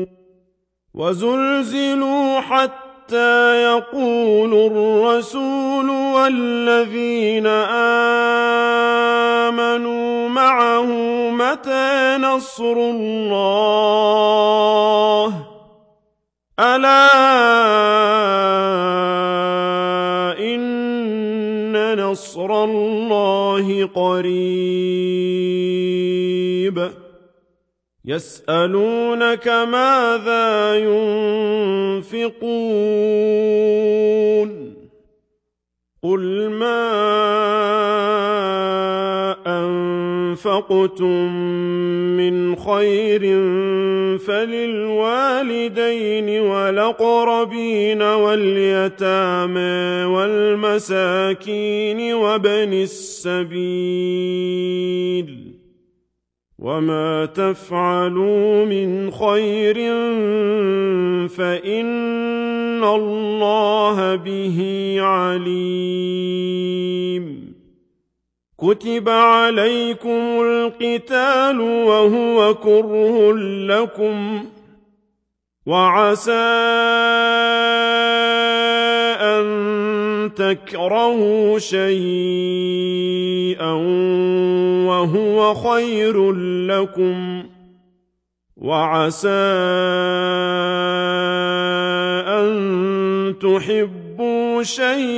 وزلزلوا حتى يقول الرسول والذين آمنوا معه متى نصر الله ألا إن نصر الله قريب يسألونك ماذا ينفقون قل ما أنفقتم من خير فللوالدين والأقربين واليتامى والمساكين وابن السبيل وما تفعلوا من خير فإن الله به عليم كتب عليكم القتال وهو كره لكم وعسى أن تكرهوا شيئا وهو خير لكم وعسى أن تحبوا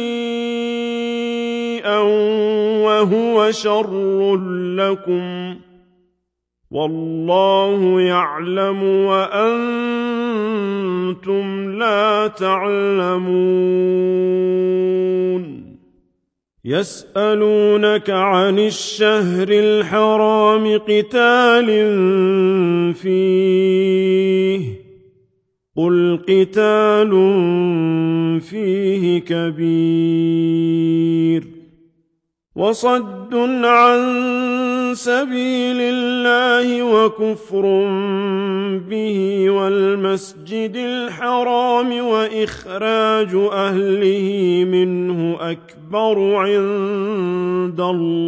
شيئا وهو شر لكم والله يعلم وأنتم لا تعلمون يسألونك عن الشهر الحرام قتال فيه قل قتال فيه كبير وصد عن سبيل الله وكفر به والمسجد الحرام وإخراج أهله منه أكبر عند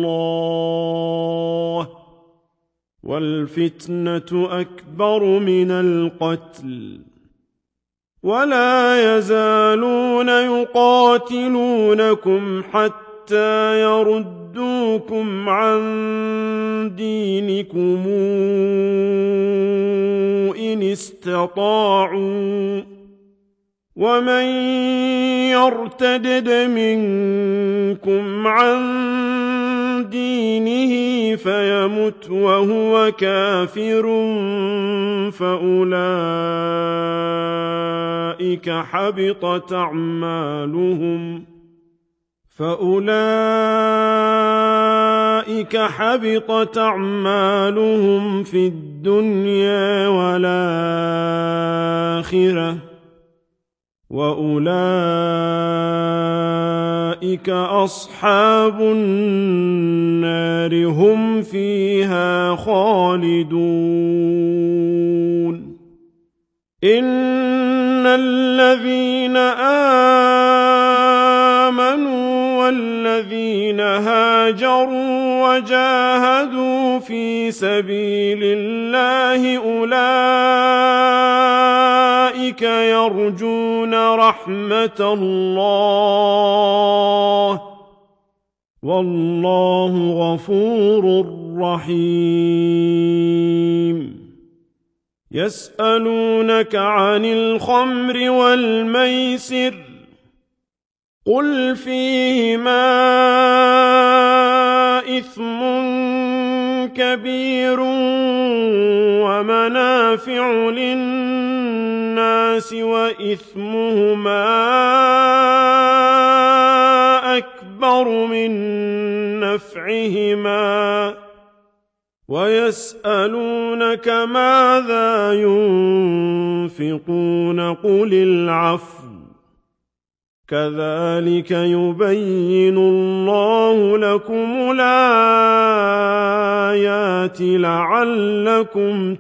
الله والفتنة أكبر من القتل ولا يزالون يقاتلونكم حتى حتى يردوكم عن دينكم إن استطاعوا ومن يرتدد منكم عن دينه فيمت وهو كافر فأولئك حبطت أعمالهم فأولئك حبطت أعمالهم في الدنيا والآخرة وأولئك أصحاب النار هم فيها خالدون إن الذين آمنوا والذين هاجروا وجاهدوا في سبيل الله أولئك يرجون رحمة الله والله غفور رحيم يسألونك عن الخمر والميسر قل فيهما إثم كبير ومنافع للناس وإثمهما أكبر من نفعهما ويسألونك ماذا ينفقون قل العفو كذلك يبين الله لكم الآيات الآيات لعلكم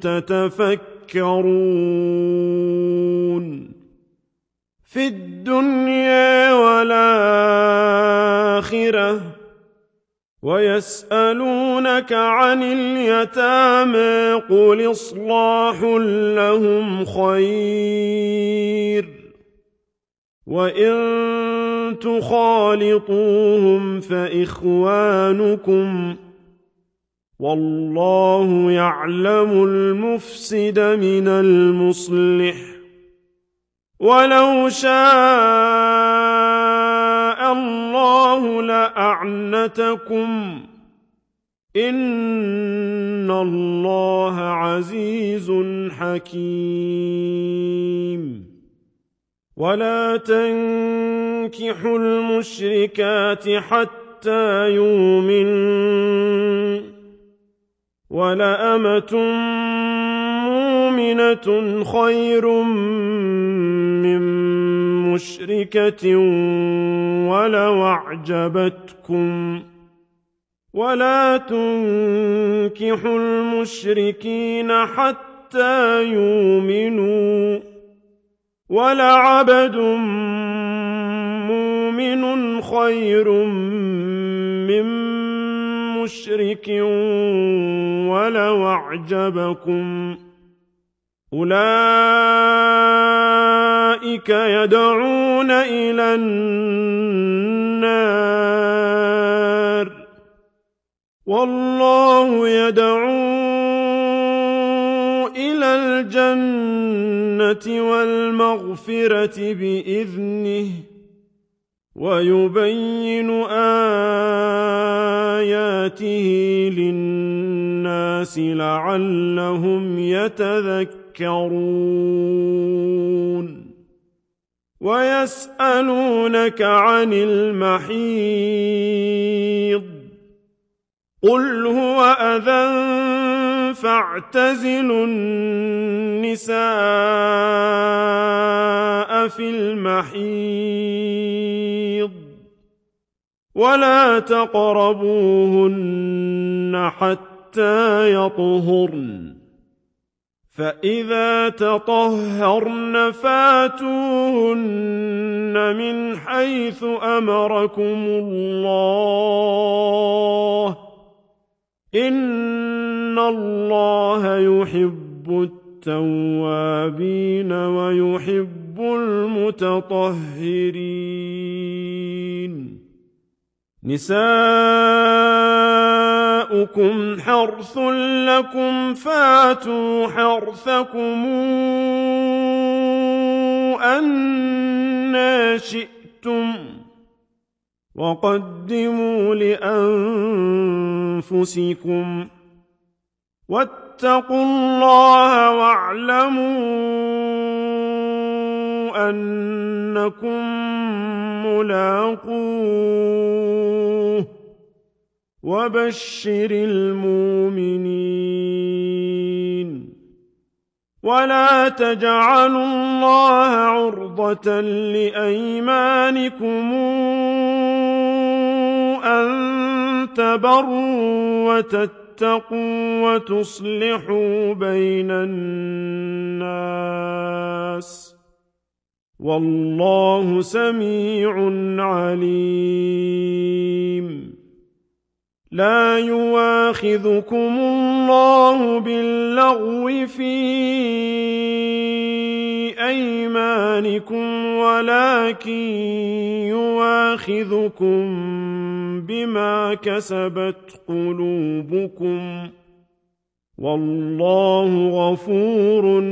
تتفكرون في الدنيا والآخرة ويسألونك عن اليتامى قل إصلاح لهم خير وإن تخالطوهم فإخوانكم والله يعلم المفسد من المصلح ولو شاء الله لأعنتكم إن الله عزيز حكيم ولا تنكحوا المشركات حتى يؤمنوا ولأمة مؤمنة خير من مشركة ولو أعجبتكم ولا تنكحوا المشركين حتى يؤمنوا ولعبد مؤمن خير من مشرك ولو أعجبكم أولئك يدعون إلى النار والله يدعو إلى الجنة والمغفرة بإذنه ويبين آياته للناس لعلهم يتذكرون ويسألونك عن المحيض قل هو أذى فاعتزلوا النساء في المحيض ولا تقربوهن حتى يطهرن فإذا تطهرن فاتوهن من حيث أمركم الله إن الله يحب التوابين ويحب المتطهرين نساؤكم حرث لكم فاتوا حرثكم أنى شئتم وقدموا لأنفسكم واتقوا الله واعلموا أنكم ملاقوه وبشر المؤمنين ولا تجعلوا الله عرضة لأيمانكم أن تبروا وتتقوا وتصلحوا بين الناس والله سميع عليم لا يواخذكم الله باللغو في أيمانكم ولكن يواخذكم بما كسبت قلوبكم والله غفور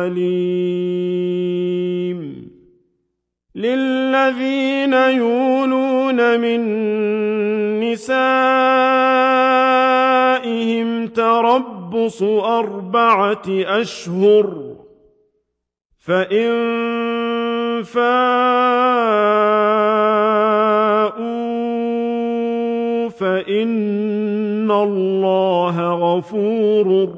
حليم للذين يولون من نسائهم تربص أربعة أشهر فإن فاءوا فإن الله غفور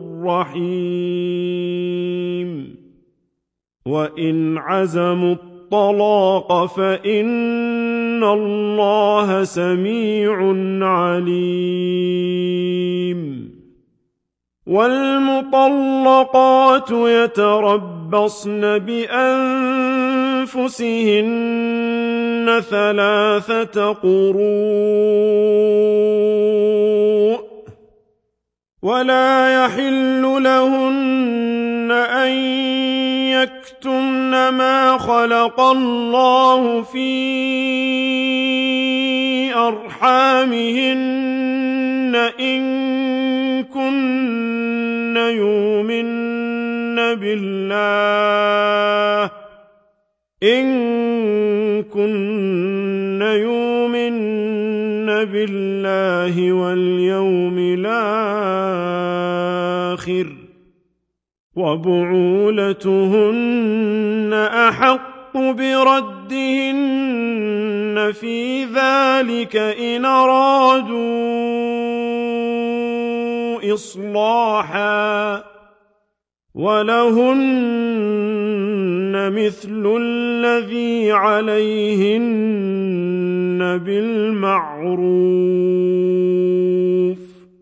رحيم وإن عزموا الطلاق فإن الله سميع عليم والمطلقات يتربصن بأنفسهن ثلاثة قروء ولا يحل لهن أن يكتمن ما خلق الله في أرحامهن إن كن يؤمن بالله إن كن يؤمن بالله واليوم الآخر وبعولتهن أحق بردهن في ذلك إن أرادوا إصلاحا ولهن مثل الذي عليهن بالمعروف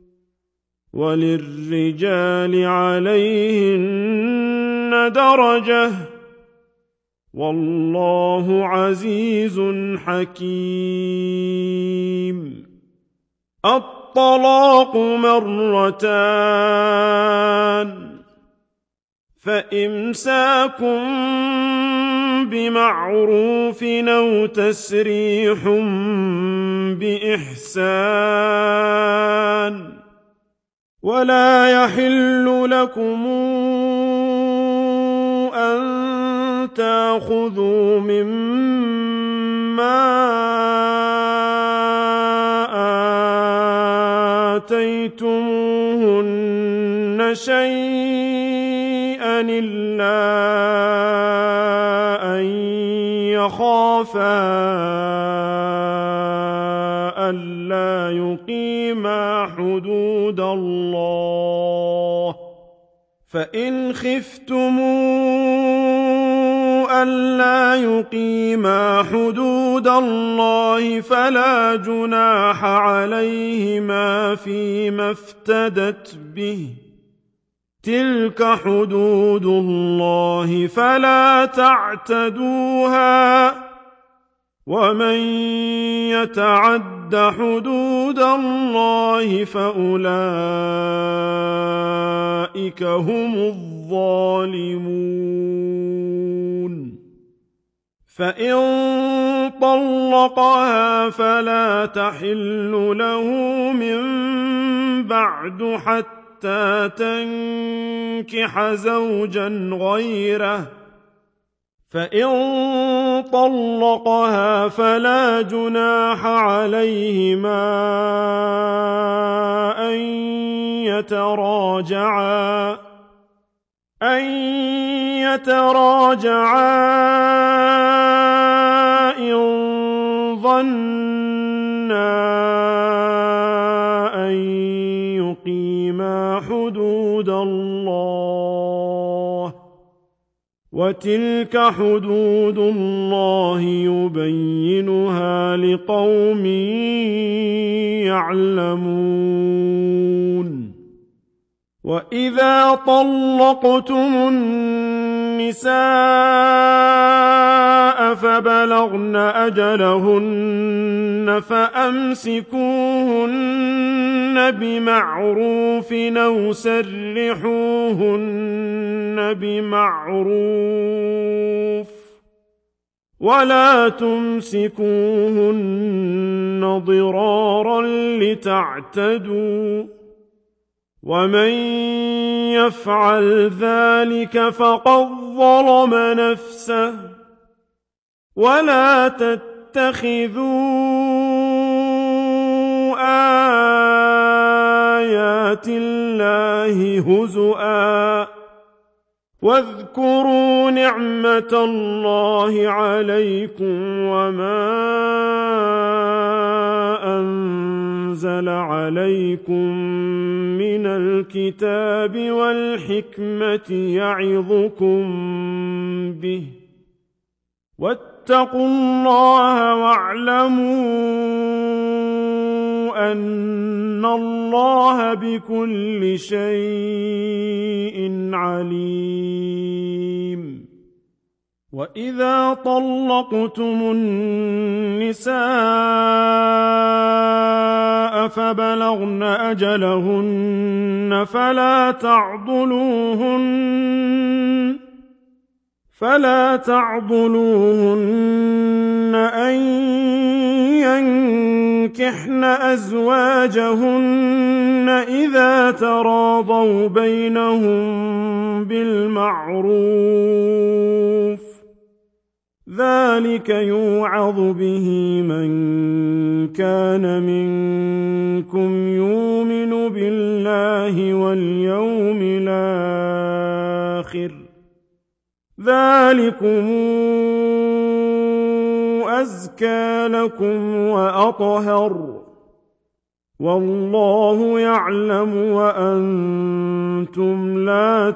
وللرجال عليهن درجة والله عزيز حكيم. الطلاق مرتان فإمساك بمعروف أو تسريح بإحسان ولا يحل لكم أن تأخذوا مما آتيتموهن شيئا إلا أن يخافا ألا يقيما حدود الله فإن خفتموا ألا يقيما حدود الله فلا جناح عليهما فيما افتدت به تلك حدود الله فلا تعتدوها ومن يتعد حدود الله فأولئك هم الظالمون. فإن طلقها فلا تحل له من بعد حتى تنكح زوجا غيره فإن طلقها فلا جناح عليهما أن يتراجعا أن يتراجعا إن ظنا أن يقيما حدود الله وتلك حدود الله يبينها لقوم يعلمون. وإذا طلقتم النساء فبلغن أجلهن فأمسكوهن بمعروف أو سرحوهن بمعروف ولا تمسكوهن ضرارا لتعتدوا ومن يفعل ذلك فقد ظلم نفسه ولا تتخذوا آيات الله هزؤا واذكروا نعمة الله عليكم وما أنزل عليكم من الكتاب والحكمة يعظكم به واتقوا الله واعلموا أن الله بكل شيء عليم وإذا طلقتم النساء فبلغن أجلهن فلا تعضلوهن فلا تعضلوهن أن ينكحن أزواجهن إذا تراضوا بينهم بالمعروف ذلك يوعظ به من كان منكم يؤمن بالله واليوم الآخر ذلكم أزكى لكم وأطهر والله يعلم وأنتم لا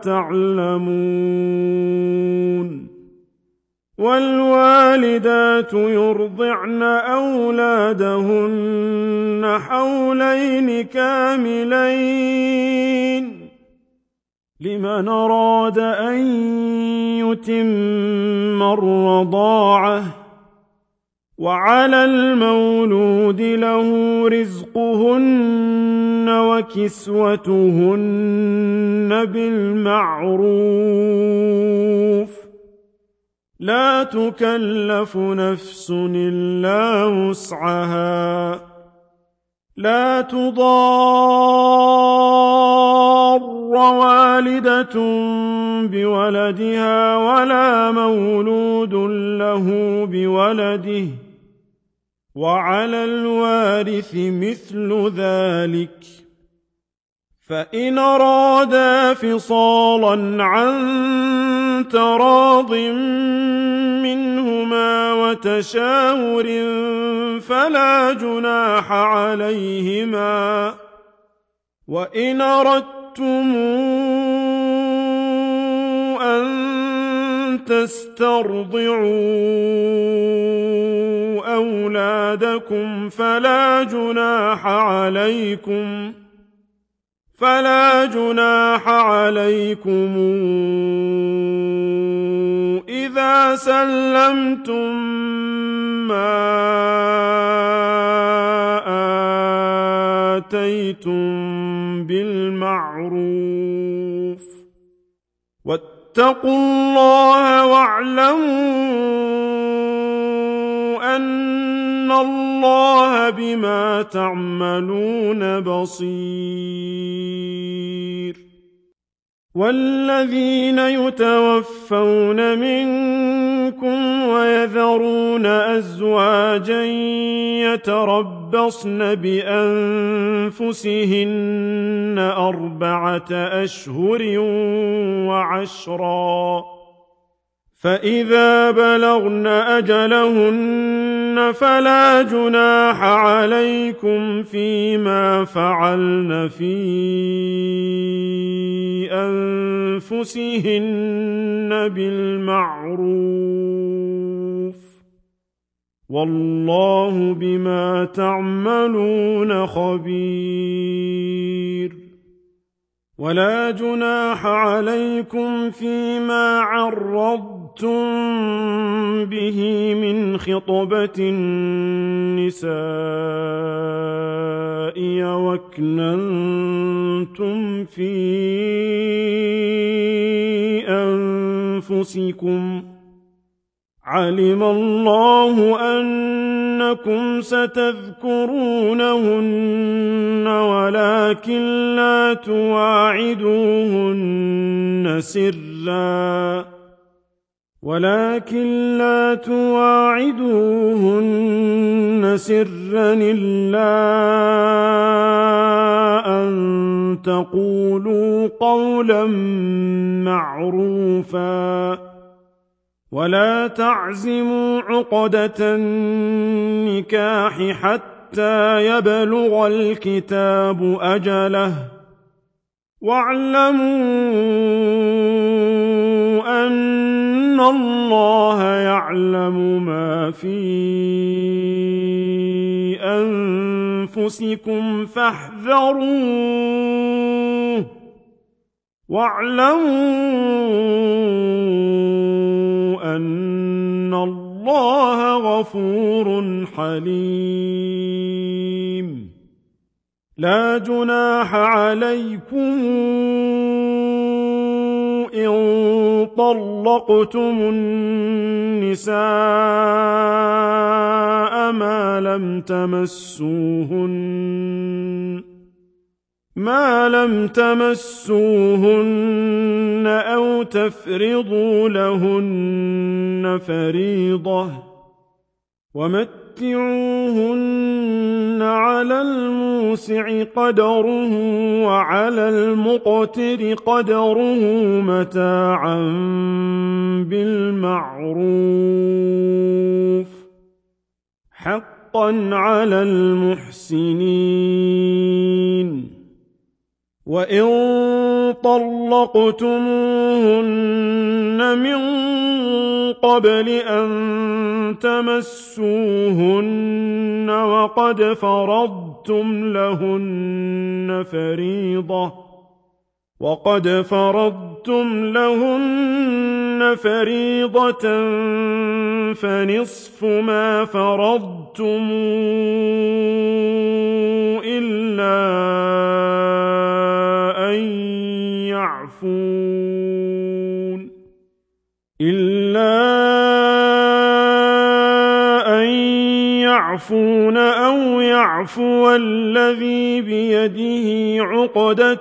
تعلمون والوالدات يرضعن أولادهن حولين كاملين لمن أراد أن يتم الرضاعة وعلى المولود له رزقهن وكسوتهن بالمعروف لا تكلف نفس إلا وسعها لا تضار والدة بولدها ولا مولود له بولده وعلى الوارث مثل ذلك فإن أرادا فصالا عن تراض منهما وتشاور فلا جناح عليهما وإن أردتم أن تسترضعوا أولادكم فلا جناح عليكم فلا جناح عليكم إذا سلمتم ما آتيتم بالمعروف واتقوا الله واعلموا أن الله بما تعملون بصير والذين يتوفون منكم ويذرون أزواجا يتربصن بأنفسهن أربعة أشهر وعشرا فإذا بلغن أجلهن فلا جناح عليكم فيما فعلن في أنفسهن بالمعروف والله بما تعملون خبير ولا جناح عليكم فيما عرضتم به من خطبة النساء وأكننتم في أنفسكم علم الله أنكم ستذكرونهن ولكن لا تواعدوهن سرا ولكن لا تواعدوهن سرا إلا أن تقولوا قولا معروفا ولا تعزموا عقدة النكاح حتى يبلغ الكتاب أجله واعلموا أن الله يعلم ما في أنفسكم فاحذروه واعلموا أن الله غفور حليم لا جناح عليكم إن طلقتم النساء ما لم تمسوهن ما لم تمسوهن أو تفرضوا لهن فريضة ومتعوهن على الموسع قدره وعلى المقتر قدره متاعا بالمعروف حقا على المحسنين وإن طلقتموهن من قبل أن تمسوهن وقد فرضتم لهن فريضة وقد فرضتم لهن فريضة فنصف ما فرضتم إلا أن يعفون إلا أن يعفون أو يعفو الذي بيده عقدة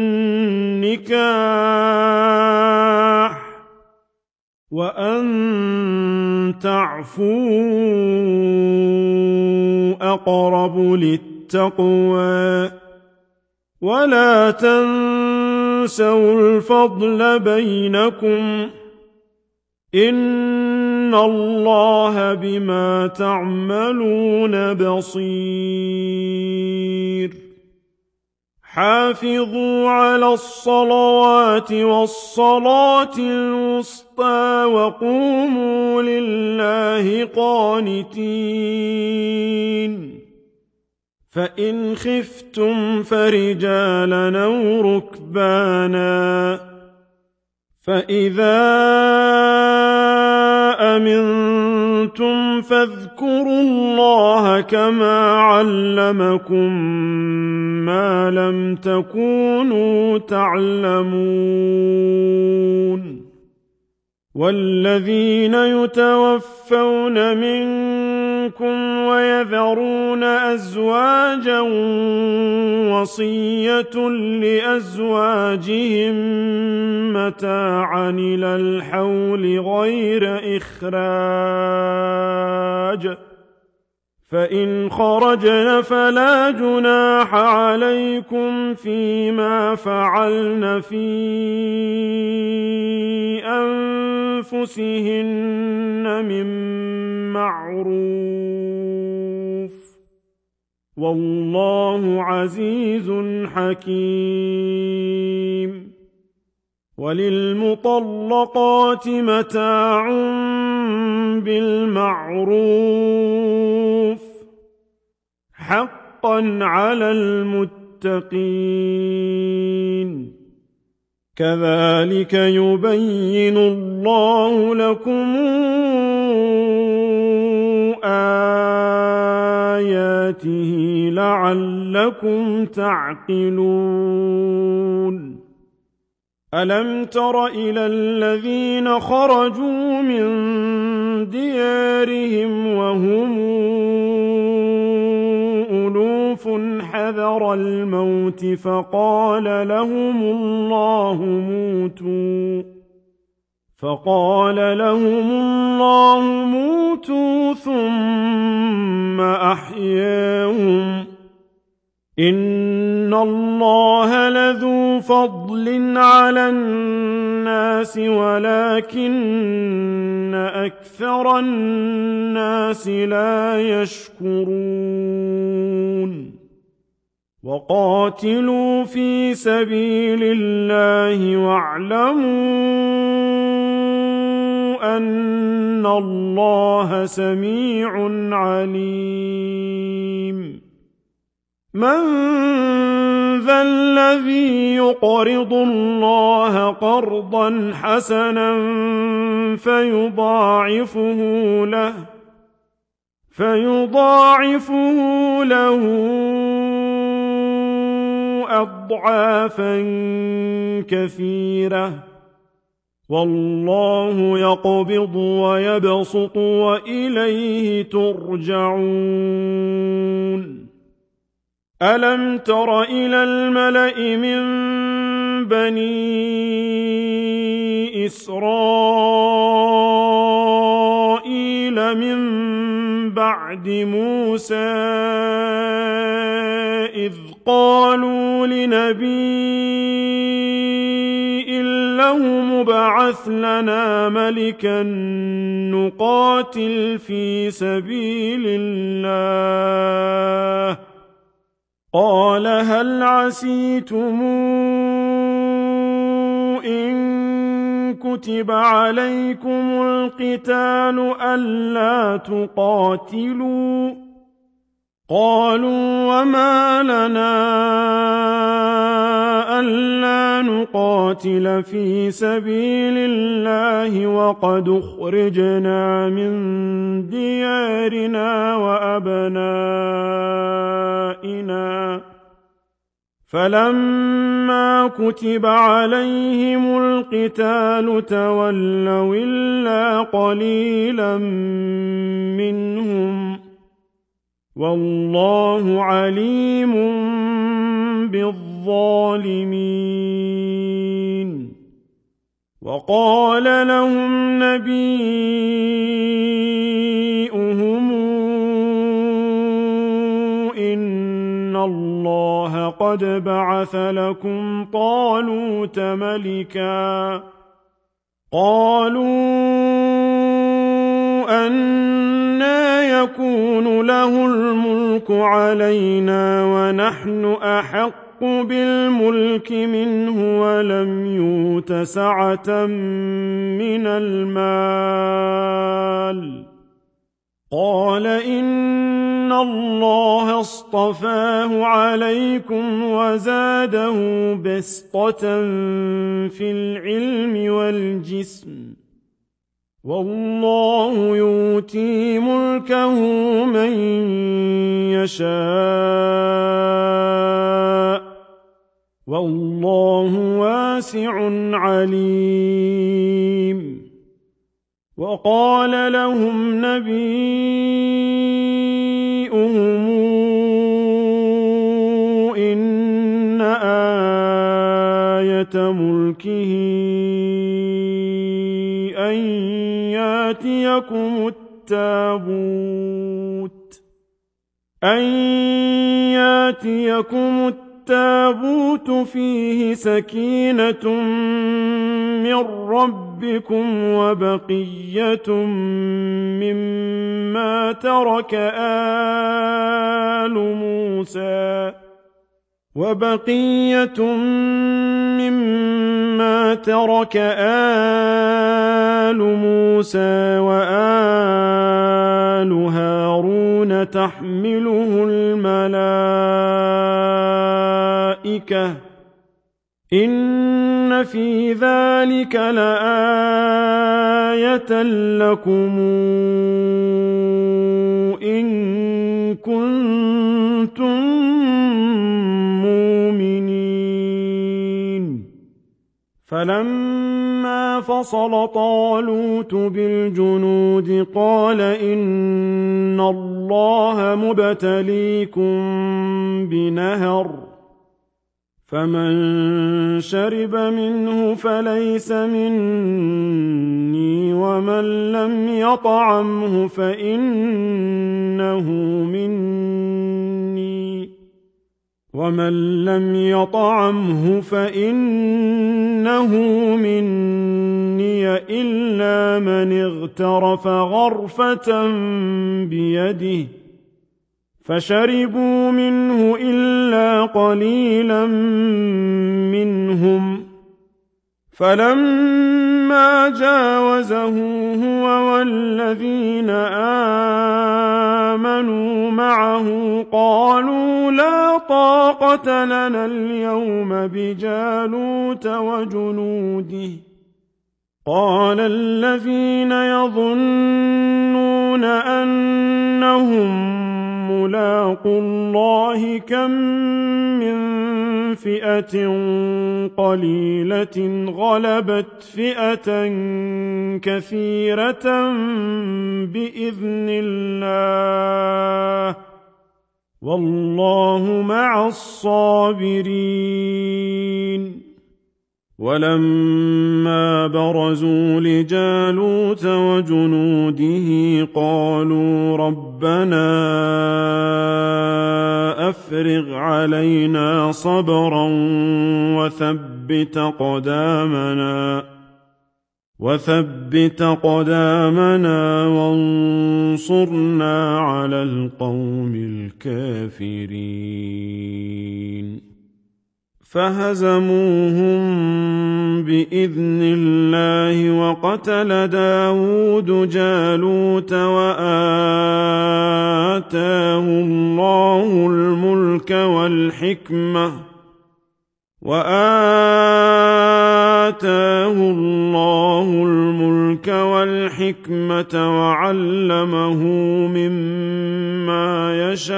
النكاح وأن تعفوا أقرب للتقوى ولا تنسوا الفضل بينكم إن الله بما تعملون بصير حافظوا على الصلوات والصلاة الوسطى وقوموا لله قانتين فإن خفتم فرجالا أو ركبانا فإذا أمنتم فاذكروا الله كما علمكم ما لم تكونوا تعلمون والذين يتوفون منكم ويذرون أزواجا وصية لأزواجهم متاعا إلى الحول غير إخراج فإن خرجن فلا جناح عليكم فيما فعلن في أنفسهن من معروف والله عزيز حكيم وللمطلقات متاع بالمعروف حقا على المتقين كذلك يبين الله لكم آياته لعلكم تعقلون ألم تر إلى الذين خرجوا من ديارهم وهم ألوف حذر الموت فقال لهم الله موتوا فقال لهم الله موتوا ثم أحياهم إن الله لذو فضل على الناس ولكن أكثر الناس لا يشكرون وقاتلوا في سبيل الله واعلموا أن الله سميع عليم من ذا الذي يقرض الله قرضا حسنا فيضاعفه له فيضاعفه له أضعافا كثيرة والله يقبض ويبسط وإليه ترجعون ألم تر إلى الملأ من بني إسرائيل من بعد موسى إذ قالوا لنبي له مبعث لنا ملكا نقاتل في سبيل الله قال هل عسيتم إن كتب عليكم القتال ألا تقاتلوا قالوا وما لنا ألا نقاتل في سبيل الله وقد أخرجنا من ديارنا وأبنائنا فلما كتب عليهم القتال تولوا إلا قليلا منهم والله عليم بالظالمين وقال لهم نبيؤهم إن الله قد بعث لكم طالوت ملكا قالوا أنى يكون له الملك علينا ونحن أحق بالملك منه ولم يؤت سعة من المال قال إن الله اصطفاه عليكم وزاده بسطة في العلم والجسم والله يؤتي ملكه من يشاء والله واسع عليم وقال لهم نبيؤهم إن آية ملكه أن يأتيكم التابوت أن يأتيكم التابوت فيه سكينة من ربكم وبقية مما ترك آل موسى وبقية مما ترك آل موسى وآل هارون تحمله الملائكة إن في ذلك لآية لكم إن كنتم مؤمنين فلما فصل طالوت بالجنود قال إن الله مبتليكم بنهر فمن شرب منه فليس مني ومن لم يطعمه فإنه مني ومن لم يطعمه فإنه مني إلا من اغترف غرفة بيده فشربوا منه إلا قليلا منهم فلما فلما جاوزه هو والذين آمنوا معه قالوا لا طاقة لنا اليوم بجالوت وجنوده قال الذين يظنون أنهم ملاقو الله كم من فئة قليلة غلبت فئة كثيرة بإذن الله والله مع الصابرين ولما برزوا لجالوت وجنوده قالوا ربنا أفرغ علينا صبرا وثبت قدامنا وثبت قدامنا وانصرنا على القوم الكافرين فهزموهم بإذن الله وقتل داود جالوت وآتاه الله الملك والحكمة وآتاه الله الملك والحكمة وعلمه مما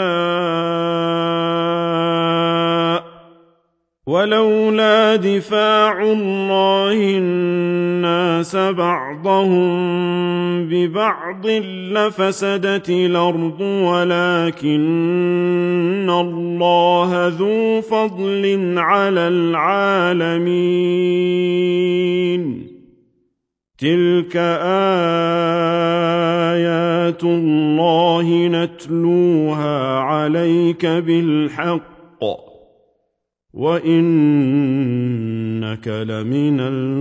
يشاء ولولا دفاع الله الناس بعضهم ببعض لفسدت الأرض ولكن الله ذو فضل على العالمين تلك آيات الله نتلوها عليك بالحق وإنك لمن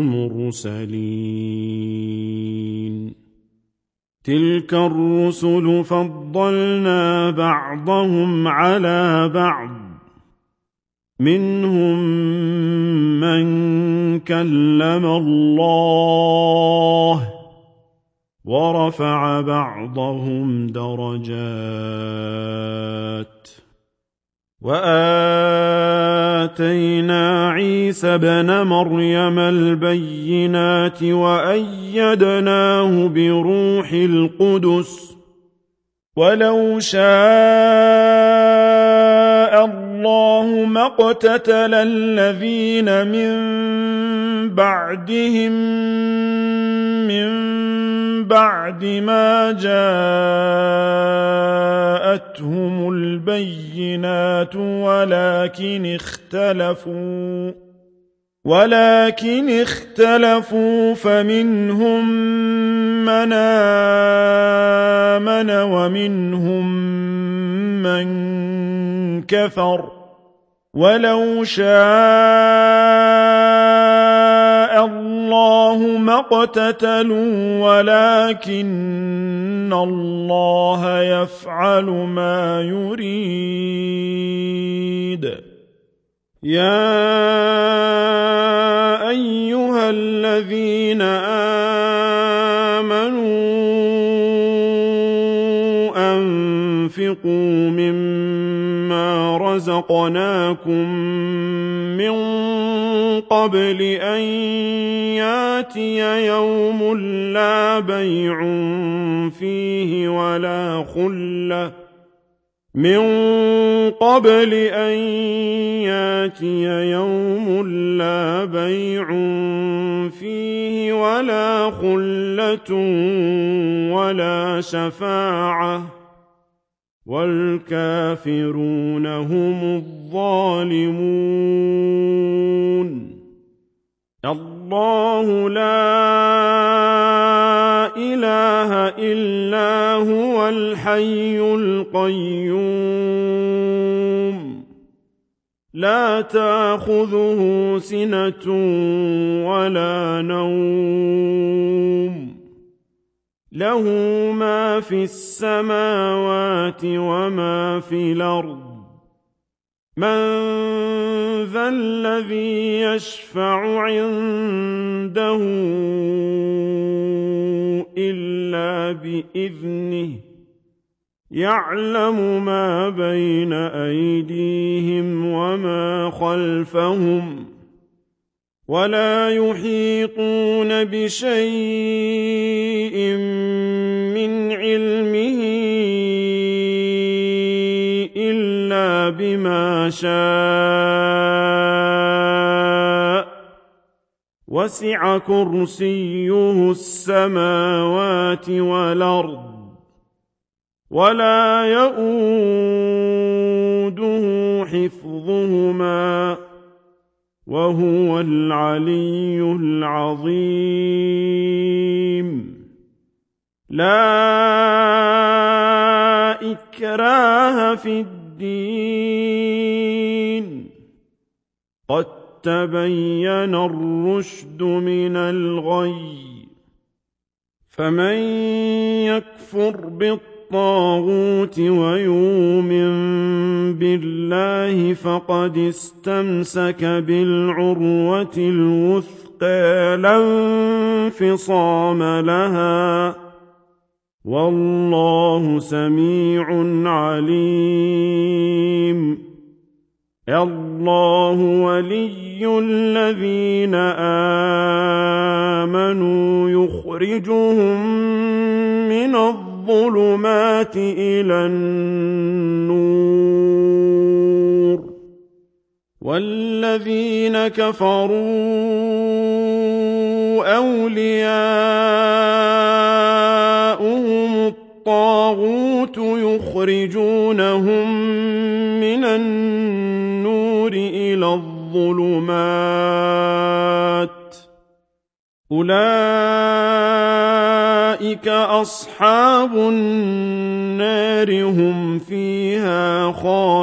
المرسلين تلك الرسل فضلنا بعضهم على بعض منهم من كلم الله ورفع بعضهم درجات وآتينا عيسى ابن مريم البينات وأيدناه بروح القدس ولو شاء الله ما اقتتل الذين من بعدهم من بعد ما جاءتهم البينات ولكن اختلفوا ولكن اختلفوا فمنهم من آمن ومنهم من كفر ولو شاء الله ما اقتتلوا ولكن الله يفعل ما يريد يا أيها الذين آمنوا أنفقوا مما رزقناكم من قبل أن ياتي يوم لا بيع فيه ولا خلة من قبل أن ياتي يوم لا بيع فيه ولا خلة ولا شفاعة والكافرون هم الظالمون الله لا إله إلا هو الحي القيوم لا تأخذه سنة ولا نوم له ما في السماوات وما في الأرض مَّن ذَا الَّذِي يَشْفَعُ عِندَهُ إِلَّا بِإِذْنِهِ يَعْلَمُ مَا بَيْنَ أَيْدِيهِمْ وَمَا خَلْفَهُمْ وَلَا يُحِيطُونَ بِشَيْءٍ مِّنْ عِلْمِهِ إِلَّا بِمَا شَاءَ وَسِعَ كُرْسِيُّهُ السَّمَاوَاتِ وَالْأَرْضَ وَلَا يَئُودُهُ حِفْظُهُمَا وَهُوَ الْعَلِيُّ الْعَظِيمُ لَا إِكْرَاهَ فِي الدِّينِ قَد تَّبَيَّنَ الرُّشْدُ مِنَ الْغَيِّ فَمَن يَكْفُرْ بِالطَّاغُوتِ وَيُؤْمِن بِاللَّهِ فَقَدِ اسْتَمْسَكَ بِالْعُرْوَةِ الْوُثْقَىٰ لَا انفِصَامَ لَهَا وَاللَّهُ سَمِيعٌ عَلِيمٌ اللَّهُ وَلِيُّ الَّذِينَ آمَنُوا يُخْرِجُهُم مِّنَ الظُّلُمَاتِ إِلَى النُّورِ وَالَّذِينَ كَفَرُوا أَوْلِيَاؤُهُمُ الطَّاغُوتُ يُخْرِجُونَهُم مِّنَ النُّورِ إِلَى الظُّلُمَاتِ أُولَٰئِكَ أَصْحَابُ النَّارِ هُمْ فِيهَا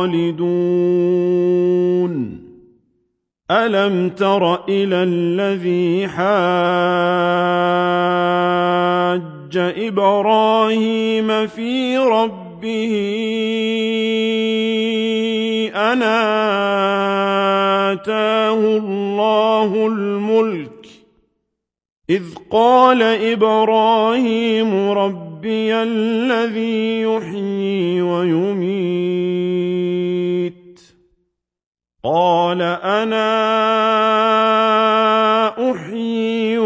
خَالِدُونَ أَلَمْ تَرَ إِلَى الَّذِي حَاجَّ إِبْرَاهِيمَ فِي رَبِّهِ أَنْ آتَاهُ اللَّهُ الْمُلْكَ إِذْ قَالَ إِبْرَاهِيمُ رَبِّيَ الَّذِي يُحْيِي وَيُمِيتُ قَالَ أَنَا أُحْيِي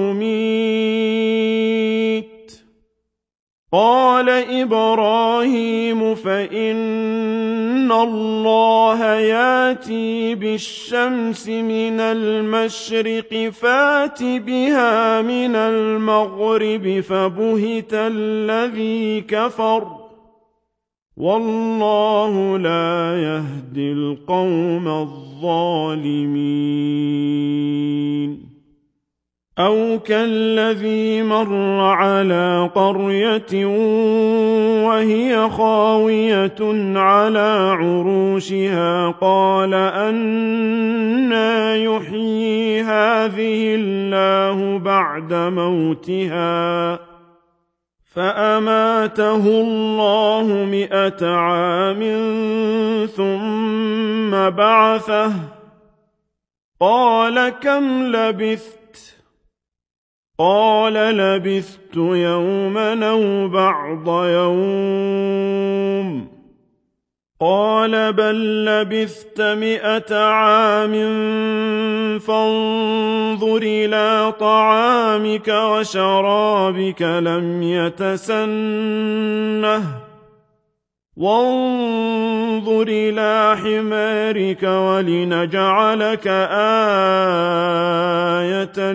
وَأُمِيتُ قَالَ إِبْرَاهِيمُ فَإِنَّ اللَّهَ يَأْتِي بِالشَّمْسِ مِنَ الْمَشْرِقِ فَأْتِ بِهَا مِنَ الْمَغْرِبِ فَبُهِتَ الَّذِي كَفَرَ وَاللَّهُ لَا يَهْدِي الْقَوْمَ الظَّالِمِينَ أَوْ كَالَّذِي مَرَّ عَلَىٰ قَرْيَةٍ وَهِيَ خَاوِيَةٌ عَلَىٰ عُرُوشِهَا قَالَ أَنَّىٰ يُحْيِي هَٰذِهِ اللَّهُ بَعْدَ مَوْتِهَا فَأَمَاتَهُ اللَّهُ مِائَةَ عَامٍ ثُمَّ بَعَثَهُ قَالَ كَمْ لَبِثْتَ قَالَ لَبِثْتُ يَوْمًا أَوْ بَعْضَ يَوْمٍ قَالَ بَل لَّبِثْتَ مِائَةَ عَامٍ فَانظُرْ إِلَىٰ طَعَامِكَ وَشَرَابِكَ لَمْ يَتَسَنَّهْ وَانظُرْ إِلَىٰ حِمَارِكَ وَلِنَجْعَلَكَ آيَةً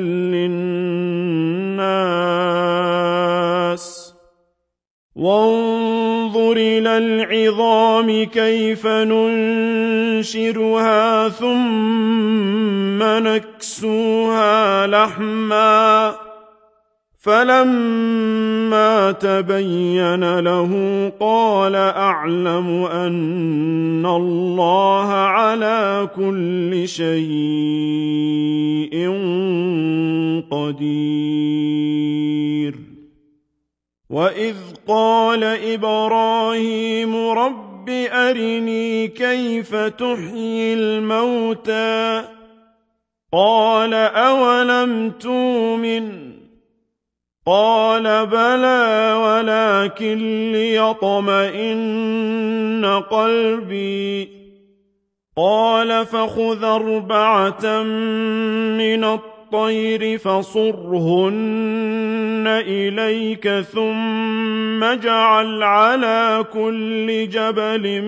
لِّلنَّاسِ وَانظُرْ إِلَى الْعِظَامِ كَيْفَ نُنشِرُهَا ثُمَّ نَكْسُوهَا لَحْمًا فَلَمَّا تَبَيَّنَ لَهُ قَالَ أَعْلَمُ أَنَّ اللَّهَ عَلَىٰ كُلِّ شَيْءٍ قَدِيرٌ وَإِذْ قَالَ إِبْرَاهِيمُ رَبِّ أرني كيف تحيي الموتى قال أولم تؤمن قال بلى ولكن ليطمئن قلبي قال فخذ أربعة من الطير فصرهن إليك ثم اجعل على كل جبل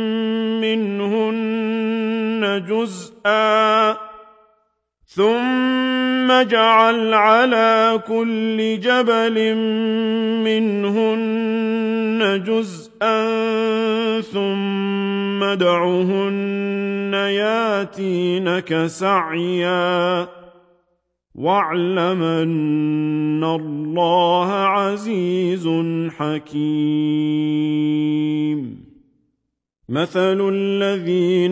منهن جزءا ثم اجعل على كل جبل منهن جزءا ثم ادعهن ياتينك سعيا واعلم أن الله عزيز حكيم مثل الذين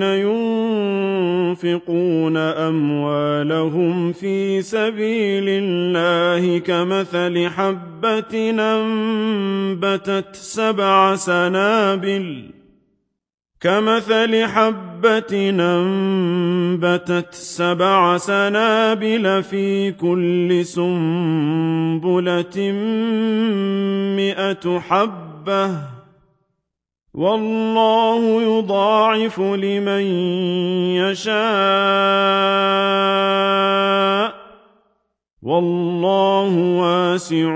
ينفقون أموالهم في سبيل الله كمثل حبة أنبتت سبع سنابل كمثل حبة أنبتت سبع سنابل في كل سنبلة مئة حبة والله يضاعف لمن يشاء والله واسع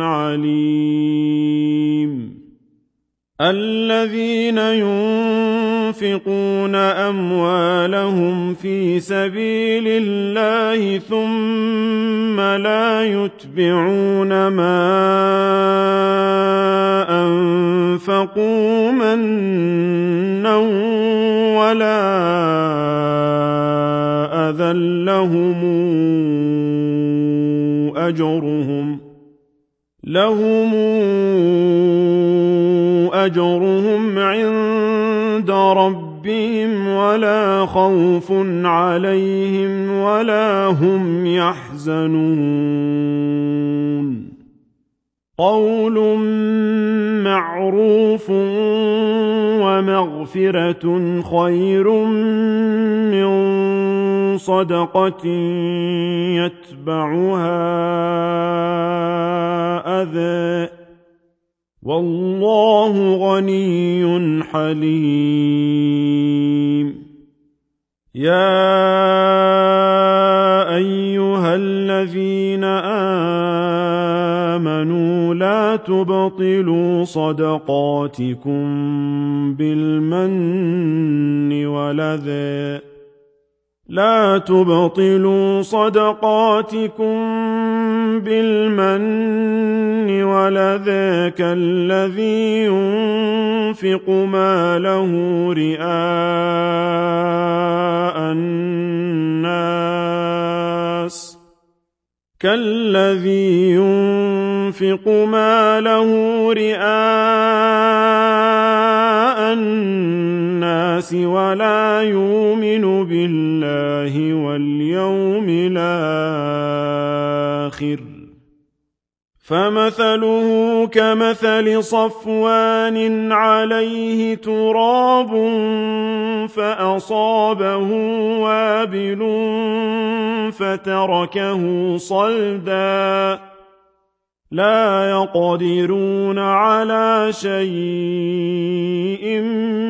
عليم الذين ينفقون أموالهم في سبيل الله ثم لا يتبعون ما أنفقوا منا ولا أذى لهم أجرهم لهم أجرهم عند ربهم ولا خوف عليهم ولا هم يحزنون قول معروف ومغفرة خير من صدقة يتبعها أذى والله غني حليم يا أيها الذين آمنوا لا تبطلوا صدقاتكم بالمن والأذى لا تبطلوا صدقاتكم بالمن والأذى كالذي ينفق ماله رئاء الناس كالذي ينفق ماله رئاء الناس ولا يؤمن بالله واليوم الآخر فمثله كمثل صفوان عليه تراب فأصابه وابل فتركه صلدا لا يقدرون على شيء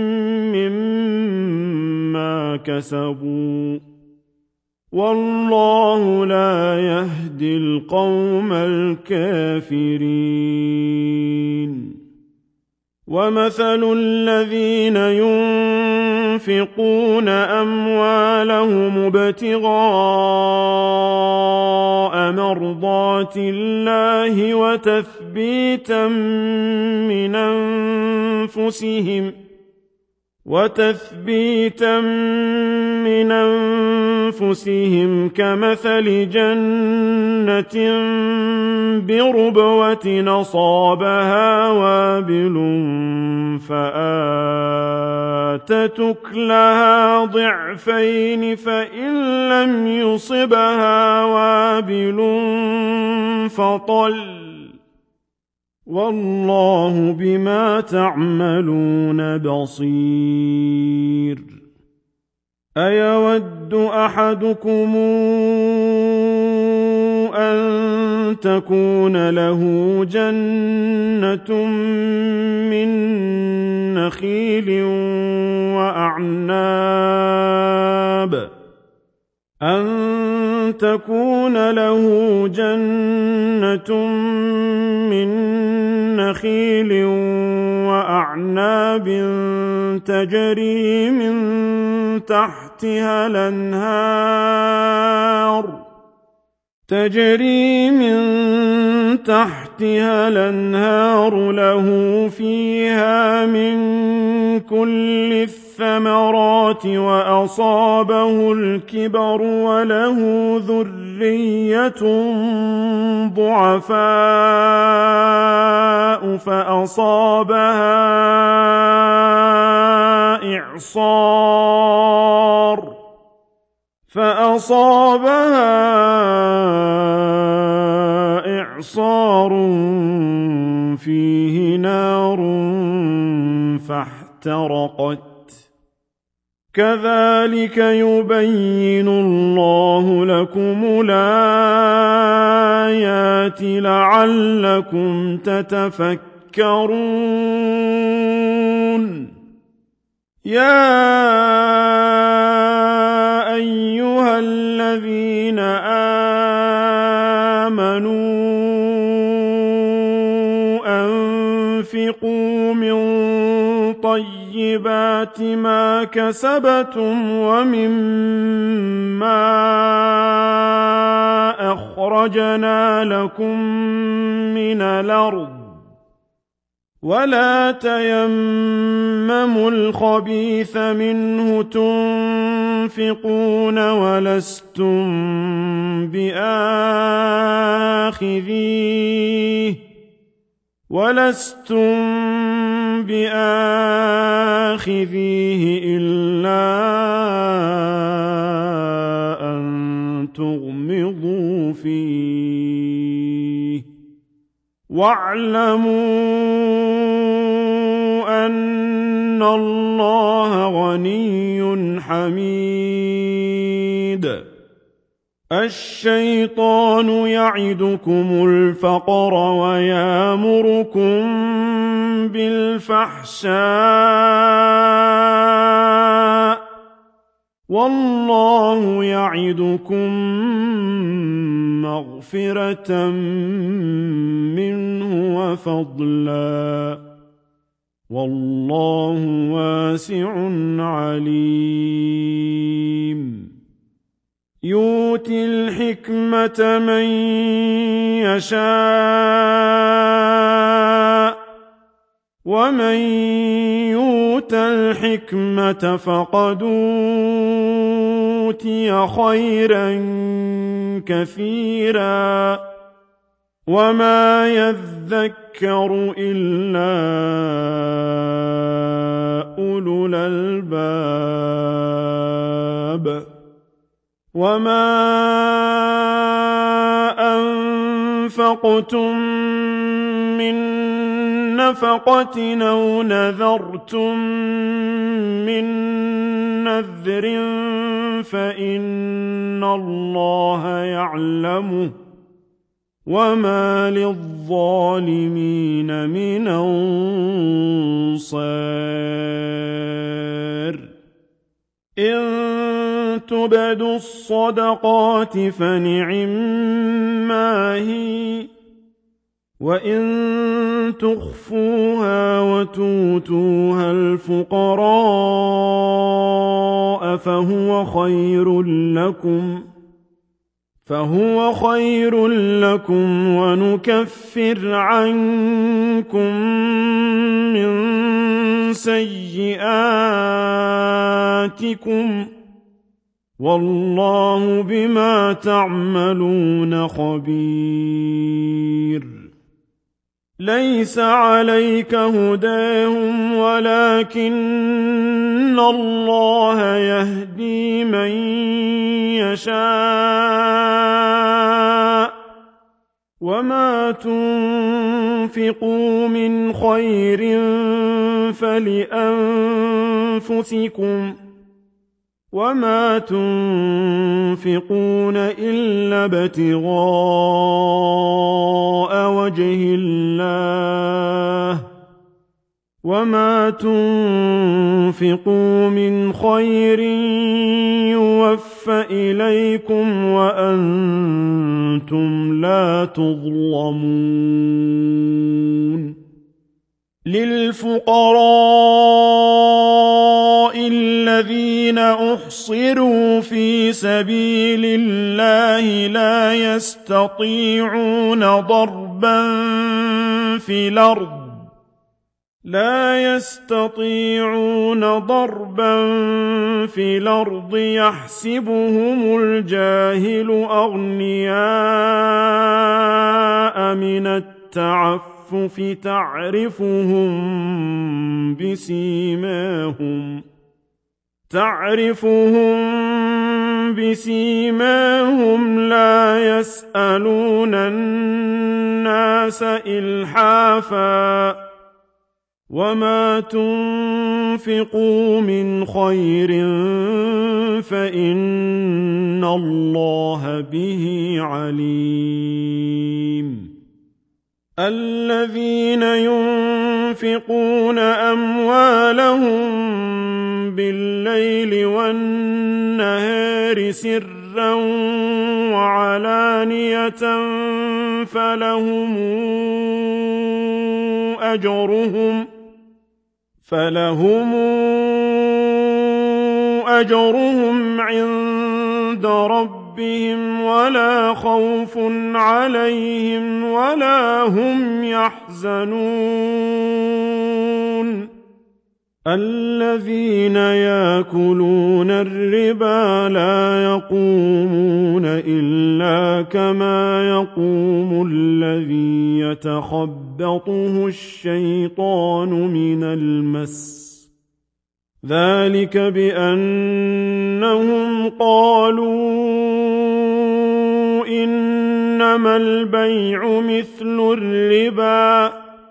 مما كسبوا والله لا يهدي القوم الكافرين ومثل الذين ينفقون أموالهم ابتغاء مرضات الله وتثبيتا من أنفسهم وتثبيتا من أنفسهم كمثل جنة بربوة أصابها وابل فآتت أكلها ضعفين فإن لم يصبها وابل فطل والله بما تعملون بصير أيود أحدكم أن تكون له جنة من نخيل وأعناب أن تكون له جنة من نخيل وأعناب تجري من تحتها الأنهار تجري من تحتها الأنهار له فيها من كل الثمرات وأصابه الكبر وله ذرية ضعفاء فأصابها إعصار فأصابها إعصار فيه نار فاحترقت كذلك يبين الله لكم الآيات لعلكم تتفكرون يا أيها الذين آمنوا أنفقوا من طيبات ما كسبتم ومما أخرجنا لكم من الأرض ولا تيمموا الخبيث منه تنفقون ولستم بآخذيه ولستم بآخذيه إلا أن تغمضوا فيه واعلموا أن الله غني حميد الشيطان يعدكم الفقر ويامركم بالفحشاء والله يعدكم مغفرة منه وفضلا والله واسع عليم يؤتي الحكمة من يشاء ومن يؤت الحكمة فقد أوتي خيرا كثيرا وما يذكر إلا أولو الألباب وما أنفقتم من نفقة أو نذرتم من نذر فإن الله يعلمه وما للظالمين من أنصار إن تبدوا الصدقات فنعما هي وإن تخفوها وتؤتوها الفقراء فهو خير لكم فهو خير لكم ونكفر عنكم من سيئاتكم والله بما تعملون خبير ليس عليك هداهم ولكن الله يهدي من يشاء وما تنفقوا من خير فلأنفسكم وما تنفقون إلا ابتغاء وجه الله وما تنفقوا من خير يوفى إليكم وأنتم لا تظلمون للفقراء الذين أحصروا في سبيل الله لا يستطيعون ضربا في الأرض لا يستطيعون ضربا في الأرض يحسبهم الجاهل أغنياء من التعفف تعرفهم بسيماهم تعرفهم بسيماهم لا يسألون الناس إلحافا وما تنفقوا من خير فإن الله به عليم الذين ينفقون أموالهم بالليل والنهار سرا وعلانية فلهم أجرهم فلهم أجرهم عند ربهم ولا خوف عليهم ولا هم يحزنون الذين يأكلون الربا لا يقومون إلا كما يقوم الذي يتخبطه الشيطان من المس ذلك بأنهم قالوا إنما البيع مثل الربا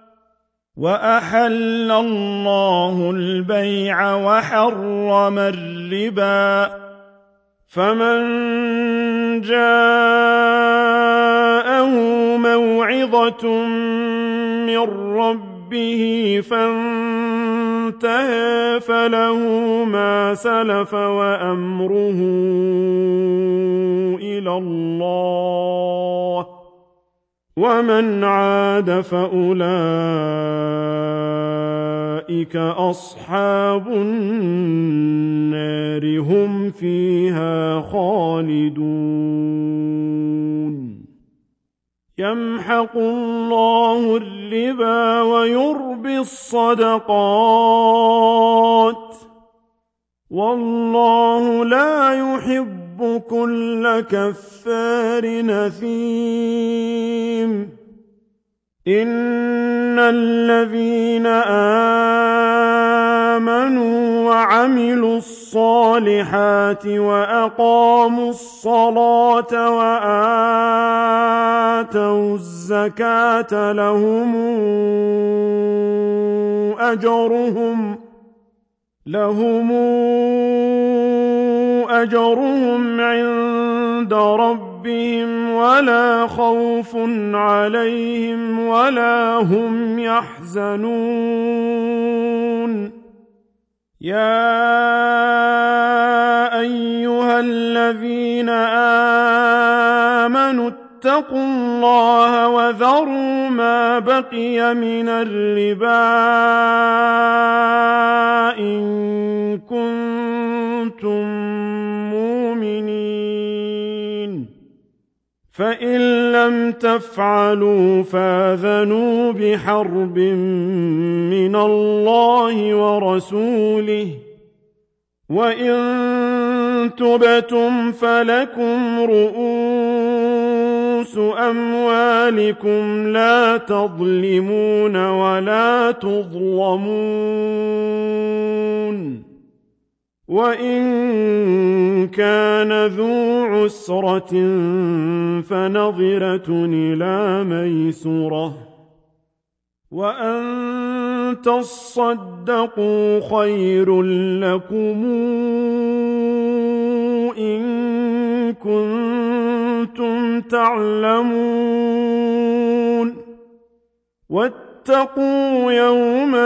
وأحل الله البيع وحرم الربا فمن جاءه موعظة من ربه فانتهى فله ما سلف وأمره إلى الله ومن عاد فأولئك أصحاب النار هم فيها خالدون يمحق الله الربا ويربي الصدقات والله لا يحب كل كفار نثيم إن الذين آمنوا وعملوا الصالحات وأقاموا الصلاة وآتوا الزكاة لهم أجرهم لهم أجرهم عند ربهم ولا خوف عليهم ولا هم يحزنون يا أيها الذين آمنوا اتقوا الله وذروا ما بقي من الربا إن كنتم مؤمنين فإن لم تفعلوا فاذنوا بحرب من الله ورسوله وإن تبتم فلكم رؤوس أموالكم لا تظلمون ولا تظلمون وإن كان ذو عسرة فنظرة إلى ميسرة وأن تصدقوا خير لكم إن كنتم تعلمون واتقوا يوما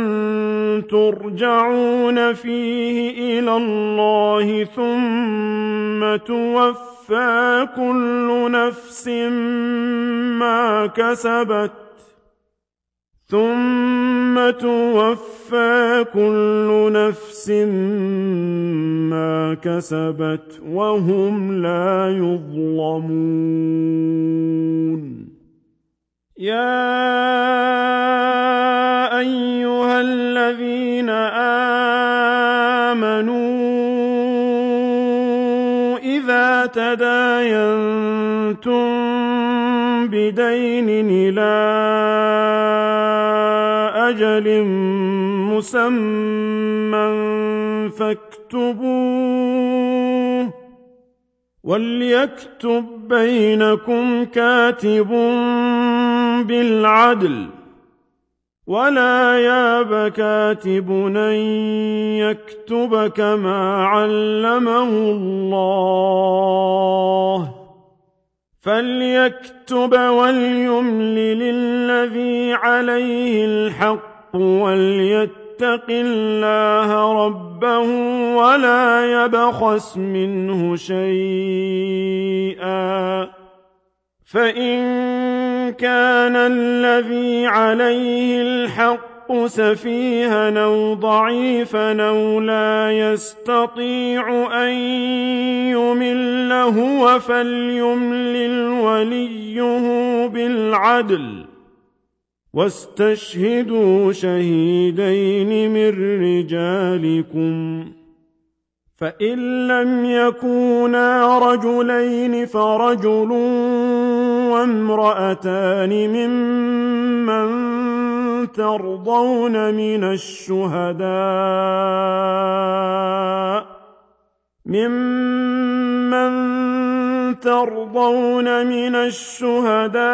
ترجعون فيه إلى الله ثم توفى كل نفس ما كسبت ثم توفى كل نفس ما كسبت وهم لا يظلمون يا أيها الذين آمنوا إذا تداينتم بدين إلى أجل مسمى فاكتبوه وليكتب بينكم كاتب بالعدل ولا ياب كاتب أن يكتب كما علمه الله فليكتب وليملل الذي عليه الحق وليتق الله ربه ولا يبخس منه شيئا فإن كان الذي عليه الحق سفيها أو ضعيفا أو لا يستطيع أن يمل هو فليملل وليه بالعدل واستشهدوا شهيدين من رجالكم فإن لم يكونا رجلين فرجل وامرأتان ممن ترضون من الشهداء ممن ترضون من الشهداء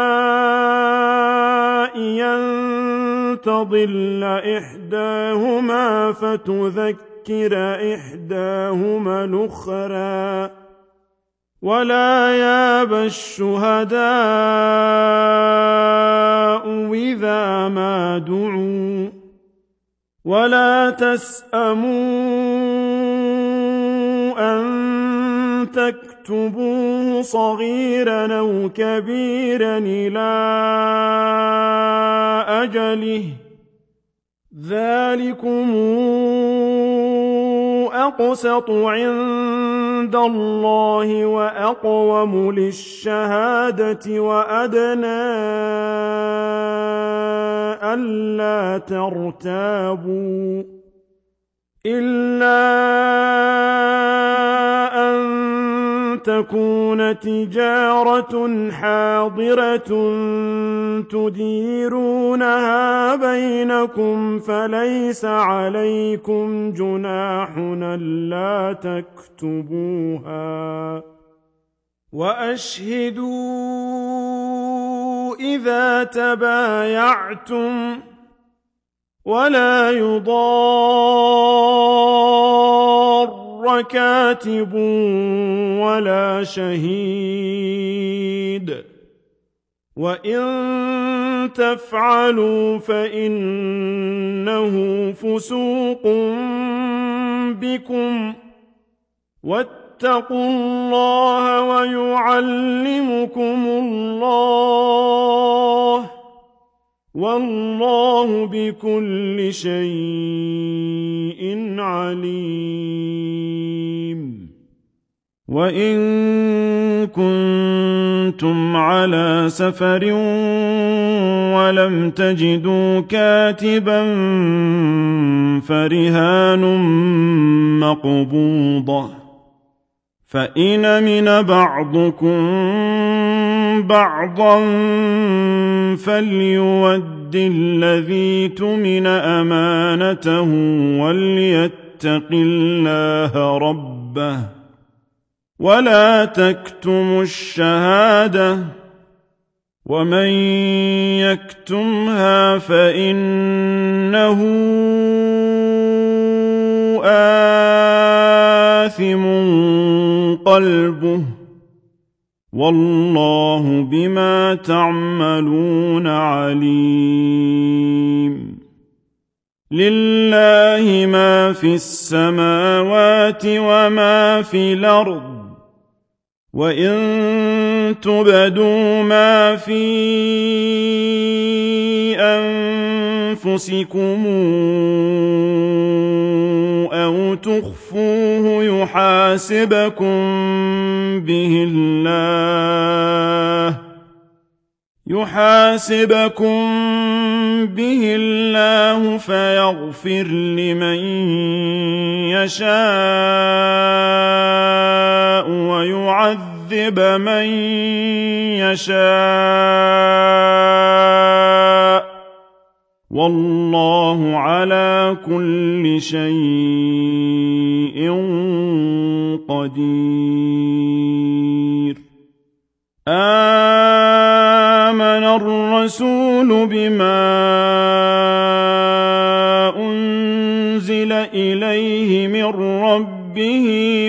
أن تضل إحداهما فتذكر إحداهما الأخرى ولا ياب الشهداء إذا ما دعوا ولا تسأموا أن تكتبوه صغيرا أو كبيرا إلى أجله ذلكم أقسط عند الله وأقوم للشهادة وأدنى ألا ترتابوا إلا أن تكون تجارة حاضرة تديرونها بينكم فليس عليكم جناح ألا تكتبوها وأشهدوا إذا تبايعتم ولا يضار كاتب ولا شهيد وإن تفعلوا فإنه فسوق بكم واتقوا الله ويعلمكم الله والله بكل شيء عليم وإن كنتم على سفر ولم تجدوا كاتبا فرهان مقبوضة فإن أمن بعضكم بعضا فليؤد الذي اؤتمن أمانته وليتق فليتق الله ربه ولا تكتموا الشهادة ومن يكتمها فإنه آثم قلبه والله بما تعملون عليم لله ما في السماوات وما في الأرض وإن تبدوا ما في أنفسكم أو تخفوه يحاسبكم به الله يحاسبكم به الله فيغفر لمن يشاء ويعذب من يشاء والله على كل شيء قدير آمن الرسول بما أنزل إليه من ربه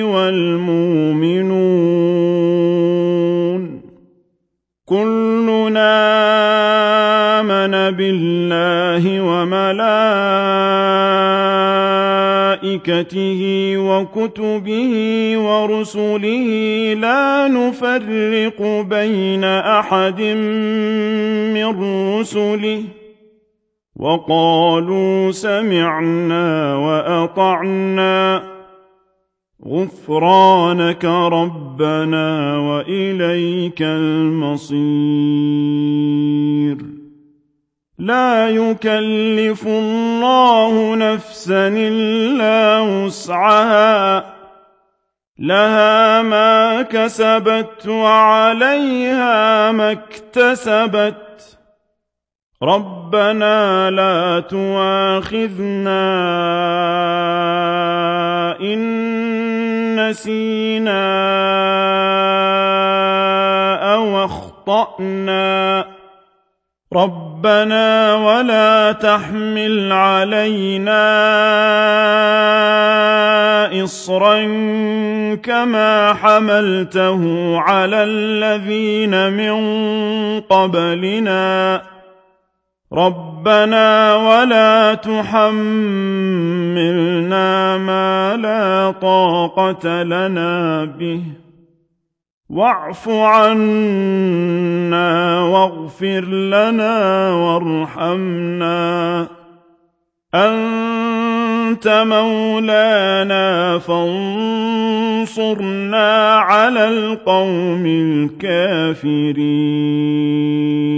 والمؤمنون كلنا آمن بالله وملائكته وكتبه ورسله لا نفرق بين أحد من رسله وقالوا سمعنا وأطعنا غفرانك ربنا وإليك المصير لا يكلف الله نفسا إلا وسعها لها ما كسبت وعليها ما اكتسبت ربنا لا تؤاخذنا إن نسينا أو أخطأنا ربنا ولا تحمل علينا إصرا كما حملته على الذين من قبلنا ربنا ولا تحملنا ما لا طاقة لنا به واعف عنا واغفر لنا وارحمنا أنت مولانا فانصرنا على القوم الكافرين